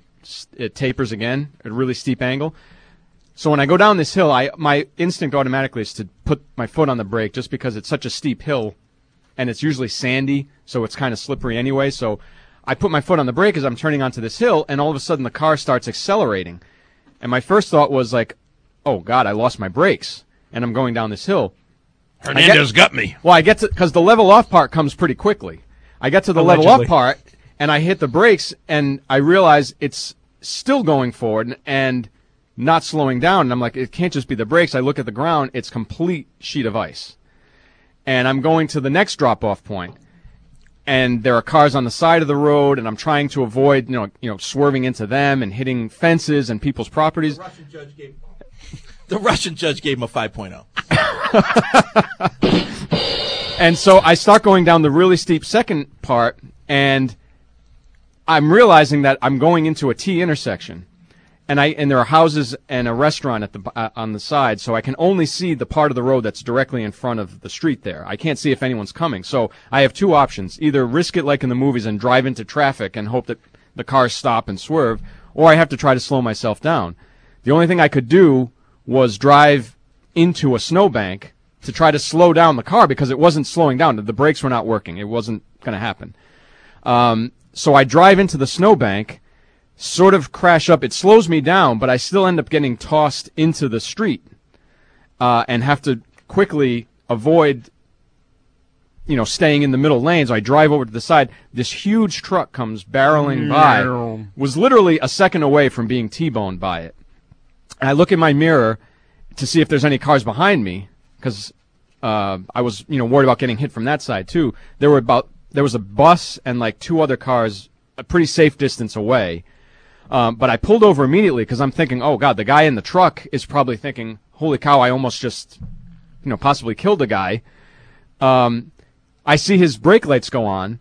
it tapers again at a really steep angle. So when I go down this hill, I my instinct automatically is to put my foot on the brake just because it's such a steep hill, and it's usually sandy, so it's kind of slippery anyway. So I put my foot on the brake as I'm turning onto this hill, and all of a sudden the car starts accelerating. And my first thought was like, oh, God, I lost my brakes, and I'm going down this hill. Hernandez got me. Well, I get to, because the level off part comes pretty quickly. I get to the level Allegedly. off part, and I hit the brakes, and I realize it's still going forward and not slowing down. And I'm like, it can't just be the brakes. I look at the ground, it's complete sheet of ice. And I'm going to the next drop-off point, and there are cars on the side of the road, and I'm trying to avoid, you know, you know, swerving into them and hitting fences and people's properties. The Russian judge gave, the Russian judge gave him a five point oh. And so I start going down the really steep second part, and I'm realizing that I'm going into a T intersection, and I and there are houses and a restaurant at the uh, on the side, so I can only see the part of the road that's directly in front of the street there. I can't see if anyone's coming. So I have two options: either risk it like in the movies and drive into traffic and hope that the cars stop and swerve, or I have to try to slow myself down. The only thing I could do was drive into a snowbank to try to slow down the car because it wasn't slowing down. The brakes were not working. It wasn't going to happen. Um, so I drive into the snowbank, sort of crash up. It slows me down, but I still end up getting tossed into the street uh, and have to quickly avoid, you know, staying in the middle lane. So I drive over to the side. This huge truck comes barreling by. Was literally a second away from being T-boned by it. And I look in my mirror to see if there's any cars behind me, because uh, I was, you know, worried about getting hit from that side too. There were about there was a bus and like two other cars a pretty safe distance away. Um, but I pulled over immediately because I'm thinking, oh God, the guy in the truck is probably thinking, holy cow, I almost just, you know, possibly killed a guy. Um, I see his brake lights go on,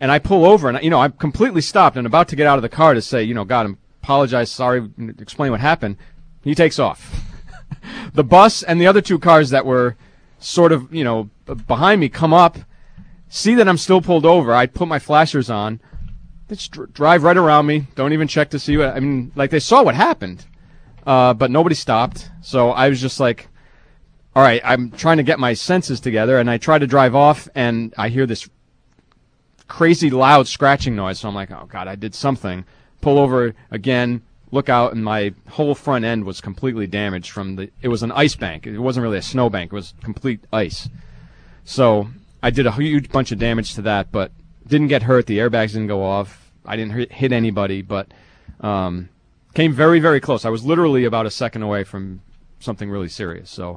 And I pull over, and you know, I'm completely stopped and about to get out of the car to say, you know, God, I apologize, sorry, explain what happened. He takes off. The bus and the other two cars that were sort of, you know, behind me come up, see that I'm still pulled over. I put my flashers on. They just dr- drive right around me. Don't even check to see what, I mean, like they saw what happened. Uh, but nobody stopped. So I was just like, all right, I'm trying to get my senses together, and I try to drive off, and I hear this crazy loud scratching noise. So I'm like, oh, God, I did something. Pull over again, look out, and my whole front end was completely damaged from the, it was an ice bank. It wasn't really a snow bank. It was complete ice. So I did a huge bunch of damage to that, but didn't get hurt. The airbags didn't go off. I didn't hit, hit anybody, but um, came very, very close. I was literally about a second away from something really serious. So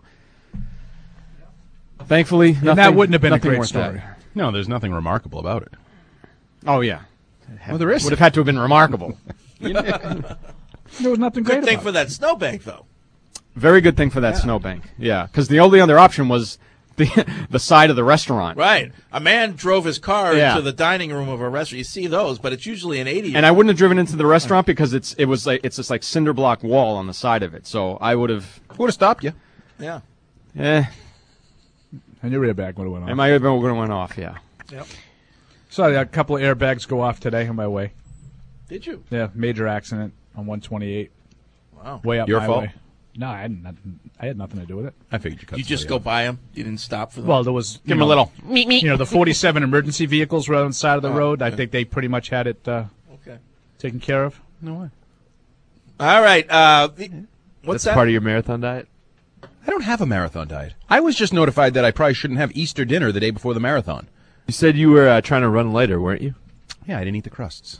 thankfully, nothing, and that wouldn't have been a nothing great worth story. that. No, there's nothing remarkable about it. Oh, yeah. Well, there is. Would have had to have been remarkable. There was nothing great Good thing about for that snowbank, though. Very good thing for that Yeah. snowbank. Yeah, because the only other option was the the side of the restaurant. Right. A man drove his car Yeah. into the dining room of a restaurant. You see those, but it's usually an eighty. And I wouldn't have driven into the restaurant because it's it was like it's this like cinder block wall on the side of it. So I would have would have stopped you. Yeah. Eh. And your airbag would have went off. And my airbag would have went off. Yeah. Yep. So I had a couple of airbags go off today on my way. Did you? Yeah, major accident on one twenty-eight. Wow. Way up Your my fault? way. No, I had nothing. I had nothing to do with it. I figured you cut You just somebody go by them. You didn't stop for them. Well, there was Give you him a know, little. meet me. You know, the forty-seven emergency vehicles were on the side of the Oh, road. I okay. think they pretty much had it uh, Okay. taken care of. No way. All right. Uh, the- what's That's that? part of your marathon diet? I don't have a marathon diet. I was just notified that I probably shouldn't have Easter dinner the day before the marathon. You said you were uh, trying to run lighter, weren't you? Yeah, I didn't eat the crusts.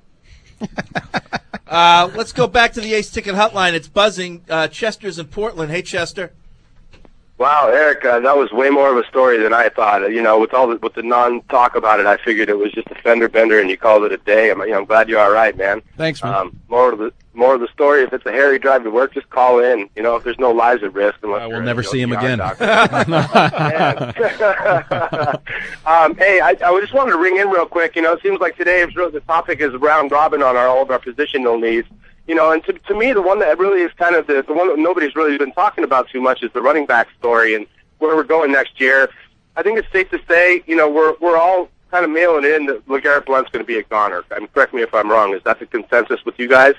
Uh, let's go back to the Ace Ticket Hotline. It's buzzing. Uh, Chester's in Portland. Hey, Chester. Wow, Eric, uh, that was way more of a story than I thought. Uh, you know, with all the, with the non-talk about it, I figured it was just a fender bender, and you called it a day. I'm, you know, I'm glad you're all right, man. Thanks, man. Um, more of the more of the story. If it's a hairy drive to work, just call in. You know, if there's no lives at risk, unless I will you're never a, see you know, him E R again. doctor. um, hey, I, I just wanted to ring in real quick. You know, it seems like today is really, the topic is round robin on our, all of our positional needs. You know, and to, to me, the one that really is kind of the, the one that nobody's really been talking about too much is the running back story and where we're going next year. I think it's safe to say, you know, we're we're all kind of mailing in that LeGarrette Blount's going to be a goner. I mean, correct me if I'm wrong. Is that the consensus with you guys?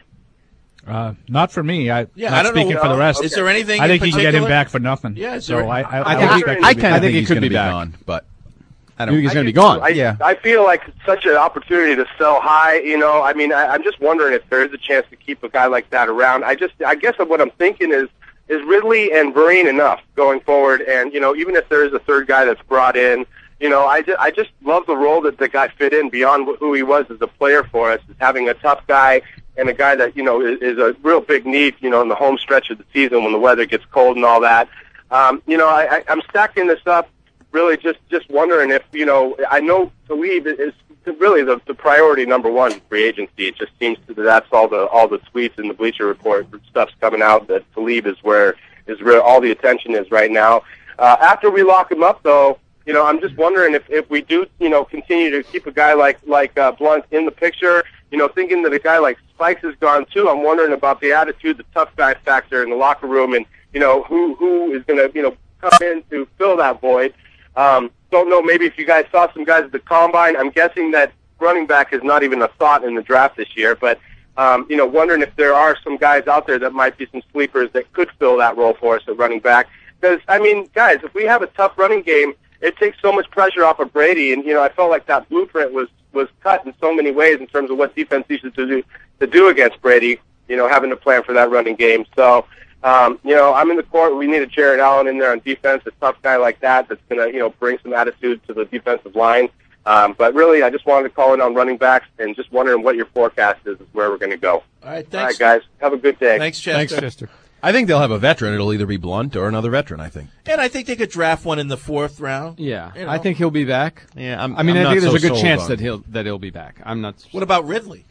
Uh, not for me. I, Yeah, not I don't know. speaking for the rest. Is there anything I in think he can get him particular? back for nothing. Yeah, is so there- I, I, I I, think would he- expect him I to be kinda back. think he he's could gonna be be back. gone, but I I don't. think he's I going to be do, gone. I, Yeah. I feel like it's such an opportunity to sell high. You know, I mean, I, I'm just wondering if there is a chance to keep a guy like that around. I just, I guess what I'm thinking is, is Ridley and Vereen enough going forward? And, you know, even if there is a third guy that's brought in, you know, I just, I just love the role that the guy fit in beyond who he was as a player for us, is having a tough guy and a guy that, you know, is, is a real big need, you know, in the home stretch of the season when the weather gets cold and all that. Um, you know, I, I, I'm stacking this up really just, just wondering if, you know, I know Talib is really the, the priority number one free agency. It just seems that that's all the all the tweets and the Bleacher Report stuff's coming out that Talib is where is where all the attention is right now. Uh, after we lock him up, though, you know, I'm just wondering if, if we do, you know, continue to keep a guy like like uh, Blount in the picture. You know, thinking that a guy like Spikes is gone too. I'm wondering about the attitude, the tough guy factor in the locker room, and you know who who is going to you know come in to fill that void. Um, don't know. Maybe if you guys saw some guys at the combine, I'm guessing that running back is not even a thought in the draft this year. But um, you know, wondering if there are some guys out there that might be some sleepers that could fill that role for us at running back. Because I mean, guys, if we have a tough running game, it takes so much pressure off of Brady. And you know, I felt like that blueprint was was cut in so many ways in terms of what defense needs to do to do against Brady. You know, having to plan for that running game. So. Um, you know, I'm in the court. We need a Jared Allen in there on defense, a tough guy like that that's going to, you know, bring some attitude to the defensive line. Um, but really, I just wanted to call in on running backs and just wondering what your forecast is, is where we're going to go. All right, thanks. All right, guys. Have a good day. Thanks, Chester. Thanks, Chester. I think they'll have a veteran. It'll either be Blunt or another veteran, I think. And I think they could draft one in the fourth round. Yeah, You know. I think he'll be back. Yeah, I'm, I mean, I'm I not think there's so a good sold chance on that it. he'll that he'll be back. I'm not. What about Ridley?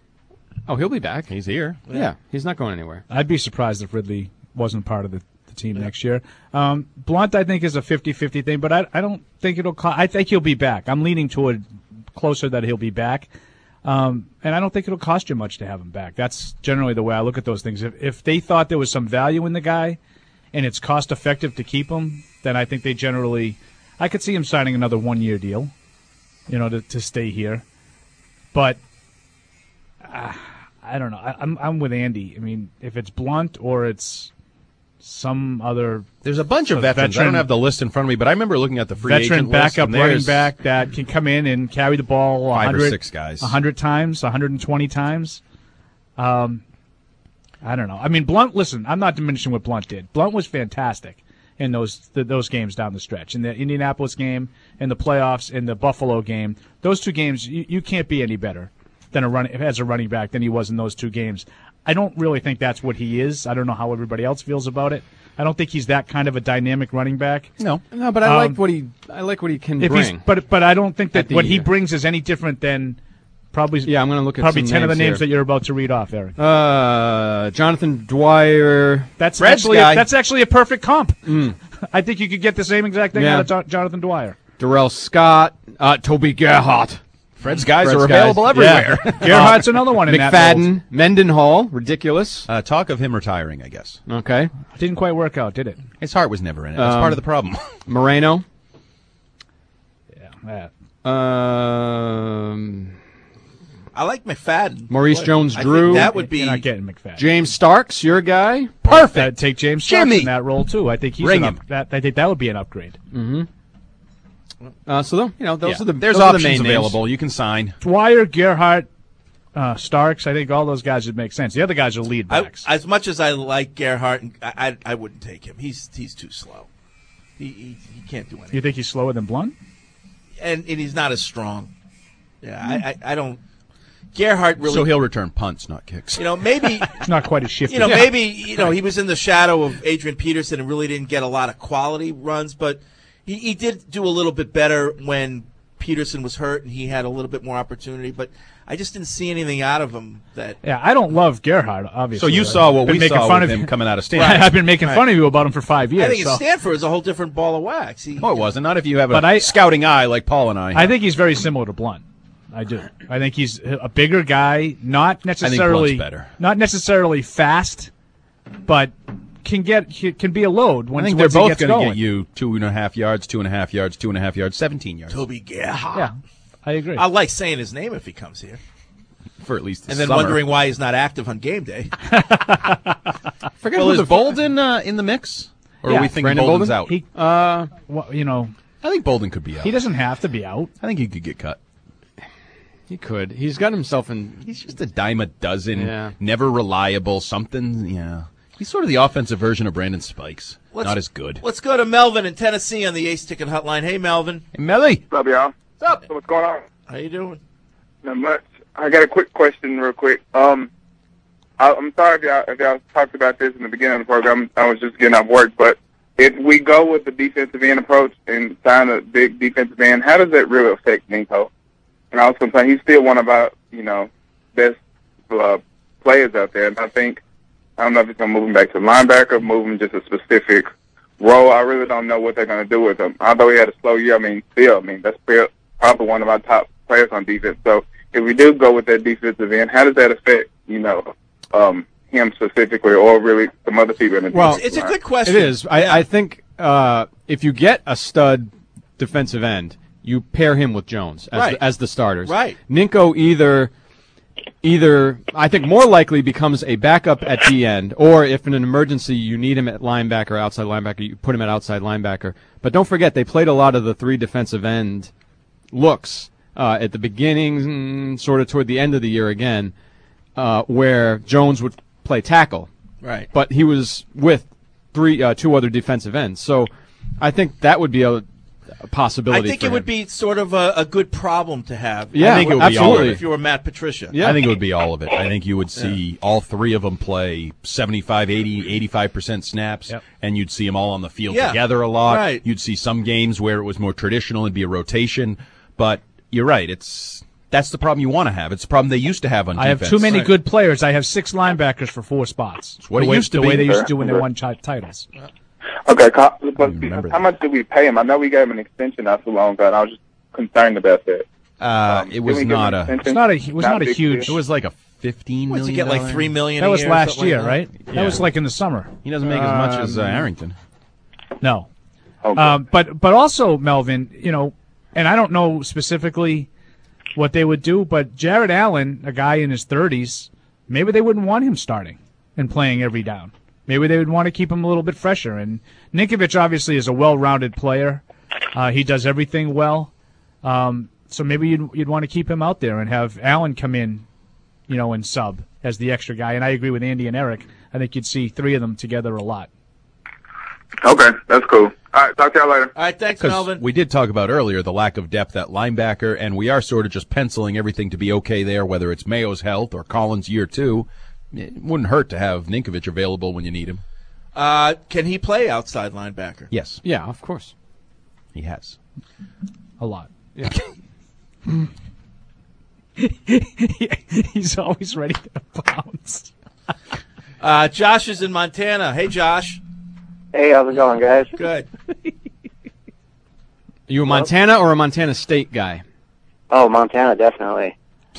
Oh, he'll be back. He's here. Yeah, yeah he's not going anywhere. I'd be surprised if Ridley wasn't part of the, the team yeah. next year. Um, Blount, I think, is a fifty-fifty thing, but I, I don't think it'll. Co- I think he'll be back. I'm leaning toward closer that he'll be back. Um, and I don't think it'll cost you much to have him back. That's generally the way I look at those things. If, if they thought there was some value in the guy and it's cost effective to keep him, then I think they generally, I could see him signing another one year deal, you know, to, to stay here. But uh, I don't know. I, I'm I'm with Andy. I mean, if it's Blunt or it's some other, there's a bunch of veterans. veteran, I don't have the list in front of me, but I remember looking at the free veteran agent backup list, and running there's back that can come in and carry the ball Five or 100, six guys. one hundred times, one hundred twenty times. Um, I don't know. I mean, Blunt. Listen, I'm not diminishing what Blunt did. Blunt was fantastic in those the, those games down the stretch, in the Indianapolis game, in the playoffs, in the Buffalo game. Those two games, you, you can't be any better than a run as a running back than he was in those two games. I don't really think that's what he is. I don't know how everybody else feels about it. I don't think he's that kind of a dynamic running back. No, no, but I Um, like what he. I like what he can if he's- bring. But but I don't think that At the- what he brings is any different than probably. Yeah, I'm going to look at probably some ten of the names names here. that you're about to read off, Eric. Uh, Jonathan Dwyer. That's Fred's actually guy. a, that's actually a perfect comp. Mm. I think you could get the same exact thing Yeah. out of Jo- Jonathan Dwyer. Darrell Scott. Uh, Toby Gerhardt. Fred's guys Fred's are available guys. everywhere. Yeah. Gerhardt's another one in that McFadden, mold. Mendenhall, ridiculous. Uh, talk of him retiring, I guess. Okay. Didn't quite work out, did it? His heart was never in it. That's Um, part of the problem. Moreno. Yeah. Um, I like McFadden. Maurice Boy, Jones I Drew. think that would be You're not getting McFadden. James Starks, your guy. Perfect. I'd take James Starks Jimmy. in that role too. I think he's Bring an him. up, that. I think that would be an upgrade. Mm-hmm. Uh, so, tho- you know, those Yeah. are the There's those are the options main names. available. You can sign. Dwyer, Gerhardt, uh, Starks. I think all those guys would make sense. The other guys are lead I, backs. as much as I like Gerhardt, I, I I wouldn't take him. He's he's too slow. He he, he can't do anything. you think he's slower than Blunt? And and he's not as strong. Yeah, I, I I don't. Gerhardt really. So he'll return punts, not kicks. You know, maybe It's not quite as shifty. you know Yeah. maybe you know he was in the shadow of Adrian Peterson and really didn't get a lot of quality runs, but he, he did do a little bit better when Peterson was hurt and he had a little bit more opportunity. But I just didn't see anything out of him that. Yeah, I don't love Gerhardt, obviously. So you I've saw what been we making saw fun with of him you. coming out of Stanford. I've been making Right. fun of you about him for five years. I think so. at Stanford is a whole different ball of wax. He, Oh, it wasn't. Not if you have a But I- scouting eye like Paul and I. I think he's very similar to Blunt. I do. I think he's a bigger guy, not necessarily Blunt's better. not necessarily fast, but can get can be a load. I Once, think they're once he both gets going to going. get you two and a half yards, two and a half yards, two and a half yards, seventeen yards. Toby Gerhardt. Yeah, I agree. I like saying his name if he comes here, For at least the and then summer. wondering why he's not active on game day. Forget well, is Bolden uh, in the mix? Or Yeah. are we thinking Brandon Bolden's Bolden? out? He, Uh, well, you know, I think Bolden could be out. he doesn't have to be out. I think he could get cut. he could. He's got himself in. He's just a dime a dozen, Yeah. never reliable, something, yeah. He's sort of the offensive version of Brandon Spikes. Let's- Not as good. Let's go to Melvin in Tennessee on the Ace Ticket Hotline. Hey, Melvin. Hey, Melly. What's up, y'all? What's up? So what's going on? How you doing? Not much. I got a quick question, real quick. Um, I, I'm sorry if y'all, if y'all talked about this in the beginning of the program. I was just getting off work, but if we go with the defensive end approach and sign a big defensive end, how does that really affect Nico? And I was going to say he's still one of our, you know, best uh, players out there, and I think I don't know if it's going to move him back to linebacker, move him just a specific role. I really don't know what they're going to do with him. Although he had a slow year, I mean, still, I mean, that's probably one of our top players on defense. So if we do go with that defensive end, how does that affect, you know, um, him specifically or really some other people in the Well, defense It's a line? good question. It is. I, I think uh, if you get a stud defensive end, you pair him with Jones as, Right. the, as the starters. Right. Ninko either, either I think more likely becomes a backup at D end, or if in an emergency you need him at linebacker, outside linebacker, you put him at outside linebacker. But don't forget, they played a lot of the three defensive end looks uh, at the beginning, mm, sort of toward the end of the year again, uh, where Jones would play tackle. Right. But he was with three, uh, two other defensive ends. So I think that would be a, a possibility. I think for it would him. be sort of a, a good problem to have. Yeah, I think it would be all absolutely. of If you were Matt Patricia. Yeah. I think it would be all of it. I think you would see all three of them play seventy-five, eighty, eighty-five percent snaps, Yep. and you'd see them all on the field Yeah. together a lot. Right. You'd see some games where it was more traditional and be a rotation, but you're right. It's that's the problem you want to have. It's the problem they used to have on I defense. have too many good players. I have six linebackers for four spots. what the it way, used to the be. way they used to do Sure. when they won chi- titles. Okay, co- but remember how much did we pay him? I know we gave him an extension not too long ago, and I was just concerned about that. Uh, Um, it was can we give not him a. extension? It's not a. It was Not not a big huge. It was like a fifteen What's million. he get, like three million That a was year or last something year, like that? right? Yeah. That was like in the summer. He doesn't make as much as uh, Um, Arrington. No. Okay. Um, but but also Melvin, you know, and I don't know specifically what they would do, but Jared Allen, a guy in his thirties, maybe they wouldn't want him starting and playing every down. Maybe they would want to keep him a little bit fresher. And Ninkovich obviously is a well-rounded player. Uh, he does everything well. Um, so maybe you'd you'd want to keep him out there and have Allen come in, you know, and sub as the extra guy. And I agree with Andy and Eric. I think you'd see three of them together a lot. Okay, that's cool. All right, talk to y'all later. All right, thanks, Because Melvin. we did talk about earlier the lack of depth at linebacker, and we are sort of just penciling everything to be okay there, whether it's Mayo's health or Collins' year two. It wouldn't hurt to have Ninkovich available when you need him. Uh, can he play outside linebacker? Yes, Yeah, of course. he has. A lot. Yeah. He's always ready to bounce. Uh, Josh is in Montana. Hey, Josh. Hey, how's it going, guys? Good. Are you a Montana or a Montana State guy? Oh, Montana, definitely.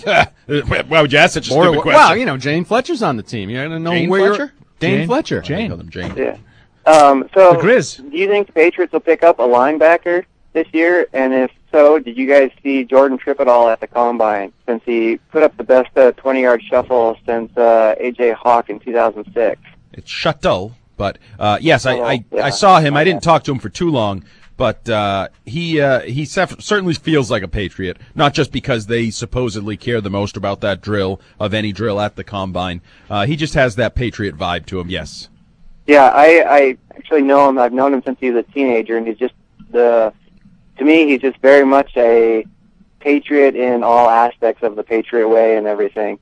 Why would you ask such a Or, stupid question? well, you know, Jane Fletcher's on the team. You gotta know Jane where Fletcher? you're. Dane Jane? Fletcher. Jane. Call them Jane. Yeah. Um, so, The Grizz. do you think the Patriots will pick up a linebacker this year? And if so, did you guys see Jordan Tripp at all at the Combine, since he put up the best uh, twenty-yard shuffle since uh, A J Hawk in two thousand six? It's Shuttle, but uh, yes, I, I, yeah. I saw him. I didn't talk to him for too long, but uh, he uh, he sef- certainly feels like a Patriot, not just because they supposedly care the most about that drill of any drill at the Combine. Uh, he just has that Patriot vibe to him, yes. Yeah, I, I actually know him. I've known him since he was a teenager, and he's just the. To me, he's just very much a Patriot in all aspects of the Patriot way and everything.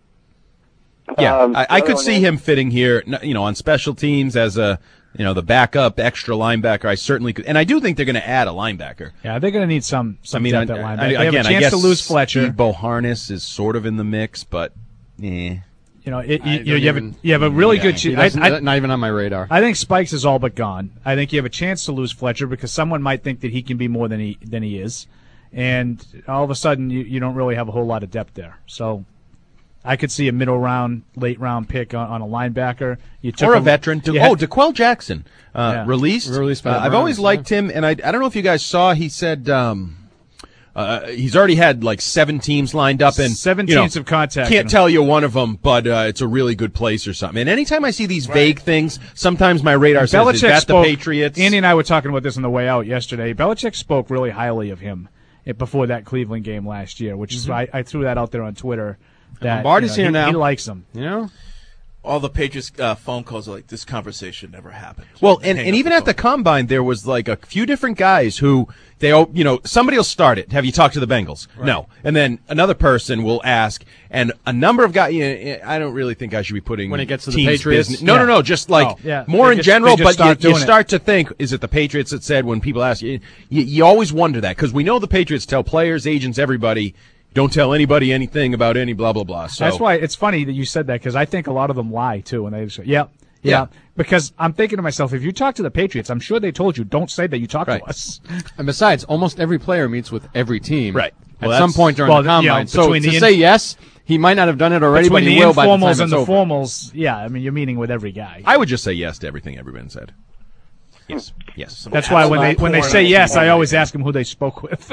Yeah, Um, I, I the could other see one is- him fitting here, n- you know, on special teams as a, you know, the backup extra linebacker. I certainly could, and I do think they're going to add a linebacker. Yeah, they're going to need some some I mean, depth I, at I, linebacker. I, They have again, a I chance guess to lose Fletcher. Steve Boharness is sort of in the mix, but eh. You know, it, I you, don't you, have a, even- you have a really Yeah, good he chance. doesn't- not even on my radar. I think Spikes is all but gone. I think you have a chance to lose Fletcher because someone might think that he can be more than he than he is, and all of a sudden you, you don't really have a whole lot of depth there. So I could see a middle round, late round pick on, on a linebacker. You took Or a veteran. De- you had- oh, DeQuell Jackson, uh, Yeah. released. Released by Uh, the I've Browns, always liked him, and I, I don't know if you guys saw. He said um, uh, he's already had like seven teams lined up, and Seven you know, teams have contacted Can't him. tell you one of them, but uh, it's a really good place or something. And anytime I see these vague things, sometimes my radar says, "Is Belichick that spoke, the Patriots?" Andy and I were talking about this on the way out yesterday. Belichick spoke really highly of him eh, before that Cleveland game last year, which is I, I threw that out there on Twitter. That Lombardi's you know, here he, now. He likes him. You know? All the Patriots uh, phone calls are like, this conversation never happened. Well, and, Hang and up even the at the Combine, there was like a few different guys who they, all you know, somebody will start it. Have you talked to the Bengals? No. And then another person will ask, and a number of guys, you know, I don't really think I should be putting When it gets to the teams' Patriots? business. No, Yeah. no, no, just like Oh, yeah. more They in just- general, they just but start you, you doing it. start to think, is it the Patriots that said when people ask you, you, you always wonder that because we know the Patriots tell players, agents, everybody, don't tell anybody anything about any blah, blah, blah. So That's why it's funny that you said that because I think a lot of them lie too, and they say, "Yeah, yeah." Yeah. Because I'm thinking to myself, if you talk to the Patriots, I'm sure they told you don't say that you talked Right. to us. And besides, almost every player meets with every team Right. at Well, some that's- point during well, the you know, combine. so between to the say in- yes, he might not have done it already, but Between he the will by the time informals it's and the over. formals, yeah. I mean, you're meeting with every guy. I would just say yes to everything everyone said. Yes, yes. That's why when they when they say yes, I always ask them who they spoke with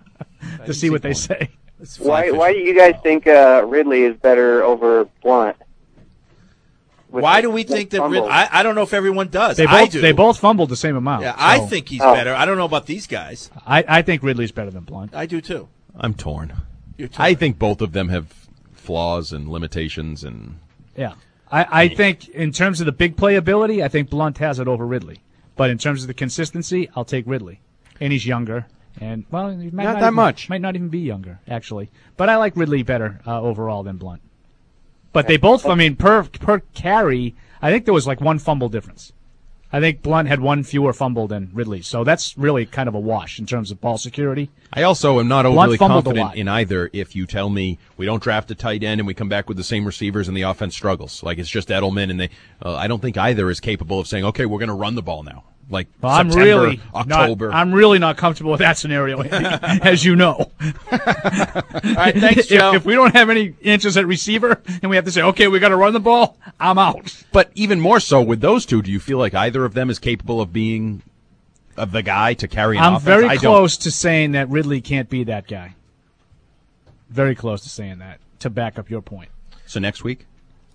to see what they say. Why Why do you guys think uh, Ridley is better over Blunt? With Why the- do we the think that? fumbles? Rid- I, I don't know if everyone does. They I both do. they both fumbled the same amount. Yeah, I so think he's Oh. better. I don't know about these guys. I, I think Ridley's better than Blunt. I do too. I'm torn. You're torn. I think both of them have flaws and limitations, and Yeah, I, I think in terms of the big playability, I think Blunt has it over Ridley. But in terms of the consistency, I'll take Ridley, and he's younger. And well, he might Not not, that even, much. Might not even be younger, actually. But I like Ridley better uh, overall than Blunt. But they both, I mean, per per carry, I think there was like one fumble difference. I think Blunt had one fewer fumble than Ridley, so that's really kind of a wash in terms of ball security. I also am not Blunt overly fumbled a confident lot. in either if you tell me we don't draft a tight end and we come back with the same receivers and the offense struggles. Like it's just Edelman, and they. Uh, I don't think either is capable of saying, okay, we're going to run the ball now. like Well, I'm September, really October. Not, I'm really not comfortable with that scenario, Andy, as you know. All right, thanks, Joe. If, if we don't have any answers at receiver and we have to say, okay, we got to run the ball, I'm out. But even more so with those two, do you feel like either of them is capable of being of the guy to carry an I'm offense? very I close to saying that Ridley can't be that guy. Very close to saying that, to back up your point. So next week?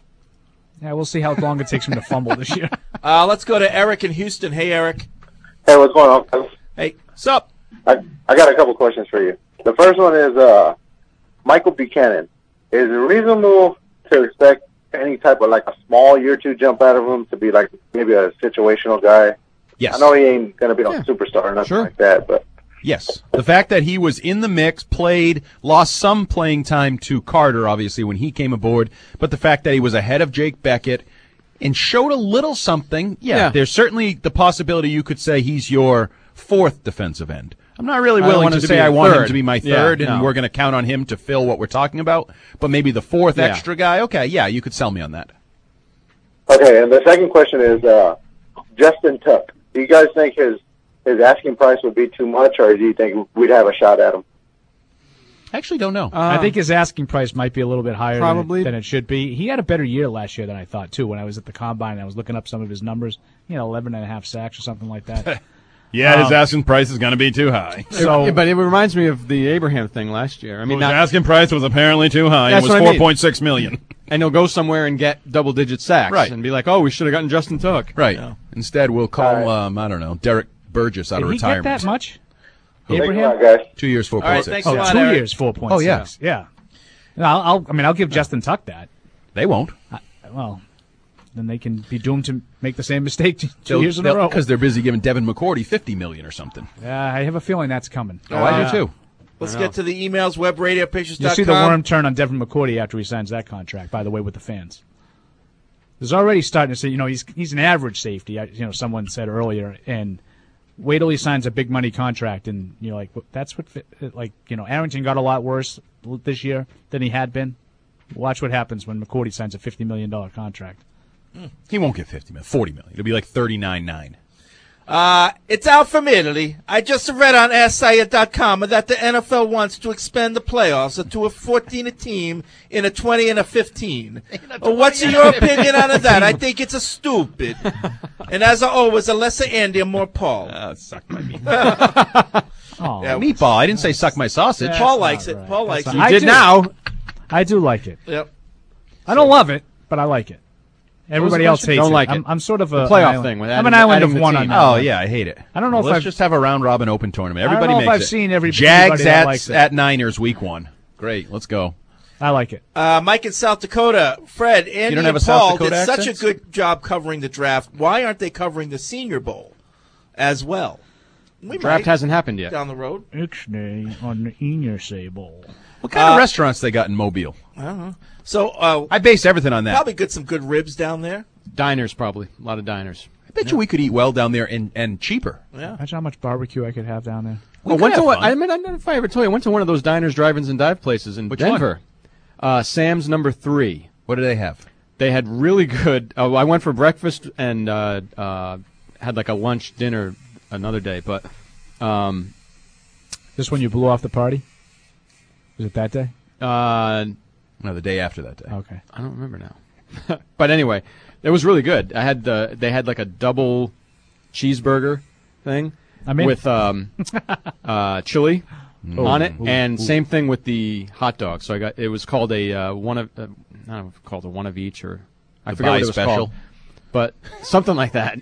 Yeah, we'll see how long it takes him to fumble this year. Uh, let's go to Eric in Houston. Hey, Eric. Hey, what's going on, fellas? Hey, what's up? I, I got a couple questions for you. The first one is uh, Michael Buchanan. Is it reasonable to expect any type of like a small year two jump out of him to be like maybe a situational guy? Yes. I know he ain't going to be no superstar or nothing Sure. like that, but Yes. The fact that he was in the mix, played, lost some playing time to Carter, obviously, when he came aboard, but the fact that he was ahead of Jake Beckett and showed a little something, yeah, Yeah. there's certainly the possibility you could say he's your fourth defensive end. I'm not really I don't willing want to him to say be I a want him third. to be my Yeah, third, and no. we're going to count on him to fill what we're talking about, but maybe the fourth Yeah. extra guy, okay, yeah, you could sell me on that. okay. And the second question is uh, Justin Tuck. Do you guys think his his asking price would be too much, or do you think we'd have a shot at him? I actually don't know. I think his asking price might be a little bit higher Probably. than, it, than it should be. He had a better year last year than I thought, too, when I was at the Combine. I was looking up some of his numbers. He had eleven and a half sacks or something like that. Yeah, his Um, asking price is going to be too high. So- Yeah, but it reminds me of the Abraham thing last year. I mean, His not, asking price was apparently too high. It That's was what I four mean. point six million dollars. and he'll go somewhere and get double-digit sacks, Right. and be like, "Oh, we should have gotten Justin Tuck." Right. Instead, we'll call, um, I don't know, Derek Burgess out Did of he retirement. get that much? Who? Abraham? guys. Two years, four All right, point six. thanks Oh, a lot, two Eric. years, four point six. Oh, yeah. Yeah. No, I'll, I'll, I mean, I'll give Justin Tuck that. They won't. I, well, then they can be doomed to make the same mistake two, two years in a row. Because they're busy giving Devin McCourty fifty million dollars or something. Yeah, I have a feeling that's coming. Oh, I do Uh, too. Let's get to the emails, web radio pictures dot You'll com. see the worm turn on Devin McCourty after he signs that contract, by the way, with the fans. There's already starting to say, you know, he's he's an average safety, I- you know, someone said earlier, and wait till he signs a big money contract, and you're like, well, that's what, fi- like, you know, Arrington got a lot worse this year than he had been. Watch what happens when McCourty signs a fifty million dollars contract. He won't get fifty million dollars, forty million dollars. It'll be like thirty-nine nine. Uh, it's out from Italy. I just read on ask sayed dot com that the N F L wants to expand the playoffs to a fourteen team in a twenty and a fifteen. Uh, What's your opinion on that? I think it's a stupid. And as always, a lesser Andy and more Paul. Uh, suck my meat. Oh, Yeah, Meatball. I didn't say suck my sausage. That's Paul not likes it. right. Paul That's likes not- it. I do. now. I do like it. Yep. I don't love it, but I like it. Everybody the else question? hates Don't it. like I'm, it. I'm sort of The a playoff an island- thing with I'm an adding- island adding of the one team. on that. Oh, one. yeah, I hate it. I don't know if Let's I've just have a round robin open tournament. I don't Everybody know if makes I've it. seen every- Jags everybody that at, likes it. at Niners week one. Great. Let's go. I like it. Uh, Mike in South Dakota. Fred, Andy don't have and a South Paul Dakota did such a accent? good job covering the draft. Why aren't they covering the Senior Bowl as well? We Draft might hasn't happened yet. down the road. Ixnay on the Iner Sable. What kind of Uh, restaurants they got in Mobile? I don't know. So uh, I base everything on that. probably get some good ribs down there. Diners, probably. A lot of diners. I bet you we could eat well down there and, and cheaper. Yeah. Imagine how much barbecue I could have down there. We I could went to have one, fun. I mean, I don't know if I ever told you. I went to one of those diners, drive-ins, and dive places in Which Denver. Uh, Sam's number three. What do they have? They had really good. Oh, I went for breakfast and uh, uh, had like a lunch, dinner another day. But um, This when you blew off the party? Was it that day? uh, No, the day after that day. Okay. I don't remember now. But anyway, it was really good. I had the. They had like a double cheeseburger thing I'm in. with um, uh, chili Oh, on it, ooh, and ooh. same thing with the hot dog. So I got. It was called a uh, one of. Uh, I don't know if it's called a one of each or. I The forget what buy it was special? called, but something like that.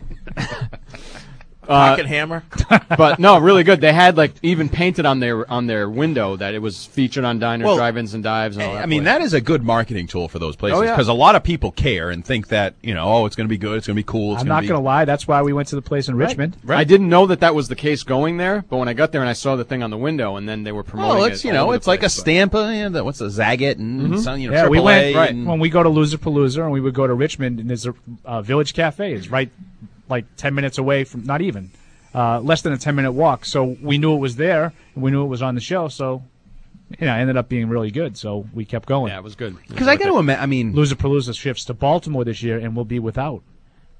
Pocket hammer. But no, really good. They had like even painted on their on their window that it was featured on diners, Well, drive-ins, and dives. And all that I mean, place. that is a good marketing tool for those places Oh, yeah. because a lot of people care and think that, you know, oh, it's going to be good, it's going to be cool. It's I'm gonna not be... going to lie. That's why we went to the place in Richmond. I didn't know that that was the case going there, but when I got there and I saw the thing on the window, and then they were promoting Well, it. it's, you all know, over the it's like a place, but- stamp, uh, you know, the- what's the Zagat and Mhm. some, you know, Yeah, we triple went A right and- when we go to Loserpalooza, and we would go to Richmond, and there's a uh, Village Cafe. It's right, like ten minutes away from, not even, uh, less than a ten minute walk. So we knew it was there, and we knew it was on the show. So, you know, it ended up being really good. So we kept going. Yeah, it was good. Because I got to imagine, I mean, Loserpalooza shifts to Baltimore this year, and we'll be without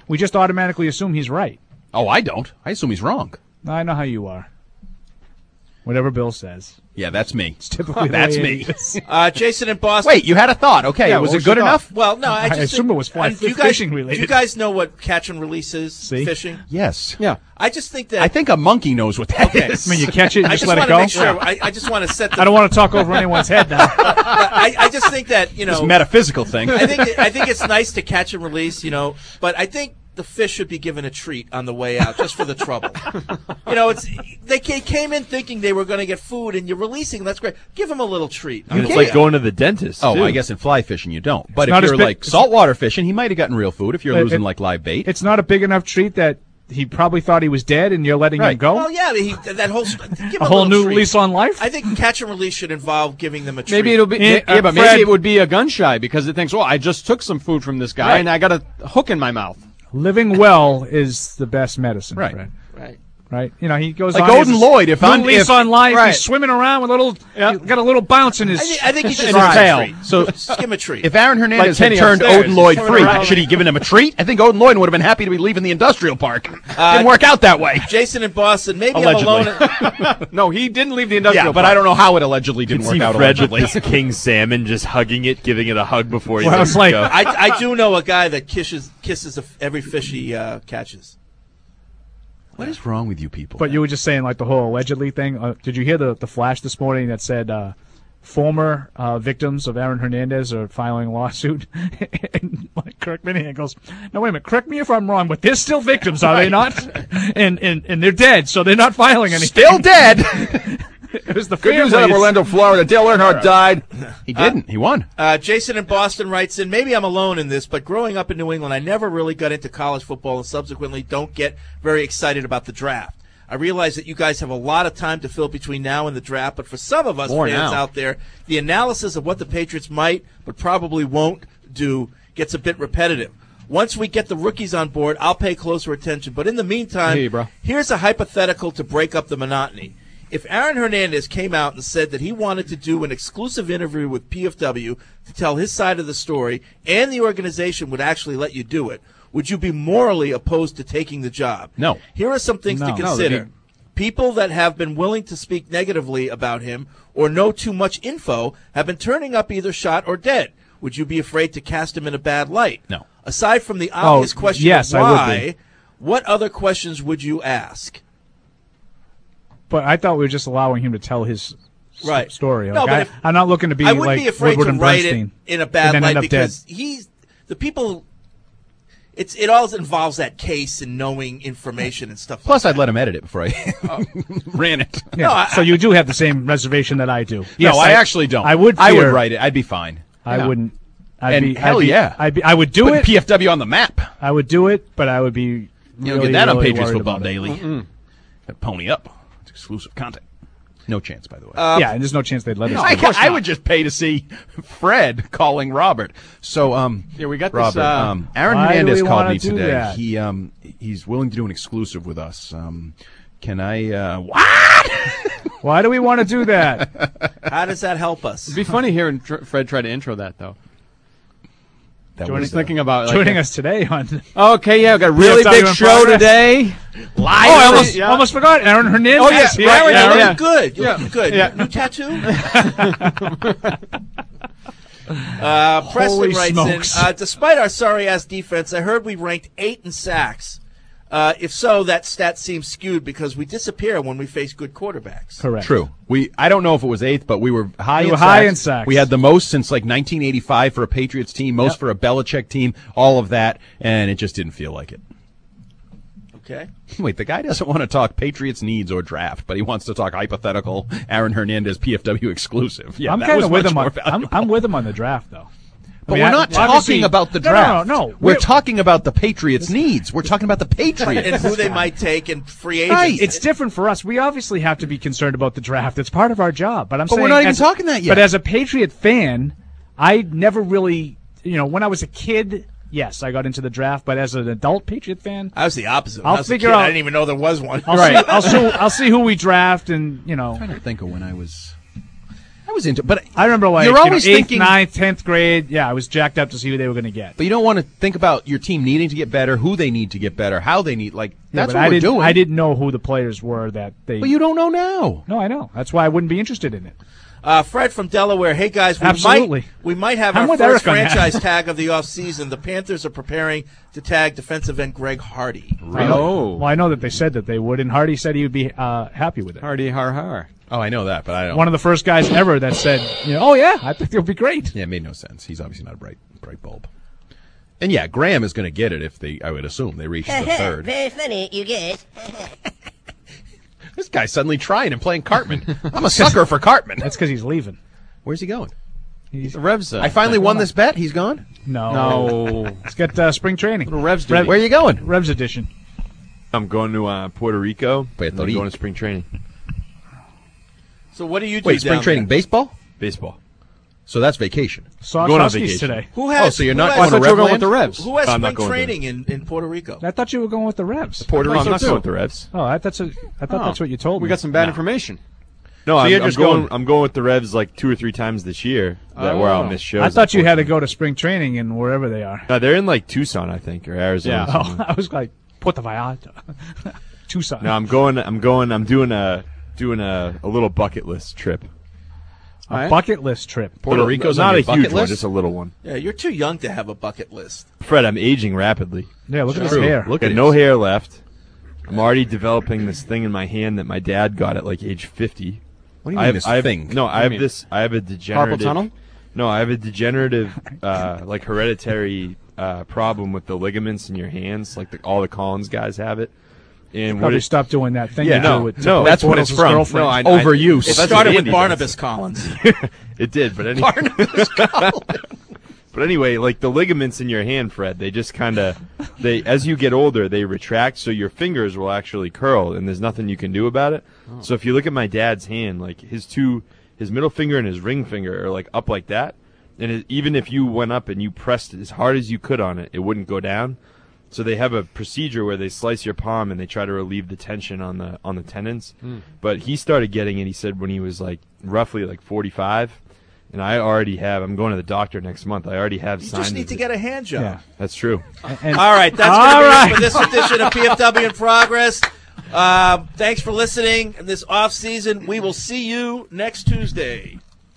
we just automatically assume he's right. Oh, I don't. I assume he's wrong. I know how you are. Whatever Bill says. Yeah, that's me. It's typically the That's way me. it is. Uh, Jason in Boston. Wait, you had a thought. Okay, Yeah, was what it was good your enough? thought? Well, no, I I just assume think- it was fly- and do you guys, fishing related. Do you guys know what catch and release is? See? Fishing. Yes. Yeah. I just think that. I think a monkey knows what that is. Okay. I mean, you catch it and I just just let it want to go? make sure. I, I just want to set. The, I don't want to talk over anyone's head now. I, I just think that you know This metaphysical thing. I think I think it's nice to catch and release, you know, but I think the fish should be given a treat on the way out just for the trouble. You know, it's they ca- came in thinking they were going to get food, and you're releasing them. That's great. Give them a little treat. I mean, it's like going to the dentist. Oh, too. I guess in fly fishing you don't. But It's not if as you're big- like saltwater fishing, he might have gotten real food if you're It- losing it- like live bait. It's not a big enough treat that he probably thought he was dead and you're letting him Right. go? Well, yeah, he, that whole give him A a, whole little new treat. lease on life? I think catch and release should involve giving them a treat. Maybe it'll be Eh, yeah, uh, but Fred- maybe it would be a gun shy because it thinks, well, I just took some food from this guy Right. and I got a hook in my mouth. Living well is the best medicine, Right. Fred. Right. Right? You know, he goes Like on Odin his Lloyd, if new I'm- lease if- on life, right. he's swimming around with a little, he's got a little bounce in his I think, I think he should in give his him tail. a treat. So Just give him a treat. if Aaron Hernandez Like had Kenny turned upstairs. Odin Lloyd Swimming free, around. should he given him a treat? I think Odin Lloyd would have been happy to be leaving the industrial park. Uh, Didn't work out that way. Jason in Boston. Maybe Allegedly. I'm alone. No, he didn't leave the industrial Yeah, but park. I don't know how it allegedly You didn't can work see out Fred with allegedly. this king salmon just hugging it, giving it a hug before he Well, lets it's it like- go. I, I do know a guy that kisses kisses a, every fish he uh, catches. What is wrong with you people? But you were just saying, like, the whole allegedly thing. Uh, did you hear the, the flash this morning that said uh, former uh, victims of Aaron Hernandez are filing a lawsuit? And like Kirk Minahan goes, no, wait a minute, correct me if I'm wrong, but they're still victims, are they not? and, and and they're dead, so they're not filing anything. Still dead. It was the Good news out of families. Orlando, Florida. Dale Earnhardt died. He didn't. He won. Uh, Jason in Boston writes in, maybe I'm alone in this, but growing up in New England, I never really got into college football and subsequently don't get very excited about the draft. I realize that you guys have a lot of time to fill between now and the draft, but for some of us More fans now. out there, the analysis of what the Patriots might but probably won't do gets a bit repetitive. Once we get the rookies on board, I'll pay closer attention. But in the meantime, Hey, bro. here's a hypothetical to break up the monotony. If Aaron Hernandez came out and said that he wanted to do an exclusive interview with P F W to tell his side of the story and the organization would actually let you do it, would you be morally opposed to taking the job? No. Here are some things No. to No, consider. that'd People that have been willing to speak negatively about him or know too much info have been turning up either shot or dead. Would you be afraid to cast him in a bad light? No. Aside from the obvious Oh, question yes, of I would why, be. what other questions would you ask? But I thought we were just allowing him to tell his s- Right. story. No, Like, but I, if- I'm not looking to be I wouldn't like be afraid Woodward to and write it Bernstein in a bad and then light end up because dead. he's the people. It's it all involves that case and knowing information and stuff. Plus, like I'd let him edit it before I ran it. Yeah. No, I- so you do have the same reservation that I do. Yes, no, I, actually don't. I would. I would fear- write it. I'd be fine. I Yeah. wouldn't. I'd And be, hell I'd be, yeah. I'd be, I would do Putting it. P F W on the map. I would do it, but I would be. You really, don't get that on really Patriots worried Football about it. Daily. Mm-mm. That pony up. It's exclusive content. No chance, by the way. Uh, yeah, and there's no chance they'd let us. I, do it. I would just pay to see Fred calling Robert. So, um, Yeah, we got this, Robert. uh, um, Aaron why do Hernandez we called wanna me do today. that? He um, he's willing to do an exclusive with us. Um, can I? Uh, what? Why do we want to do that? How does that help us? It'd be funny hearing tr- Fred try to intro that, though. That Joining, was, uh, thinking about like, Joining uh, us today on Okay, yeah, we've got a really P F W big in show progress. today. live. Oh, I almost, Yeah. almost forgot. Aaron Hernandez. Oh, yeah, is here. right, Aaron, yeah, you yeah. look good. You Yeah. look good. Yeah. New tattoo? uh, Preston Holy writes smokes. in, uh, despite our sorry-ass defense, I heard we ranked eight in sacks. Uh, if so, that stat seems skewed because we disappear when we face good quarterbacks. Correct. True. We I don't know if it was eighth, but we were high. We in were sacks. high in sacks. We had the most since like nineteen eighty-five for a Patriots team, most Yep. for a Belichick team, all of that, and it just didn't feel like it. Okay. Wait, the guy doesn't want to talk Patriots needs or draft, but he wants to talk hypothetical Aaron Hernandez P F W exclusive. Yeah, I'm that kind was of with much him more on. I'm, valuable. I'm with him on the draft, though. But I mean, we're I- not obviously- talking about the No, no, draft. no, no. We're, We're- talking about the Patriots' needs. We're talking about the Patriots. And who they might take and free agents. Right. It's different for us. We obviously have to be concerned about the draft. It's part of our job. But I'm But saying we're not even as a- talking that yet. But as a Patriot fan, I never really, you know, when I was a kid, yes, I got into the draft. But as an adult Patriot fan, I was the opposite. When I'll I was a figure kid, out- I didn't even know there was one. I'll see. I'll see. I'll see who we draft, and you know. I'm trying to think of when I was. I was into, but I remember like you're you always know, eighth, thinking ninth, tenth grade. Yeah, I was jacked up to see who they were going to get. But you don't want to think about your team needing to get better, who they need to get better, how they need. Like Yeah, that's but what I we're didn't, doing. I didn't know who the players were that they. But you don't know now. No, I know. That's why I wouldn't be interested in it. Uh, Fred from Delaware. Hey, guys. We Absolutely. Might, we might have I'm our with first Eric on that. franchise tag of the offseason. The Panthers are preparing to tag defensive end Greg Hardy. I know- Well, I know that they said that they would, and Hardy said he would be uh, happy with it. Hardy har har. Oh, I know that, but I don't. One of the first guys ever that said, you know, oh yeah, I think it'll be great. Yeah, it made no sense. He's obviously not a bright, bright bulb. And yeah, Graham is going to get it if they. I would assume they reach the third. Very funny, you guys. This guy's suddenly trying and playing Cartman. I'm a sucker for Cartman. That's because he's leaving. Where's he going? He's the Revs. Uh, I finally won this bet. He's gone. No, No. Let's get uh, spring training. Little Revs Rev- duty. Where are you going? Revs edition. I'm going to uh, Puerto Rico. Puerto I'm Rico. going to spring training. So what do you do Wait, spring down training there? baseball? Baseball. So that's vacation. Saw Going on Huskies vacation. today. Who has, Oh, so you're who not has, going to I thought you were going with Revland? the Revs. Who has I'm not spring going to training in, in Puerto Rico? I thought you were going with the Revs. Puerto No, I'm Rico not too. going with the Revs. Oh, I, that's a, I thought Oh. that's what you told me. We got some bad No. information. No, So I'm, you're I'm just going, going- I'm going with the Revs like two or three times this year. That where I'll Oh. miss shows. I thought you had to go to spring training and wherever they are. No, they're in like Tucson, I think, or Arizona. Yeah. or Oh, something. I was like, Puerto Vallarta, Tucson. No, I'm going. I'm going. I'm doing a doing a, a little bucket list trip. a Alright. bucket list trip. Puerto Little- Rico's not on a your bucket huge one, list? just a little one. Yeah, you're too young to have a bucket list. Fred, I'm aging rapidly. Yeah, look at his True. hair. Look Got at no his- hair left. I'm already developing this thing in my hand that my dad got at like age fifty. What do you I mean have, this I have, thing? No, do I you have mean? this. I have a degenerative. tunnel? No, I have a degenerative, uh, like hereditary uh, problem with the ligaments in your hands. Like the, all the Collins guys have it. And what Probably it, stop doing that thing Yeah, you no, do with no, Blake that's what Bortles' it's from. girlfriend. No, I- Overuse. It That's started what with Andy Barnabas does. Collins. It did, but anyway. But anyway, like the ligaments in your hand, Fred, they just kind of, they as you get older, they retract, so your fingers will actually curl, and there's nothing you can do about it. Oh. So if you look at my dad's hand, like his two, his middle finger and his ring finger are like up like that, and it, even if you went up and you pressed as hard as you could on it, it wouldn't go down. So they have a procedure where they slice your palm and they try to relieve the tension on the on the tendons. Mm. But he started getting it, he said, when he was like roughly like forty-five. And I already have, I'm going to the doctor next month. I already have You signs. just need of to it. get a hand job. Yeah. That's true. And- All right, that's All going to right. be it for this edition of P F W in Progress. Uh, thanks for listening in this off season. We will see you next Tuesday.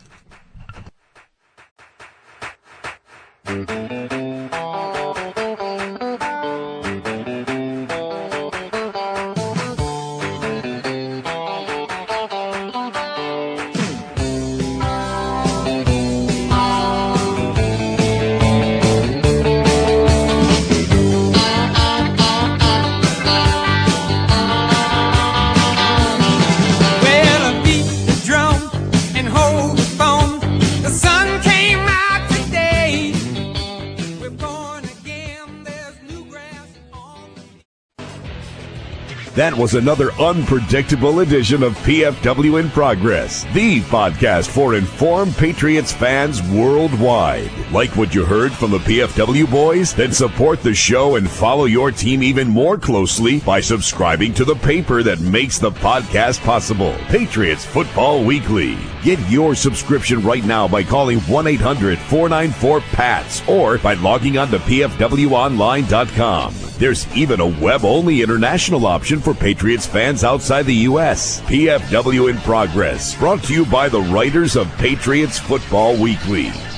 Well, I beat the drum and hold the phone. The sun came out today. We're born again. There's new grass on the That was another unpredictable edition of P F W in Progress, the podcast for informed Patriots fans worldwide. Like what you heard from the P F W boys? Then support the show and follow your team even more closely by subscribing to the paper that makes the podcast possible, Patriots Football Weekly. Get your subscription right now by calling one eight hundred four nine four P A T S or by logging on to P F W online dot com. There's even a web-only international option for Patriots fans outside the U S. P F W in Progress, brought to you by the writers of Patriots Football Weekly.